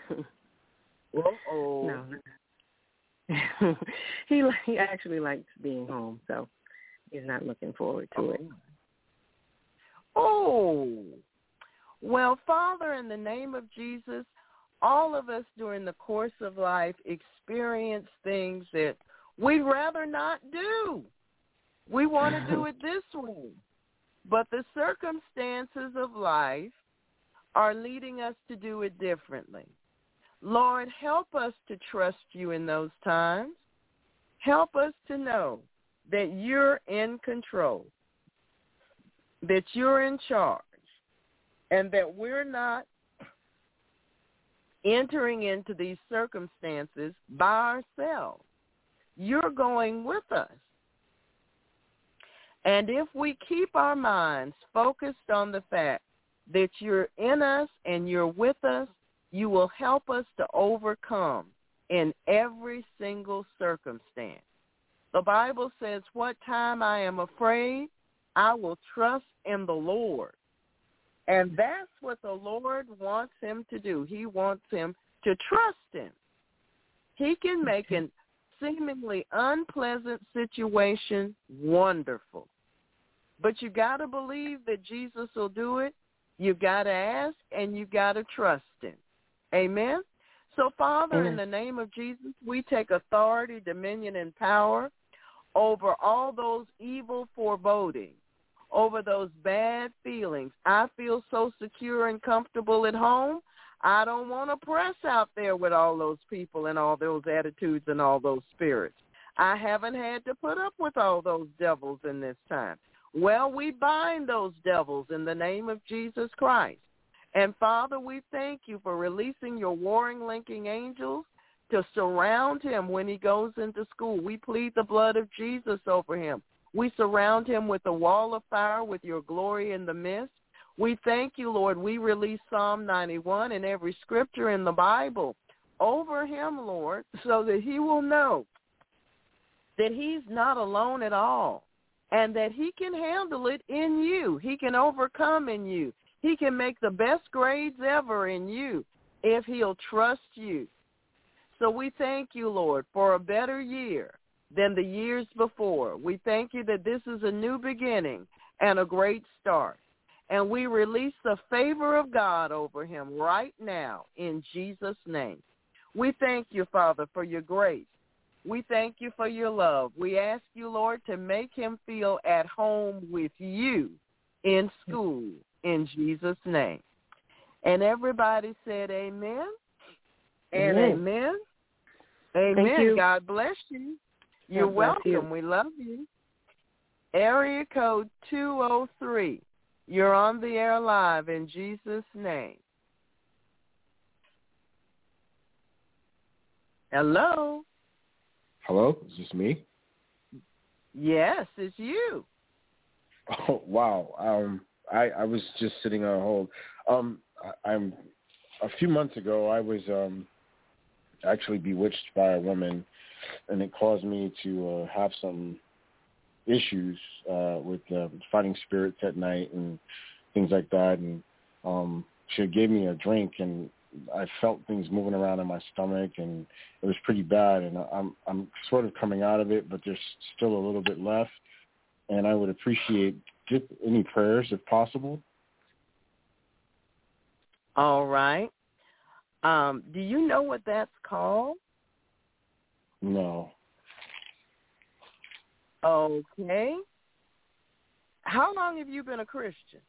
Uh-oh. No. he he actually likes being home, so he's not looking forward to oh. it. Oh. Well, Father, in the name of Jesus, all of us during the course of life experience things that we'd rather not do. We want to do it this way. But the circumstances of life are leading us to do it differently. Lord, help us to trust you in those times. Help us to know that you're in control, that you're in charge, and that we're not entering into these circumstances by ourselves. You're going with us. And if we keep our minds focused on the fact that you're in us and you're with us, you will help us to overcome in every single circumstance. The Bible says, what time I am afraid, I will trust in the Lord. And that's what the Lord wants him to do. He wants him to trust him. He can make an seemingly unpleasant situation wonderful. But you got to believe that Jesus will do it. You got to ask, and you got to trust him. Amen? So, Father, in the name of Jesus, we take authority, dominion, and power over all those evil forebodings, over those bad feelings. I feel so secure and comfortable at home. I don't want to press out there with all those people and all those attitudes and all those spirits. I haven't had to put up with all those devils in this time. Well, we bind those devils in the name of Jesus Christ. And, Father, we thank you for releasing your warring, linking angels to surround him when he goes into school. We plead the blood of Jesus over him. We surround him with a wall of fire with your glory in the midst. We thank you, Lord. We release Psalm ninety-one and every scripture in the Bible over him, Lord, so that he will know that he's not alone at all and that he can handle it in you. He can overcome in you. He can make the best grades ever in you if he'll trust you. So we thank you, Lord, for a better year than the years before. We thank you that this is a new beginning and a great start. And we release the favor of God over him right now in Jesus' name. We thank you, Father, for your grace. We thank you for your love. We ask you, Lord, to make him feel at home with you in school in Jesus' name. And everybody said amen and amen. Amen. Thank you. God bless you. You're God bless welcome. you. We love you. Area code two oh three. You're on the air live in Jesus' name. Hello? Hello, is this me? Yes, it's you. Oh, wow. Um, I, I was just sitting on hold. Um, I, I'm a few months ago. I was um, actually bewitched by a woman, and it caused me to uh, have some issues uh, with uh, fighting spirits at night and things like that. And um, she gave me a drink, and I felt things moving around in my stomach, and it was pretty bad. And I'm I'm sort of coming out of it, but there's still a little bit left. And I would appreciate just any prayers if possible. All right. Um, do you know what that's called? No. Okay. How long have you been a Christian?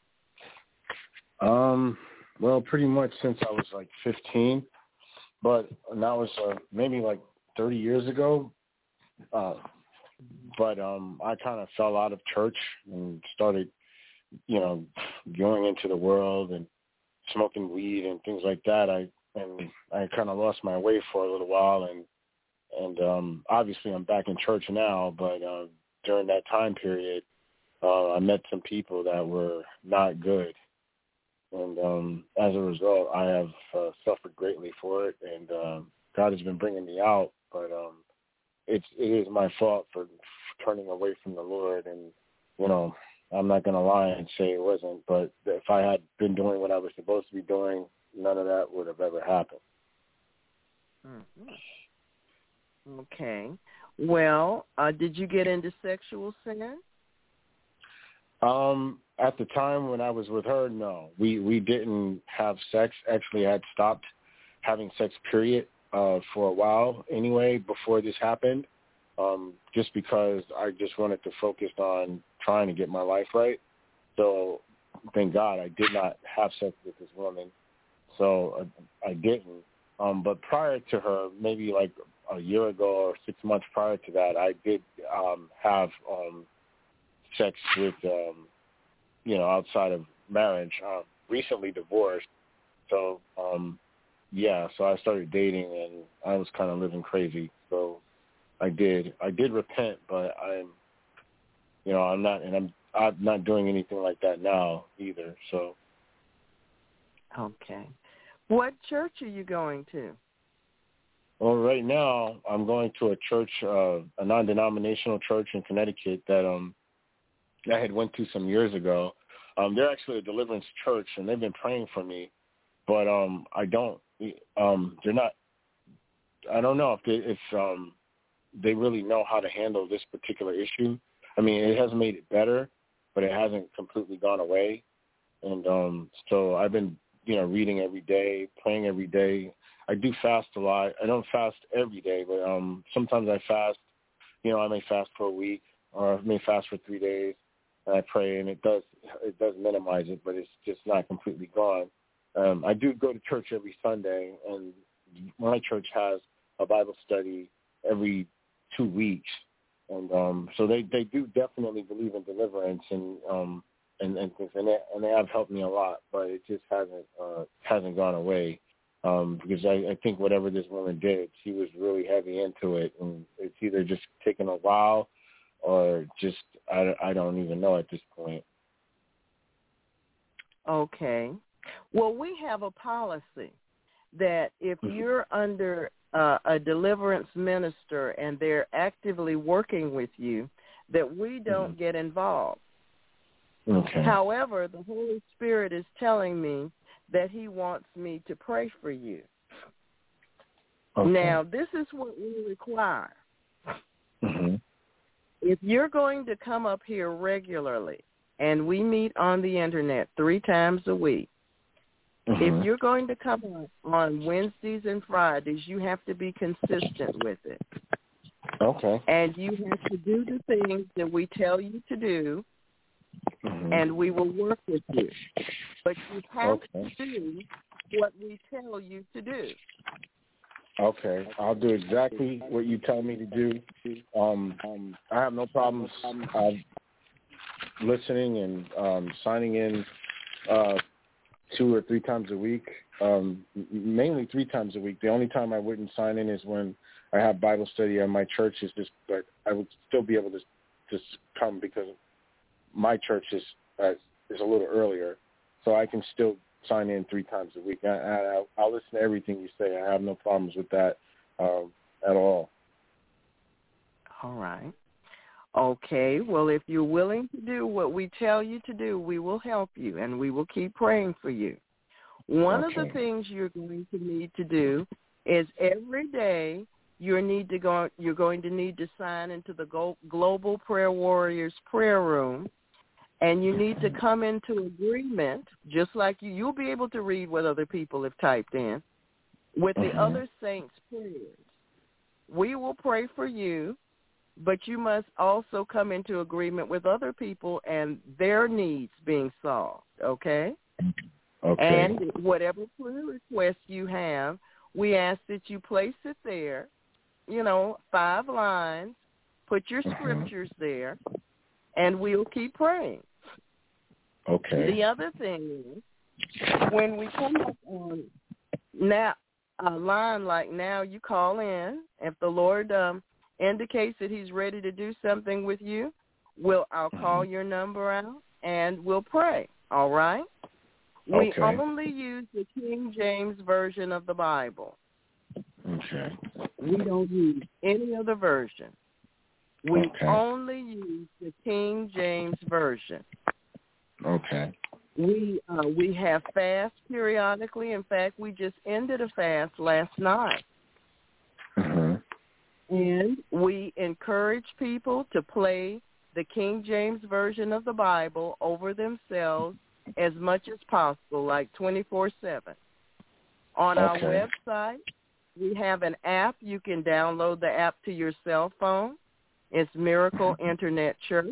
Um. Well, pretty much since I was like fifteen, but that was uh, maybe like thirty years ago. Uh, but um, I kind of fell out of church and started, you know, going into the world and smoking weed and things like that. I and I kind of lost my way for a little while, and and um, obviously I'm back in church now. But uh, during that time period, uh, I met some people that were not good. And um, as a result, I have uh, suffered greatly for it, and um, God has been bringing me out. But um, it's it is my fault for turning away from the Lord, and you know I'm not going to lie and say it wasn't. But if I had been doing what I was supposed to be doing, none of that would have ever happened. Mm-hmm. Okay. Well, uh, did you get into sexual sin? Um, at the time when I was with her, no, we, we didn't have sex. Actually, I had stopped having sex, period, uh, for a while anyway, before this happened, um, just because I just wanted to focus on trying to get my life right. So thank God I did not have sex with this woman. So I, I didn't. Um, but prior to her, maybe like a year ago or six months prior to that, I did um, have um, sex with, um, you know, outside of marriage. Uh, recently divorced, so um, yeah. So I started dating, and I was kind of living crazy. So I did, I did repent, but I'm, you know, I'm not, and I'm, I'm not doing anything like that now either. So. Okay. What church are you going to? Well, right now I'm going to a church, uh, a non-denominational church in Connecticut that um I had went to some years ago. Um, they're actually a deliverance church, and they've been praying for me, but um, I don't. Um, they're not. I don't know if they, if um, they really know how to handle this particular issue. I mean, it has made it better, but it hasn't completely gone away. And um, so I've been, you know, reading every day, praying every day. I do fast a lot. I don't fast every day, but um, sometimes I fast. You know, I may fast for a week, or I may fast for three days. And I pray, and it does it does minimize it, but it's just not completely gone. Um, I do go to church every Sunday, and my church has a Bible study every two weeks, and um, so they, they do definitely believe in deliverance and um, and and things, and they, and they have helped me a lot, but it just hasn't uh, hasn't gone away um, because I, I think whatever this woman did, she was really heavy into it, and it's either just taken a while or just I, I don't even know at this point. Okay. Well, we have a policy that if you're under uh, a deliverance minister and they're actively working with you, that we don't mm-hmm. get involved. Okay. However, the Holy Spirit is telling me that he wants me to pray for you. Okay. Now, this is what we require. Mm-hmm. If you're going to come up here regularly, and we meet on the Internet three times a week, mm-hmm. if you're going to come on, on Wednesdays and Fridays, you have to be consistent with it. Okay. And you have to do the things that we tell you to do, mm-hmm. and we will work with you. But you have okay. to do what we tell you to do. Okay, I'll do exactly what you tell me to do. Um, um, I have no problems uh, listening and um, signing in uh, two or three times a week, um, mainly three times a week. The only time I wouldn't sign in is when I have Bible study at my church. Is just, but I would still be able to just come because my church is uh, is a little earlier, so I can still sign in three times a week. I, I, I'll listen to everything you say. I have no problems with that um, at all. All right. Okay. Well, if you're willing to do what we tell you to do, we will help you, and we will keep praying for you. One okay. of the things you're going to need to do is every day you need to go. You're going to need to sign into the Global Prayer Warriors prayer room, and you need to come into agreement, just like you. You'll be able to read what other people have typed in, with the uh-huh. other saints' prayers. We will pray for you, but you must also come into agreement with other people and their needs being solved, okay? Okay. And whatever prayer request you have, we ask that you place it there, you know, five lines, put your uh-huh. scriptures there, and we'll keep praying. Okay. The other thing is, when we come up on now, a line like now, you call in. If the Lord um, indicates that he's ready to do something with you, we'll I'll call your number out and we'll pray, all right? We okay. only use the King James Version of the Bible. Okay. We don't use any other version. We okay. only use the King James Version. Okay. We uh, we have fasts periodically. In fact, we just ended a fast last night. Uh-huh. And we encourage people to play the King James Version of the Bible over themselves as much as possible, like twenty-four seven. On okay. our website, we have an app. You can download the app to your cell phone. It's Miracle Internet Church.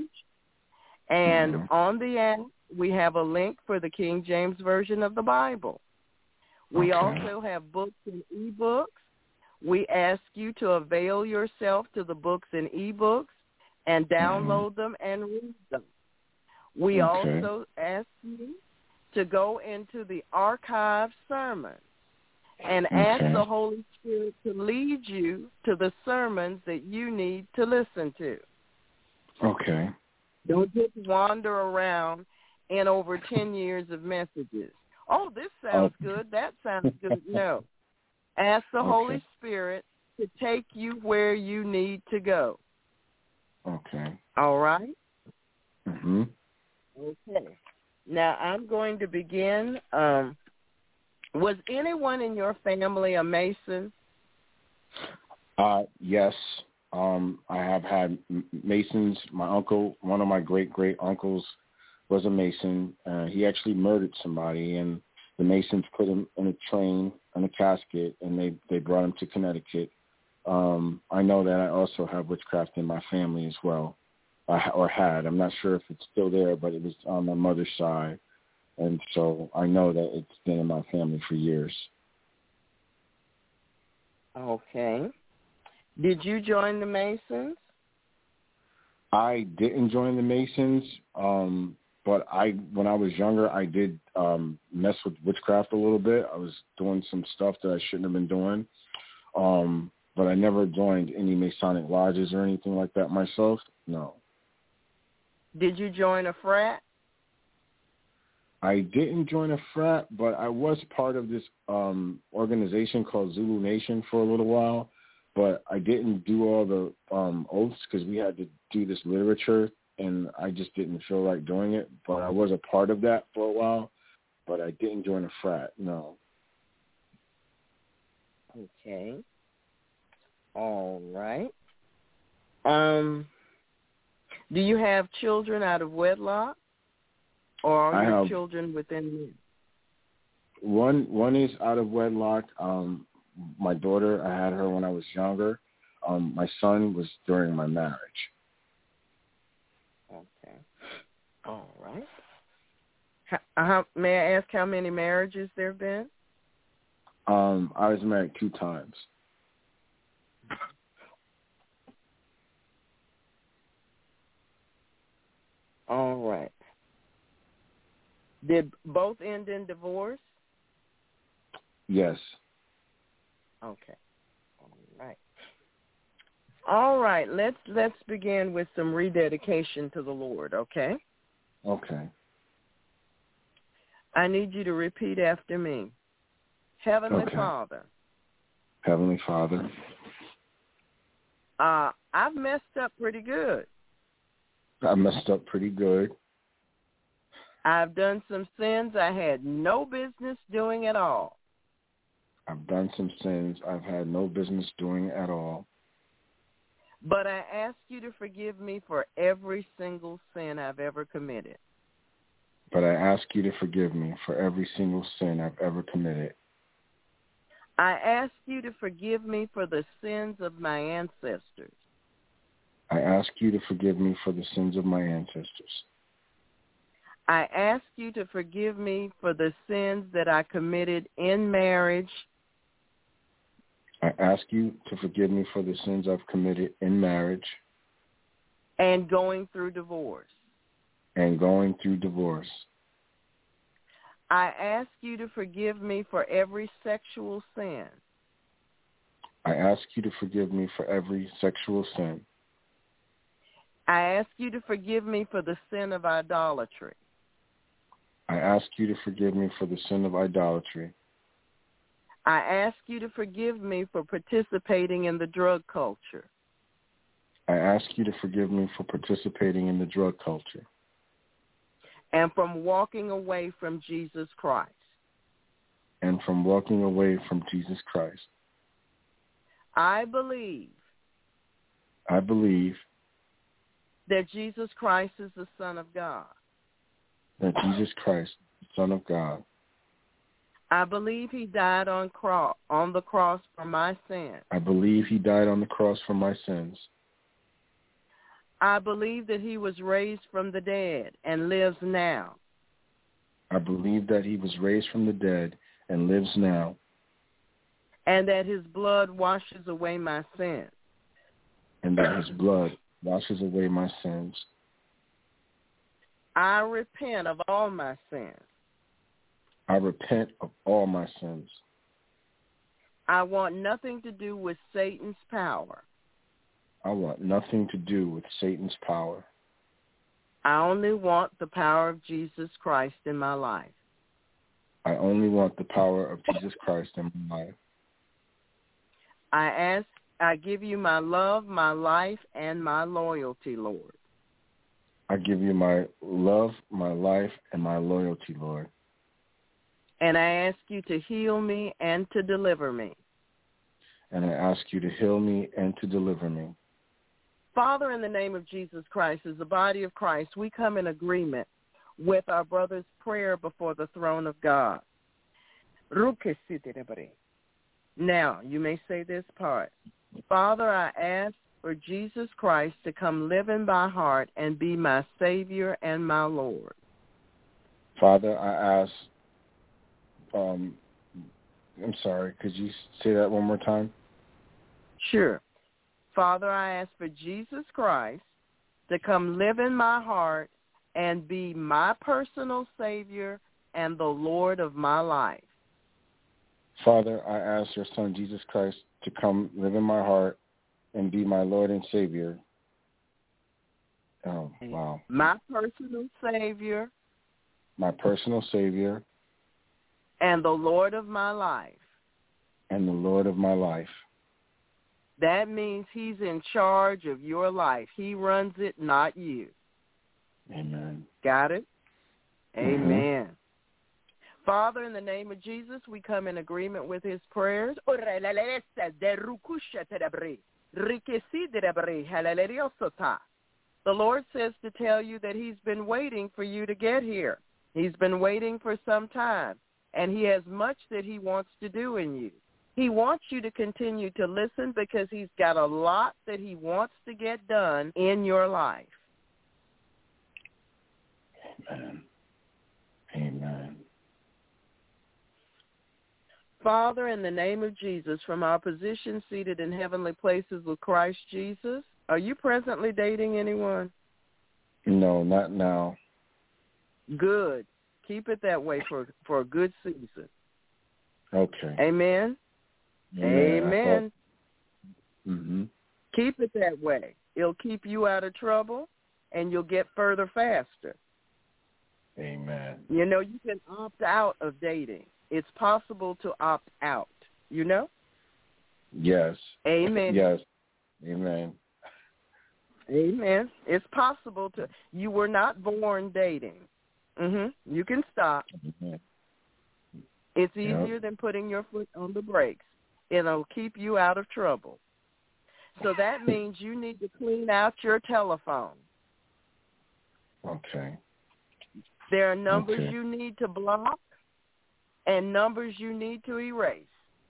And uh-huh. on the app, we have a link for the King James Version of the Bible. We okay. also have books and e-books. We ask you to avail yourself to the books and e-books and download mm-hmm. them and read them. We okay. also ask you to go into the archive sermons and okay. ask the Holy Spirit to lead you to the sermons that you need to listen to. Okay. Don't just wander around in over ten years of messages. Oh, this sounds okay. good. That sounds good. No. Ask the okay. Holy Spirit to take you where you need to go. Okay. All right? Mm-hmm. Okay. Now, I'm going to begin. Um, was anyone in your family a Mason? Uh, yes. Um, I have had Masons. My uncle, one of my great-great-uncles, was a Mason. Uh, he actually murdered somebody, and the Masons put him in a train, in a casket, and they, they brought him to Connecticut. Um, I know that I also have witchcraft in my family as well, uh, or had. I'm not sure if it's still there, but it was on my mother's side. And so I know that it's been in my family for years. Okay. Did you join the Masons? I didn't join the Masons, um, but I, when I was younger, I did um, mess with witchcraft a little bit. I was doing some stuff that I shouldn't have been doing, um, but I never joined any Masonic lodges or anything like that myself. No. Did you join a frat? I didn't join a frat, but I was part of this um, organization called Zulu Nation for a little while. But I didn't do all the um, oaths because we had to do this literature, and I just didn't feel like doing it. But I was a part of that for a while, but I didn't join a frat, no. Okay. All right. Um, do you have children out of wedlock, or are I your have, children within? One one is out of wedlock. Um, my daughter, I had her when I was younger. Um, my son was during my marriage. Okay. All right. How, how, may I ask how many marriages there have been? Um, I was married two times. All right. Did both end in divorce? Yes. Okay. All right. All right. Let's let's begin with some rededication to the Lord, okay? Okay. I need you to repeat after me. Heavenly Okay. Father. Heavenly Father. Uh, I've messed up pretty good. I messed up pretty good. I've done some sins I had no business doing at all. I've done some sins I've had no business doing at all. But I ask you to forgive me for every single sin I've ever committed. But I ask you to forgive me for every single sin I've ever committed. I ask you to forgive me for the sins of my ancestors. I ask you to forgive me for the sins of my ancestors. I ask you to forgive me for the sins that I committed in marriage. I ask you to forgive me for the sins I've committed in marriage. And going through divorce. And going through divorce. I ask you to forgive me for every sexual sin. I ask you to forgive me for every sexual sin. I ask you to forgive me for the sin of idolatry. I ask you to forgive me for the sin of idolatry. I ask you to forgive me for participating in the drug culture. I ask you to forgive me for participating in the drug culture. And from walking away from Jesus Christ. And from walking away from Jesus Christ. I believe. I believe. That Jesus Christ is the Son of God. That Jesus Christ, the Son of God. I believe he died on cross on the cross for my sins. I believe he died on the cross for my sins. I believe that he was raised from the dead and lives now. I believe that he was raised from the dead and lives now. And that his blood washes away my sins. And that his blood washes away my sins. I repent of all my sins. I repent of all my sins. I want nothing to do with Satan's power. I want nothing to do with Satan's power. I only want the power of Jesus Christ in my life. I only want the power of Jesus Christ in my life. I ask, I give you my love, my life, and my loyalty, Lord. I give you my love, my life, and my loyalty, Lord. And I ask you to heal me and to deliver me. And I ask you to heal me and to deliver me. Father, in the name of Jesus Christ, as the body of Christ, we come in agreement with our brother's prayer before the throne of God. Now, you may say this part. Father, I ask for Jesus Christ to come live in my heart and be my Savior and my Lord. Father, I ask, um, I'm sorry, could you say that one more time? Sure. Father, I ask for Jesus Christ to come live in my heart and be my personal Savior and the Lord of my life. Father, I ask your Son, Jesus Christ, to come live in my heart and be my Lord and Savior. Oh, wow. My personal Savior. My personal Savior. And the Lord of my life. And the Lord of my life. That means he's in charge of your life. He runs it, not you. Amen. Got it? Mm-hmm. Amen. Father, in the name of Jesus, we come in agreement with his prayers. The Lord says to tell you that he's been waiting for you to get here. He's been waiting for some time, and he has much that he wants to do in you. He wants you to continue to listen because he's got a lot that he wants to get done in your life. Amen. Amen. Father, in the name of Jesus, from our position seated in heavenly places with Christ Jesus, are you presently dating anyone? No, not now. Good. Keep it that way for for a good season. Okay. Amen. Amen. Amen. Mm-hmm. Keep it that way. It'll keep you out of trouble, and you'll get further faster. Amen. You know, you can opt out of dating. It's possible to opt out, you know? Yes. Amen. Yes. Amen. Amen. It's possible to. You were not born dating. Mhm. You can stop. Amen. It's easier Yep. than putting your foot on the brakes. It'll keep you out of trouble. So that means you need to clean out your telephone. Okay. There are numbers Okay. you need to block and numbers you need to erase.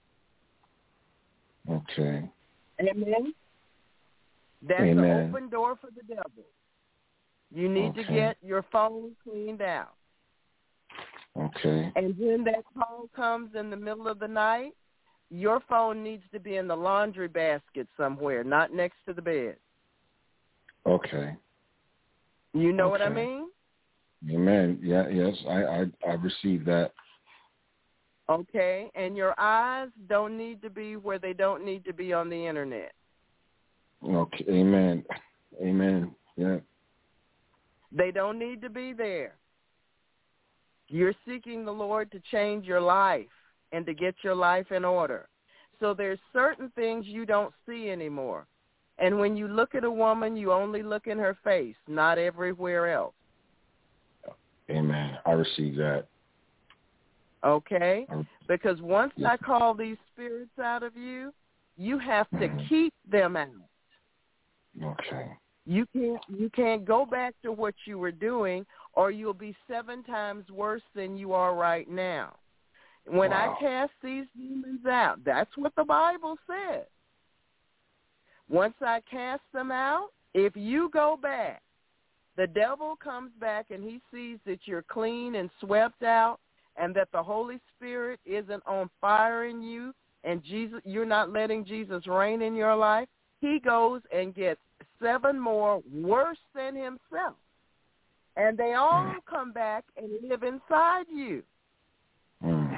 Okay. Amen. That's Amen. an open door for the devil. You need Okay. to get your phone cleaned out. Okay. And when that call comes in the middle of the night, your phone needs to be in the laundry basket somewhere, not next to the bed. Okay. You know what I Okay. mean? Amen. Yeah. Yes. I. I. I received that. Okay. And your eyes don't need to be where they don't need to be on the internet. Okay. Amen. Amen. Yeah. They don't need to be there. You're seeking the Lord to change your life and to get your life in order. So there's certain things you don't see anymore. And when you look at a woman, you only look in her face, not everywhere else. Amen. I received that. Okay? I, Because once yes. I call these spirits out of you, you have to Mhm. keep them out. Okay. You can't you can't go back to what you were doing, or you'll be seven times worse than you are right now. When Wow. I cast these demons out, that's what the Bible says. Once I cast them out, if you go back, the devil comes back and he sees that you're clean and swept out and that the Holy Spirit isn't on fire in you and Jesus, you're not letting Jesus reign in your life. He goes and gets seven more worse than himself. And they all Mm. come back and live inside you. Mm.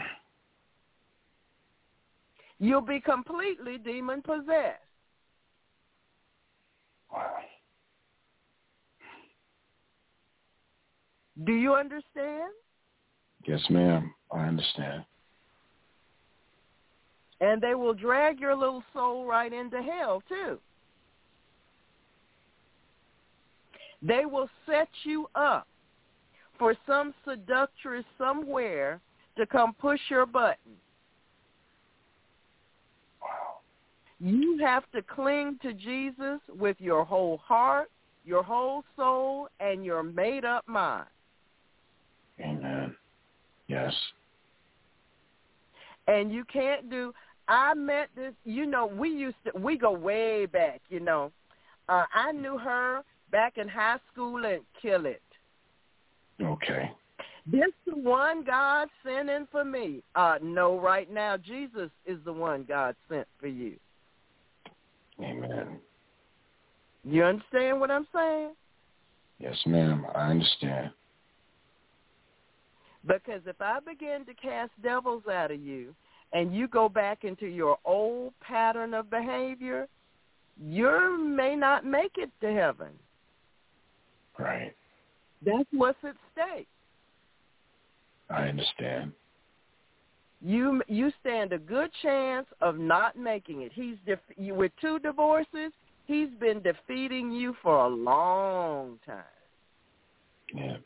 You'll be completely demon-possessed. Wow. Do you understand? Yes, ma'am. I understand. And they will drag your little soul right into hell, too. They will set you up for some seductress somewhere to come push your button. Wow. You have to cling to Jesus with your whole heart, your whole soul, and your made-up mind. Amen. Yes. And you can't do, I met this, you know, we used to, we go way back, you know. Uh, I knew her back in high school and kill it. Okay. This the one God sent in for me. Uh, no, right now, Jesus is the one God sent for you. Amen. You understand what I'm saying? Yes, ma'am. I understand. Because if I begin to cast devils out of you and you go back into your old pattern of behavior, you may not make it to heaven. Right. That's what's at stake. I understand. You you stand a good chance of not making it. He's def- you, with two divorces, he's been defeating you for a long time. Yeah.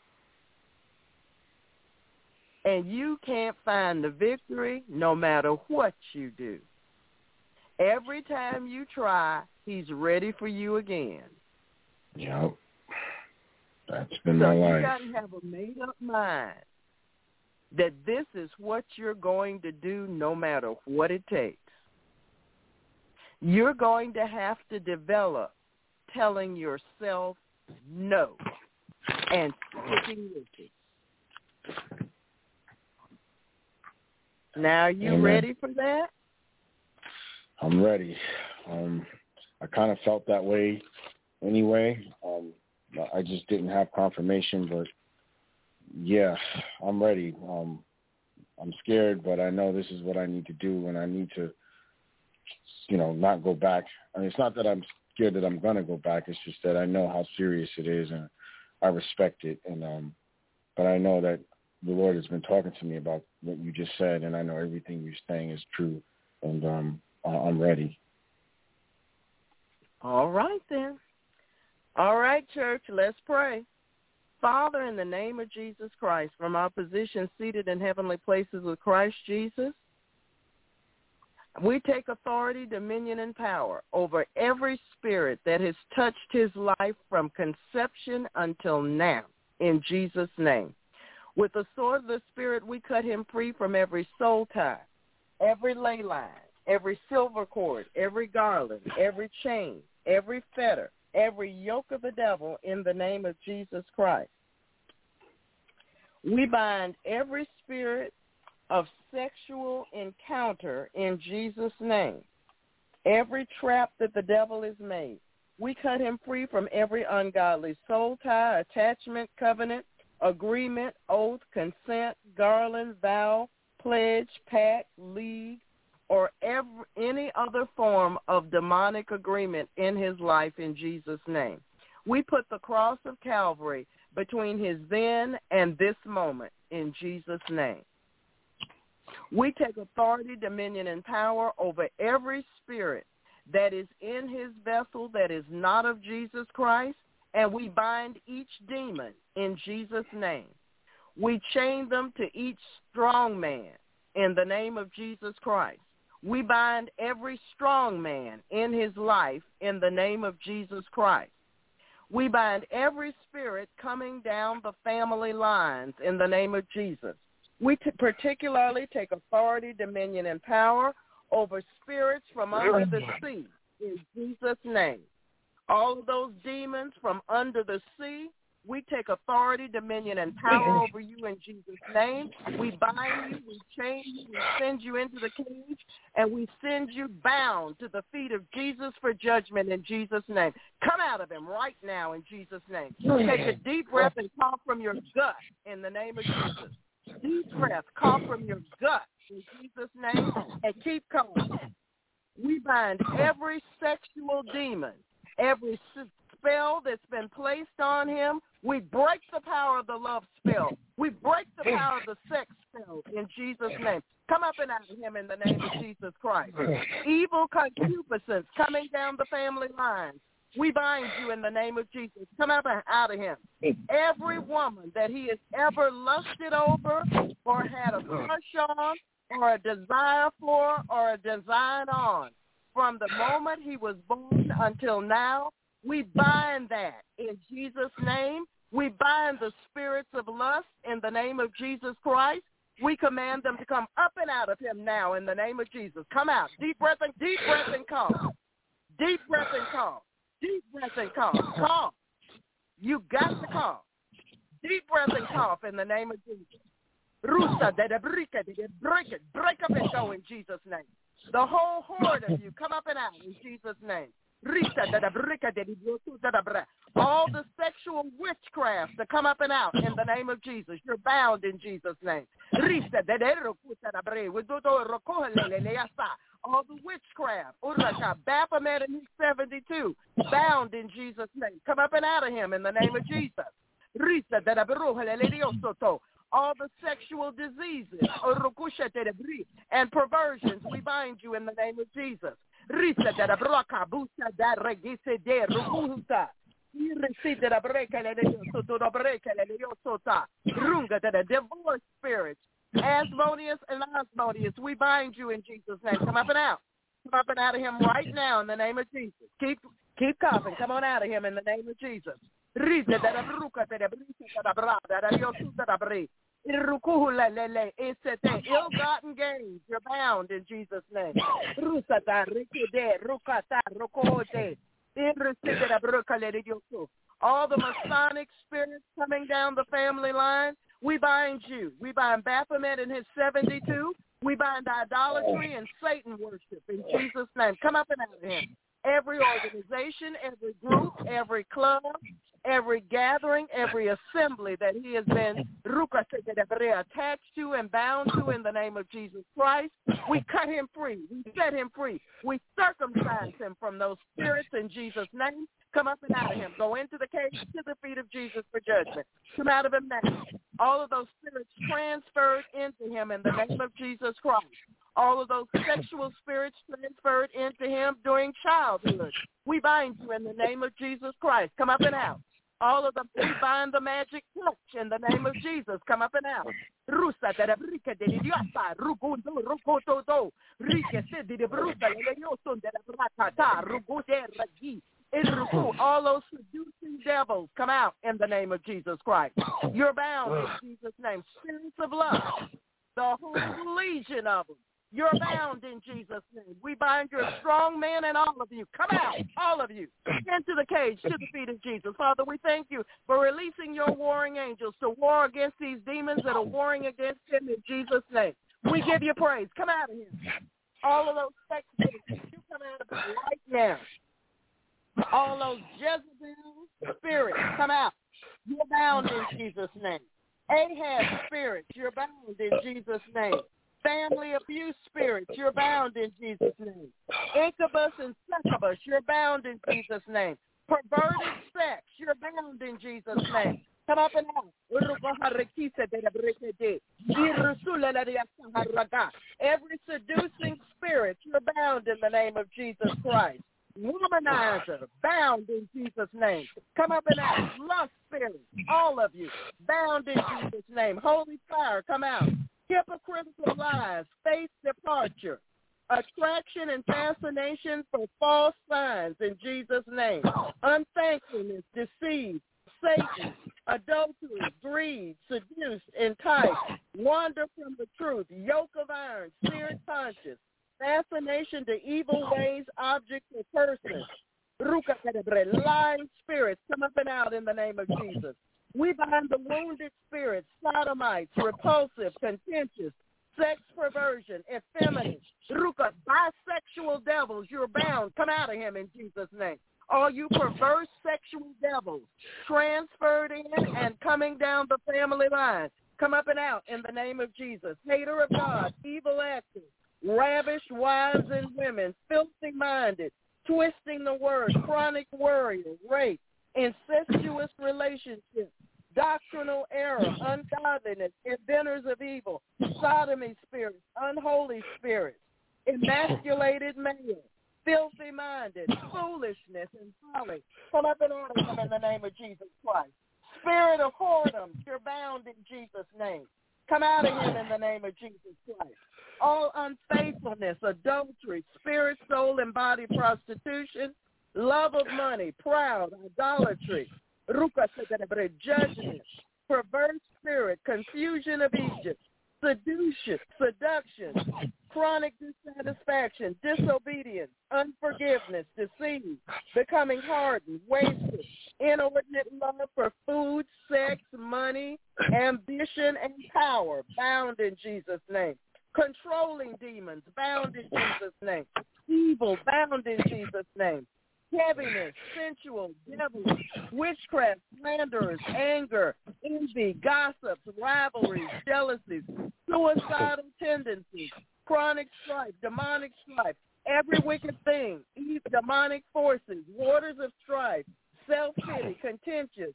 And you can't find the victory no matter what you do. Every time you try, he's ready for you again. Yep. That's been so my you life. got to have a made-up mind that this is what you're going to do no matter what it takes. You're going to have to develop telling yourself no and sticking with it. Now, are you Amen. ready for that? I'm ready. Um, I kind of felt that way anyway. Um, I just didn't have confirmation, but yeah, I'm ready. Um, I'm scared, but I know this is what I need to do, and I need to, you know, not go back. I mean, it's not that I'm scared that I'm going to go back. It's just that I know how serious it is, and I respect it. And um, but I know that the Lord has been talking to me about what you just said, and I know everything you're saying is true, and um, I'm ready. All right, then. All right, church, let's pray. Father, in the name of Jesus Christ, from our position seated in heavenly places with Christ Jesus, we take authority, dominion, and power over every spirit that has touched his life from conception until now, in Jesus' name. With the sword of the Spirit, we cut him free from every soul tie, every ley line, every silver cord, every garland, every chain, every fetter, every yoke of the devil in the name of Jesus Christ. We bind every spirit of sexual encounter in Jesus' name. Every trap that the devil has made, we cut him free from every ungodly soul tie, attachment, covenant, agreement, oath, consent, garland, vow, pledge, pact, league, or every, any other form of demonic agreement in his life in Jesus' name. We put the cross of Calvary between his then and this moment in Jesus' name. We take authority, dominion, and power over every spirit that is in his vessel that is not of Jesus Christ, and we bind each demon in Jesus' name. We chain them to each strong man in the name of Jesus Christ. We bind every strong man in his life in the name of Jesus Christ. We bind every spirit coming down the family lines in the name of Jesus. We t- particularly take authority, dominion, and power over spirits from under the sea in Jesus' name. All of those demons from under the sea, we take authority, dominion, and power over you in Jesus' name. We bind you, we chain you, we send you into the cage, and we send you bound to the feet of Jesus for judgment in Jesus' name. Come out of him right now in Jesus' name. Take a deep breath and cough from your gut in the name of Jesus. Deep breath, cough from your gut in Jesus' name, and keep calm. We bind every sexual demon, every spell that's been placed on him. We break the power of the love spell. We break the power of the sex spell in Jesus' name. Come up and out of him in the name of Jesus Christ. Evil concupiscence coming down the family lines. We bind you in the name of Jesus. Come up and out of him. Every woman that he has ever lusted over or had a crush on or a desire for or a design on, from the moment he was born until now, we bind that in Jesus' name. We bind the spirits of lust in the name of Jesus Christ. We command them to come up and out of him now in the name of Jesus. Come out. Deep breath and deep breath and cough. Deep breath and cough. Deep breath and cough. Cough. You got to cough. Deep breath and cough in the name of Jesus. Rusa de break it, break it, break up and go in Jesus' name. The whole horde of you, come up and out in Jesus' name. All the sexual witchcraft to come up and out in the name of Jesus. You're bound in Jesus' name. All the witchcraft, Baphomet and his seventy-two, bound in Jesus' name. Come up and out of him in the name of Jesus. All the sexual diseases and perversions, we bind you in the name of Jesus. Divorce spirits, Asmodeus and Osmodeus, we bind you in Jesus' name. Come up and out. Come up and out of him right now in the name of Jesus. Keep keep coughing. Come on out of him in the name of Jesus. Ill-gotten gains, you're bound in Jesus' name. All the Masonic spirits coming down the family line, we bind you. We bind Baphomet and his seventy-two. We bind idolatry and Satan worship in Jesus' name. Come up and out of him. Every organization, every group, every club, every gathering, every assembly that he has been attached to and bound to in the name of Jesus Christ. We cut him free. We set him free. We circumcise him from those spirits in Jesus' name. Come up and out of him. Go into the cage to the feet of Jesus for judgment. Come out of him now. All of those spirits transferred into him in the name of Jesus Christ. All of those sexual spirits transferred into him during childhood. We bind you in the name of Jesus Christ. Come up and out. All of them, we bind the magic touch in the name of Jesus. Come up and out. All those seducing devils, come out in the name of Jesus Christ. You're bound in Jesus' name. Spirits of love, the whole legion of them. You're bound in Jesus' name. We bind your strong men and all of you. Come out, all of you, into the cage to the feet of Jesus. Father, we thank you for releasing your warring angels to war against these demons that are warring against him in Jesus' name. We give you praise. Come out of here. All of those sex spirits, you come out of them right now. All those Jezebel spirits, come out. You're bound in Jesus' name. Ahab spirits, you're bound in Jesus' name. Family abuse spirits, you're bound in Jesus' name. Incubus and succubus, you're bound in Jesus' name. Perverted sex, you're bound in Jesus' name. Come up and out. Every seducing spirit, you're bound in the name of Jesus Christ. Womanizer, bound in Jesus' name. Come up and out. Lust spirits, all of you, bound in Jesus' name. Holy fire, come out. Hypocritical lies, faith departure, attraction and fascination for false signs in Jesus' name. Unthankfulness, deceit, Satan, adultery, greed, seduced, enticed, wander from the truth, yoke of iron, spirit conscious, fascination to evil ways, objects, or persons. Lying spirits, come up and out in the name of Jesus. We bind the wounded spirits, sodomites, repulsive, contentious, sex perversion, effeminate, bisexual devils, you're bound. Come out of him in Jesus' name. All you perverse sexual devils transferred in and coming down the family line, come up and out in the name of Jesus. Hater of God, evil actors, ravished wives and women, filthy-minded, twisting the word, chronic worrier, rape, incestuous relationships, doctrinal error, ungodliness, inventors of evil, sodomy spirits, unholy spirits, emasculated male, filthy-minded, foolishness, and folly. Come up and out of them in the name of Jesus Christ. Spirit of whoredom, you're bound in Jesus' name. Come out of him in the name of Jesus Christ. All unfaithfulness, adultery, spirit, soul, and body prostitution, love of money, proud, idolatry, judgment, perverse spirit, confusion of Egypt, seduction, seduction, chronic dissatisfaction, disobedience, unforgiveness, deceit, becoming hardened, wasted, inordinate love for food, sex, money, ambition, and power, bound in Jesus' name. Controlling demons, bound in Jesus' name. Evil, bound in Jesus' name. Heaviness, sensual, devils, witchcraft, slanderers, anger, envy, gossips, rivalries, jealousies, suicidal tendencies, chronic strife, demonic strife, every wicked thing, demonic forces, waters of strife, self-pity, contentious,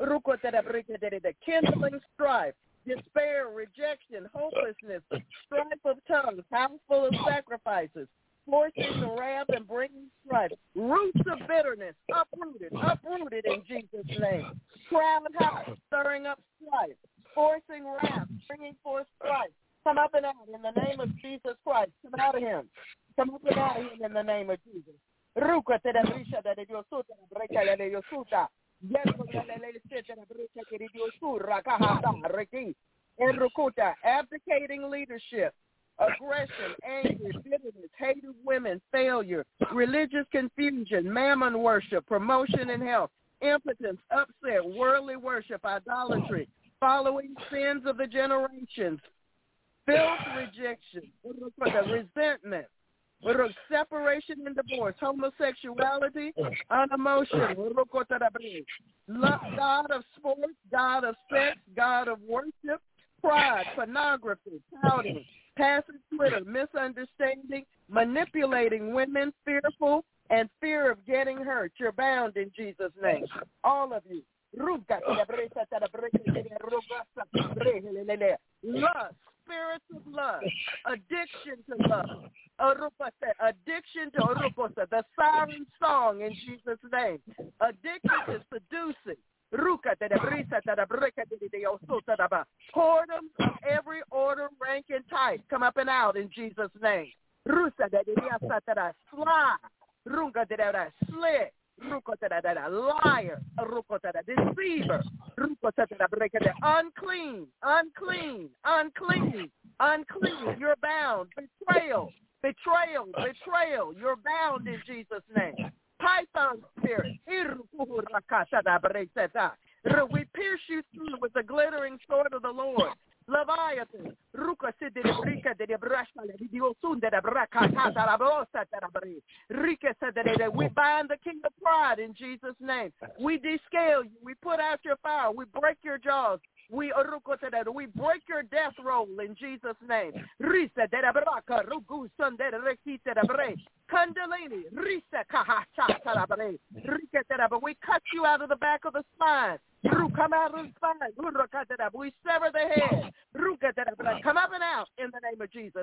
kindling strife, despair, rejection, hopelessness, strife of tongues, house full of sacrifices, forcing the wrath and bringing strife, roots of bitterness, uprooted, uprooted in Jesus' name, proud house, stirring up strife, forcing wrath, bringing forth strife. Come up and out in the name of Jesus Christ. Come out of him. Come up and out of him in the name of Jesus. Abdicating leadership, aggression, anger, bitterness, hate of women, failure, religious confusion, mammon worship, promotion in health, impotence, upset, worldly worship, idolatry, following sins of the generations, filth, rejection, resentment, separation and divorce, homosexuality, unemotional, love, God of sports, God of sex, God of worship, pride, pornography, pouting, passive Twitter, misunderstanding, manipulating women, fearful, and fear of getting hurt. You're bound in Jesus' name. All of you. Lust, spirits of lust, addiction to love, addiction to the siren song in Jesus' name, addiction to seducing, whoredom of every order, rank, and type, come up and out in Jesus' name. Sly, slick, liar, deceiver, unclean, unclean, unclean, unclean, you're bound, betrayal, betrayal, betrayal, you're bound in Jesus' name. Python spirit, we pierce you through with the glittering sword of the Lord. Leviathan, we bind the king of pride in Jesus' name. We descale you. We put out your fire. We break your jaws. We we break your death roll in Jesus' name. Kundalini, we cut you out of the back of the spine. Come out of the spine. We sever the head. Come up and out in the name of Jesus.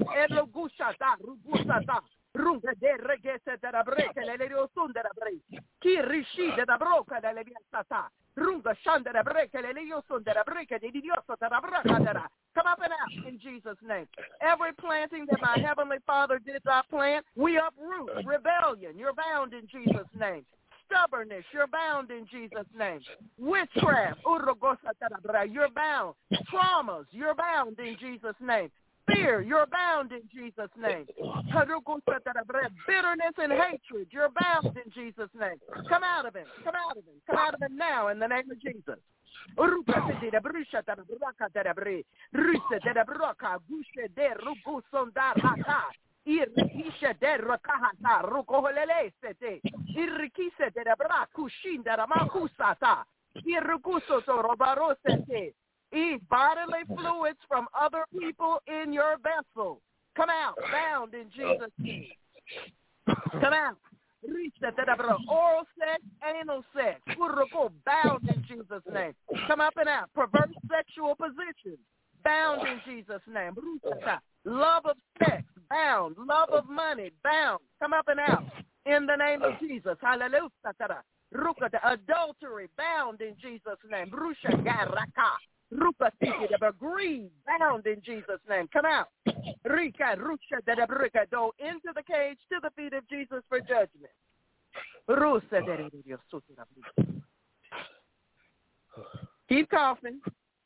Come up and out in Jesus' name. Every planting that my Heavenly Father did not plant, we uproot. Rebellion, you're bound in Jesus' name. Stubbornness, you're bound in Jesus' name. Witchcraft, you're bound. Traumas, you're bound in Jesus' name. Fear, you're bound in Jesus' name. Bitterness and hatred, you're bound in Jesus' name. Come out of him. Come out of him. Come out of him now in the name of Jesus. Irikisha de rakahata rukoholele sete irikise de bra kushinda ramakusata irikuso to robarosete eat bodily fluids from other people in your vessel. Come out, bound in Jesus' name. Come out. Oral sex, anal sex, bound in Jesus' name. Come up and out. Perverse sexual positions, bound in Jesus' name. Love of sex, bound. Love of money, bound. Come up and out in the name of Jesus. Hallelujah. Adultery, bound in Jesus' name. Greed, bound in Jesus' name. Come out. Go into the cage to the feet of Jesus for judgment. Keep coughing.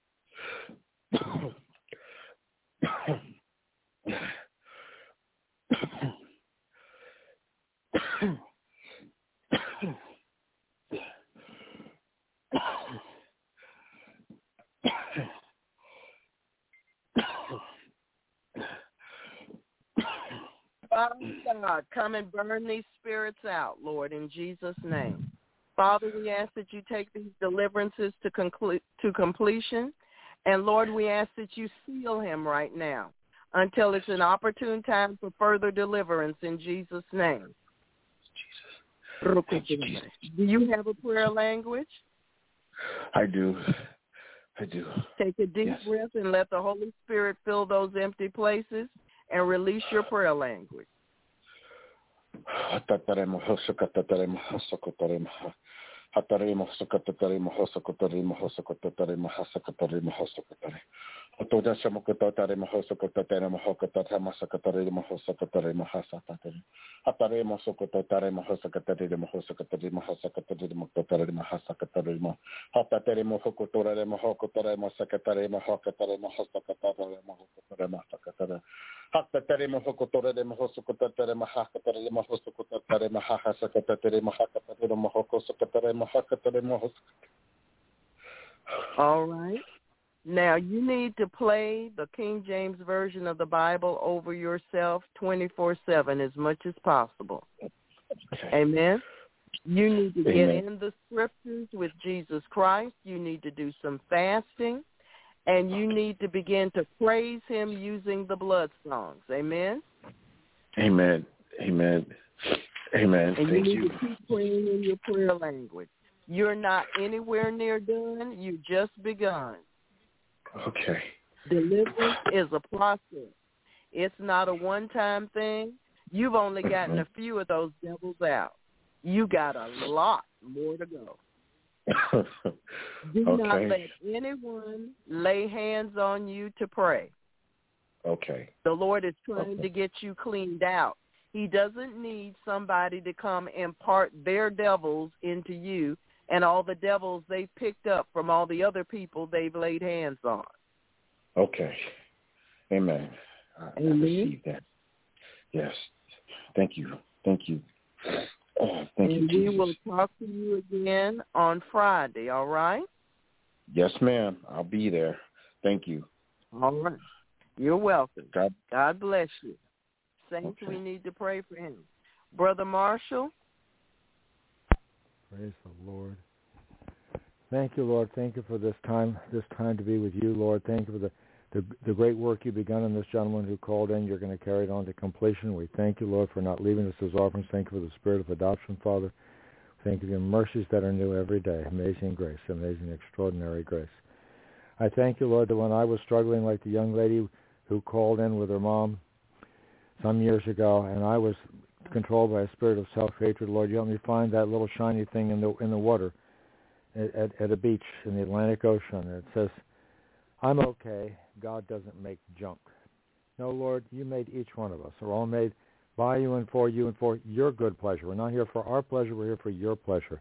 Father God, come and burn these spirits out, Lord, in Jesus' name. Father, we ask that you take these deliverances to conclu- to completion. And, Lord, we ask that you seal him right now until it's an opportune time for further deliverance in Jesus' name. Jesus. Jesus. Do you have a prayer language? I do. I do. Take a deep yes. breath and let the Holy Spirit fill those empty places and release your prayer language. Hatarimo Sokotarimo Hosokotarimo Hosokotarimo Hasakatarimo Hosokotari. Otoda Shamokotarimo Hosokotarimo Hokotarimo Sokotarimo Hosokotarimo Hasakatari. Hatarimo Sokotarimo Hosokotarimo Hosokotarimo Hasakatarimo Kotarimo Hasakatarimo. Hatarimo Hokotarimo Hokotarimo Sakatarimo Hokotarimo Hosokotarimo Hokotarimo Sakatara. Hatarimo Hokotarimo Hosokotarimo Hakatarimo Hosokotarimo Hasakatarimo Hakatarimo Hokosokotarimo. All right. Now, you need to play the King James Version of the Bible over yourself twenty-four seven as much as possible. Okay. Amen. You need to get Amen. in the scriptures with Jesus Christ. You need to do some fasting. And you need to begin to praise him using the blood songs. Amen? Amen. Amen. Amen. And Thank you you. need to keep praying in your prayer language. You're not anywhere near done. You just begun. Okay. Deliverance is a process. It's not a one-time thing. You've only gotten a few of those devils out. You got a lot more to go. Do okay. not let anyone lay hands on you to pray. Okay. The Lord is trying okay. to get you cleaned out. He doesn't need somebody to come impart their devils into you and all the devils they've picked up from all the other people they've laid hands on. Okay. Amen. I, Amen. I receive that. Yes. Thank you. Thank you. Oh, thank and you, we Jesus. will talk to you again on Friday, all right? Yes, ma'am. I'll be there. Thank you. All right. You're welcome. God, God bless you. Saints, okay. we need to pray for him. Brother Marshall. Praise the Lord. Thank you, Lord. Thank you for this time, this time to be with you, Lord. Thank you for the, the, the great work you've begun in this gentleman who called in. You're going to carry it on to completion. We thank you, Lord, for not leaving us as orphans. Thank you for the spirit of adoption, Father. Thank you for your mercies that are new every day. Amazing grace, amazing, extraordinary grace. I thank you, Lord, that when I was struggling like the young lady who called in with her mom some years ago, and I was controlled by a spirit of self-hatred, Lord, you helped me find that little shiny thing in the in the water at, at, at a beach in the Atlantic Ocean. And it says, I'm okay. God doesn't make junk. No, Lord, you made each one of us. We're all made by you and for you and for your good pleasure. We're not here for our pleasure. We're here for your pleasure.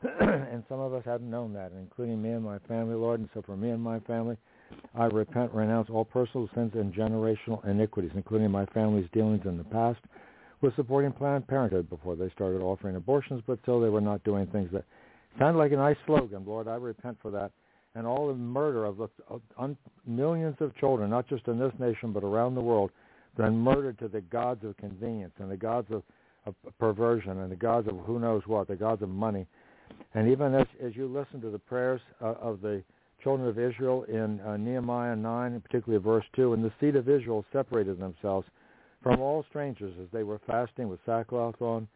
And some of us haven't known that, including me and my family, Lord. And so for me and my family, I repent, renounce all personal sins and generational iniquities, including my family's dealings in the past with supporting Planned Parenthood before they started offering abortions, but still they were not doing things that sound like a nice slogan. Lord, I repent for that. And all the murder of, the, of un, millions of children, not just in this nation but around the world, been murdered to the gods of convenience and the gods of, of perversion and the gods of who knows what, the gods of money. And even as, as you listen to the prayers uh, of the children of Israel in uh, Nehemiah nine, and particularly verse two, and the seed of Israel separated themselves from all strangers as they were fasting with sackcloth on,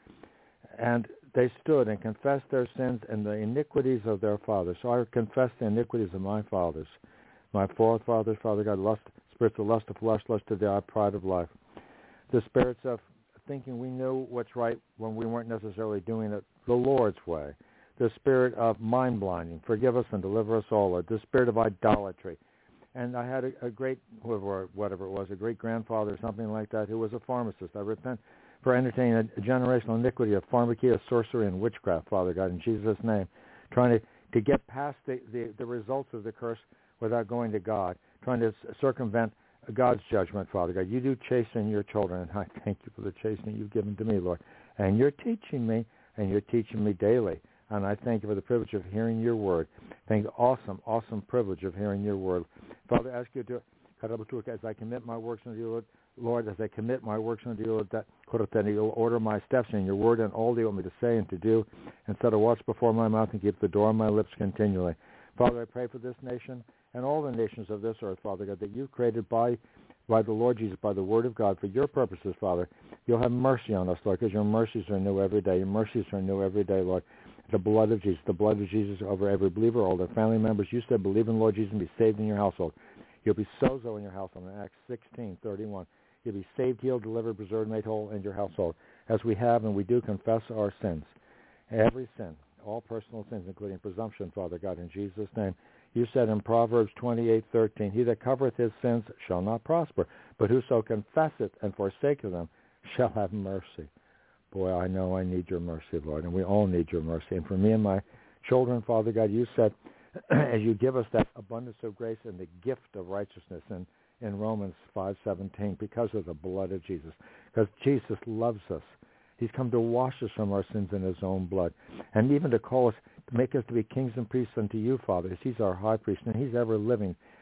and they stood and confessed their sins and the iniquities of their fathers. So I confess the iniquities of my fathers, my forefathers, Father God, lust, spirits of lust of flesh, lust of the eye, pride of life, the spirits of thinking we knew what's right when we weren't necessarily doing it the Lord's way, the spirit of mind blinding, forgive us and deliver us all, Lord, the spirit of idolatry. And I had a, a great, whatever, whatever it was, a great-grandfather or something like that who was a pharmacist. I repent for entertaining a, a generational iniquity of pharmakia, sorcery, and witchcraft, Father God, in Jesus' name, trying to, to get past the, the, the results of the curse without going to God, trying to circumvent God's judgment, Father God. You do chasten your children, and I thank you for the chastening you've given to me, Lord. And you're teaching me, and you're teaching me daily. And I thank you for the privilege of hearing your word. Thank you, awesome, awesome privilege of hearing your word. Father, I ask you to, as I commit my works unto you, Lord, Lord, as I commit my works unto you, Lord, that you'll order my steps in your word and all that you want me to say and to do, and set a watch before my mouth and keep the door on my lips continually. Father, I pray for this nation and all the nations of this earth, Father God, that you've created by by the Lord Jesus, by the word of God, for your purposes, Father. You'll have mercy on us, Lord, because your mercies are new every day. Your mercies are new every day, Lord. The blood of Jesus, the blood of Jesus over every believer, all their family members. You said, believe in the Lord Jesus and be saved in your household. You'll be sozo in your household in Acts sixteen thirty-one. You'll be saved, healed, delivered, preserved, made whole in your household, as we have and we do confess our sins. Every sin, all personal sins, including presumption, Father God, in Jesus' name. You said in Proverbs twenty-eight thirteen, he that covereth his sins shall not prosper, but whoso confesseth and forsaketh them shall have mercy. Boy, I know I need your mercy, Lord, and we all need your mercy. And for me and my children, Father God, you said, as you give us that abundance of grace and the gift of righteousness in, in Romans five seventeen, because of the blood of Jesus, because Jesus loves us. He's come to wash us from our sins in his own blood, and even to call us, to make us to be kings and priests unto you, Father, as he's our high priest, and he's ever living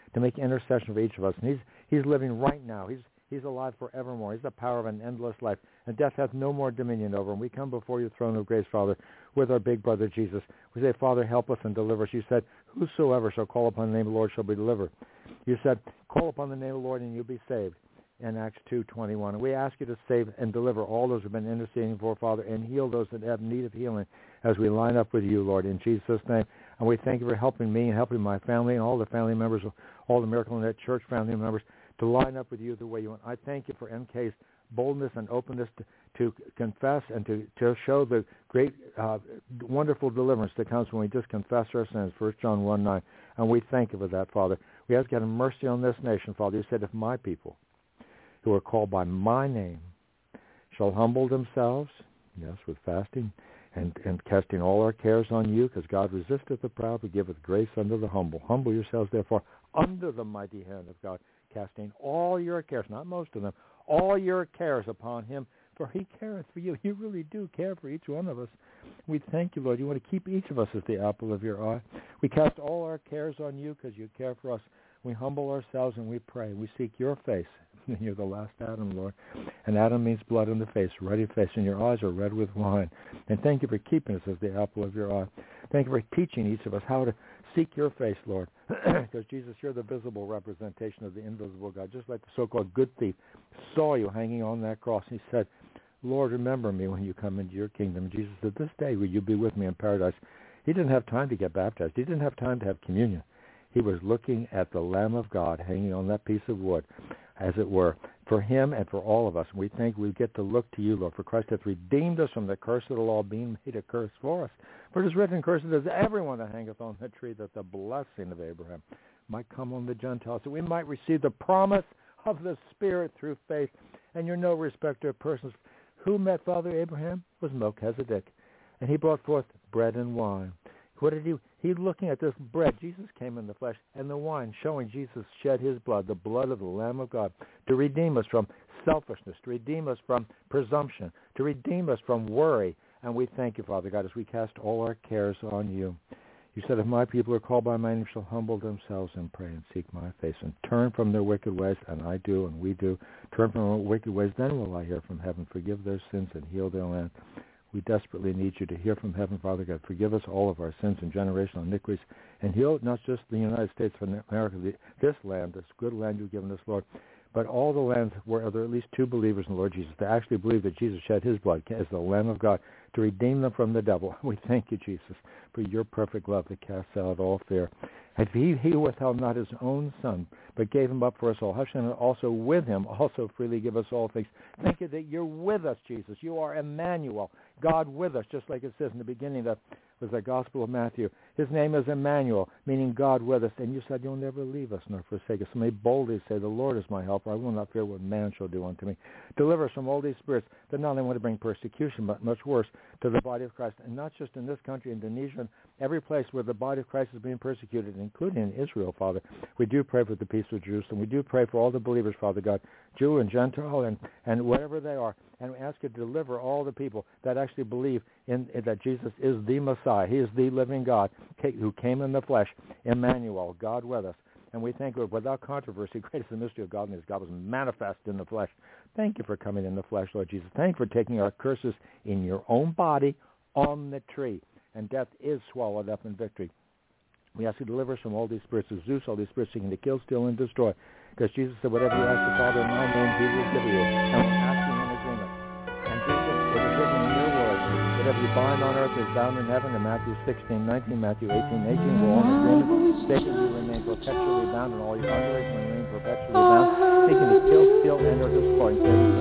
to make intercession for each of us. And he's he's living right now. He's he's alive forevermore. He's the power of an endless life. And death hath no more dominion over him. We come before your throne of grace, Father, with our big brother Jesus. We say, Father, help us and deliver us. You said, whosoever shall call upon the name of the Lord shall be delivered. You said, call upon the name of the Lord and you'll be saved. In Acts two twenty-one. And we ask you to save and deliver all those who have been interceding for, Father, and heal those that have need of healing as we line up with you, Lord, in Jesus' name. And we thank you for helping me and helping my family and all the family members, all the Miracle Net Church family members, to line up with you the way you want. I thank you for M K's boldness and openness to, to confess and to, to show the great, uh, wonderful deliverance that comes when we just confess our sins, First John one nine. And we thank you for that, Father. We ask you to have mercy on this nation, Father. You said, if my people who are called by my name shall humble themselves, yes, with fasting, and, and casting all our cares on you, because God resisteth the proud, but giveth grace unto the humble. Humble yourselves, therefore, under the mighty hand of God, casting all your cares, not most of them, all your cares upon him, for he careth for you. You really do care for each one of us. We thank you, Lord. You want to keep each of us as the apple of your eye. We cast all our cares on you because you care for us. We humble ourselves and we pray. We seek your face. You're the last Adam, Lord. And Adam means blood in the face, ruddy face, and your eyes are red with wine. And thank you for keeping us as the apple of your eye. Thank you for teaching each of us how to seek your face, Lord. Because, Jesus, you're the visible representation of the invisible God. Just like the so-called good thief saw you hanging on that cross. He said, Lord, remember me when you come into your kingdom. Jesus said, this day will you be with me in paradise. He didn't have time to get baptized. He didn't have time to have communion. He was looking at the Lamb of God hanging on that piece of wood, as it were, for him and for all of us. We think we get to look to you, Lord, for Christ hath redeemed us from the curse of the law, being made a curse for us. For it is written, cursed is everyone that hangeth on the tree, that the blessing of Abraham might come on the Gentiles, that we might receive the promise of the Spirit through faith. And you're no respecter of persons. Who met Father Abraham? Was Melchizedek. And he brought forth bread and wine. What did he? He looking at this bread. Jesus came in the flesh, and the wine showing Jesus shed his blood, the blood of the Lamb of God, to redeem us from selfishness, to redeem us from presumption, to redeem us from worry. And we thank you, Father God, as we cast all our cares on you. You said, if my people are called by my name, shall humble themselves and pray and seek my face and turn from their wicked ways, and I do, and we do, turn from our wicked ways, then will I hear from heaven, forgive their sins and heal their land. We desperately need you to hear from heaven, Father God. Forgive us all of our sins and generational iniquities, and heal not just the United States of America, this land, this good land you've given us, Lord, but all the lands where there are at least two believers in the Lord Jesus, that actually believe that Jesus shed his blood as the Lamb of God to redeem them from the devil. We thank you, Jesus, for your perfect love that casts out all fear. And he, he withheld not his own son, but gave him up for us all. How shall also with him also freely give us all things? Thank you that you're with us, Jesus. You are Emmanuel, God with us, just like it says in the beginning of was the Gospel of Matthew. His name is Emmanuel, meaning God with us. And you said you'll never leave us nor forsake us. So may boldly say, the Lord is my helper. I will not fear what man shall do unto me. Deliver us from all these spirits that not only want to bring persecution, but much worse, to the body of Christ. And not just in this country, Indonesia, and every place where the body of Christ is being persecuted, including in Israel, Father. We do pray for the peace of Jerusalem. We do pray for all the believers, Father God, Jew and Gentile, and, and whatever they are. And we ask you to deliver all the people that actually believe in, in that Jesus is the Messiah. He is the living God who came in the flesh, Emmanuel, God with us. And we thank you, without controversy, great is the mystery of godliness. God was manifest in the flesh. Thank you for coming in the flesh, Lord Jesus. Thank you for taking our curses in your own body on the tree. And death is swallowed up in victory. We ask you to deliver us from all these spirits of Zeus, all these spirits seeking to kill, steal, and destroy. Because Jesus said, whatever you ask the Father in my name, he will give you. And we're asking in agreement. And Jesus, it is written in your word, whatever you bind on earth is bound in heaven, in Matthew sixteen nineteen, Matthew eighteen eighteen, we're all in agreement. Satan will remain perpetually bound, and all your unbelief will remain perpetually bound, seeking to kill, steal, and or destroy.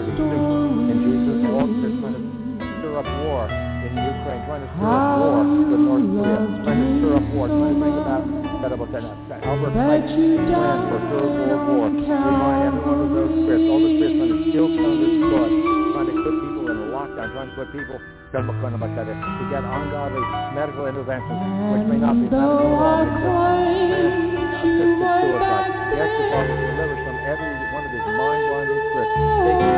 And Jesus walks, they're trying to stir up war in Ukraine, trying to stir up war with North Korea, trying to stir up war, trying to bring about that about that Albert Pike's plan for Third World War. We bind every one of those spirits, all the spirits trying to steal, kill, and destroy, trying to put people in lockdown, trying to put people to get ungodly medical interventions, which may not be medical at all. It's just suicide. We ask the Father to deliver us from every one of these mind-blinding spirits. Take the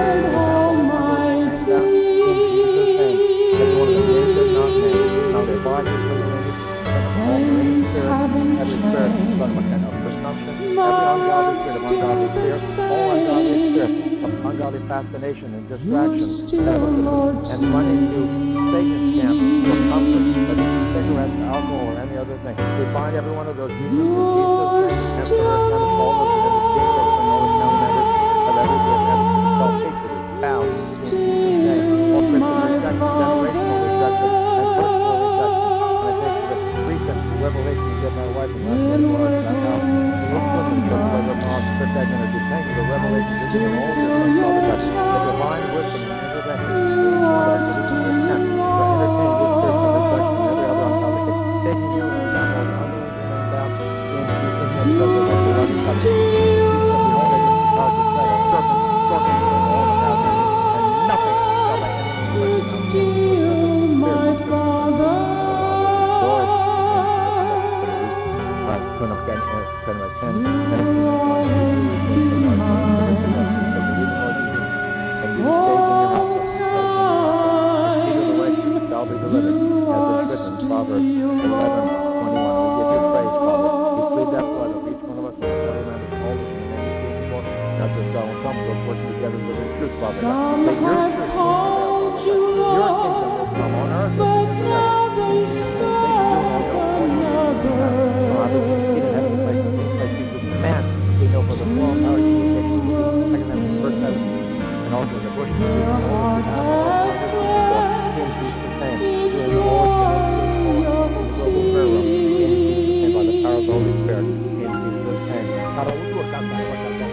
in Jesus' name. Every one of them named and not named. Now their bodies from the release, from all marine spirits, every spirit, from of presumption, every ungodly fascination and distraction, and running to Satan's camp for comfort, whether it's cigarettes, alcohol, or any other thing. We bind every one of those uses in Jesus' name, and for us, and all of them, every king of some other town members, of every every self-hatred is bound in Jesus' name. All Christian rejection, generational rejection, and personal rejection. And I thank you for the recent revelation you gave my wife and last night was about how Muslims just whether or not fit that going to do. Thank you for the revelation you're giving all your sons, Father God. The divine wisdom and intervention in each one of us that we can repent for entertaining this spirit of rejection and every other ungodly thing. Taking your own down, Lord, underling your name down in Jesus' name because of the blood of God. Behold, I give you power to tread on serpents, scorpions, and all the power of the enemy, and nothing shall by any means hurt you. Now, again, because of the spirit of Lord, turn up again, turn up ten, nineteen, one, and you will take the Lord, and believe in Lord Jesus, and you will stay in your house, the seed of the righteous shall be delivered, as is written in Proverbs eleven twenty-one. We give you praise, Father. We plead that blood of each one of us, and the other members, all of us in the name of Jesus, Lord. Not just God will come to us working together with the truth, Father God. May your truth will prevail, Father God. Your kingdom will come on earth as it is in heaven. In Jesus' name, thank you, all your all your Father, in heaven, place in place Jesus, man, we know for the full power you will take you to second them first heaven, and also the bush of the people, all of the animals, all of the in Jesus' name, doing all the in the global prayer room, in Jesus' name, by the power of the Holy Spirit, in Jesus' name. Father, we'll do a God, God, God, God,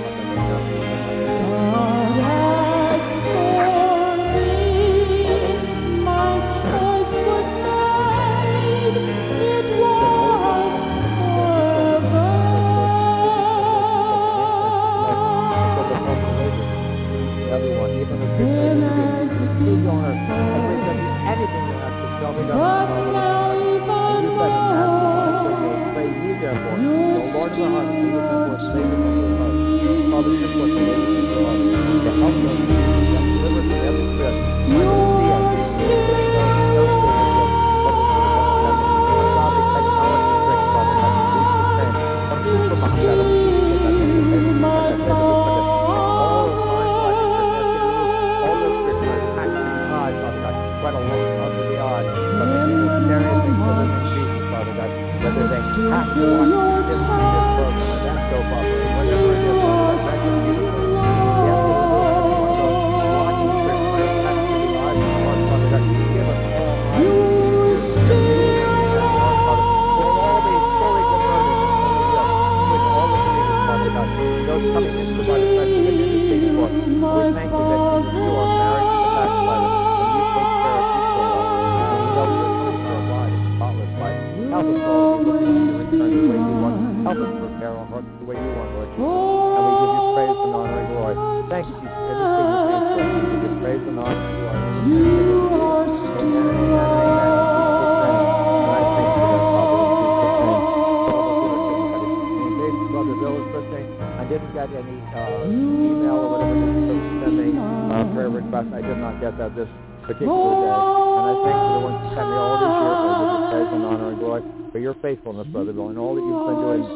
everyone, even the people that you do, on earth, and bring them anything you ask to shall be done. And you said in Matthew one thirty-eight, pray ye therefore, the Lord of the harvest, who is therefore saving of the harvest. Father, just what the ladies of the harvest, to help those who have delivered from every spirit, when they see us, including those associated with ungodly technology tricks, Father God, in Jesus' name. Some super mahakala, we see that I think the best, and all of my life, all those tricks are attached to the eye, Father God, right along under the eye, but they do everything for them in Jesus, Father God, whether they have to watch this, this program or that soap opera, or whatever it is, Father God, that computer program, we have to remove every one of those watching tricks that are attached to the eyes and the heart, Father God. Give us all eyes, ears, and everything in that heart, Father. We'll all be fully converted and fully yoked with all the believers, Father God. Those coming into the body of Christ that you're interceding for. We thank you that Jesus, you are married to the backslider, and you take care of each one of us. And we know you're coming for a bride of spotless life. Help us all to be looking to your return the way you want. Help us prepare our hearts the way you want, Lord Jesus. And we give you praise and honor and glory. Thank you for everything you're doing for us. We give you praise and honor and glory. You are amen, amen, amen. And I thank you, Lord Father, in Jesus' name. In case Brother Bill is listening, I didn't get any uh, email or whatever that you're sending uh, prayer requests. I did not get that this particular day. And I thank you, the ones who sent me all these years. I give you praise and honor and glory for your faithfulness, Brother Bill, and all that you've been doing.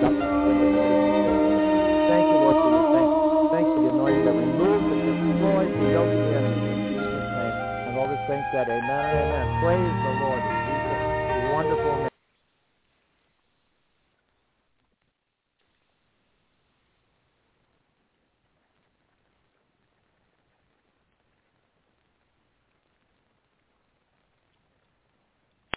Thank you, Lord, for your thanks. Thanks for the anointing that removes and destroys the yoke of the enemy in Jesus' name. And all the saints said, amen and amen. Praise the Lord in Jesus' wonderful name.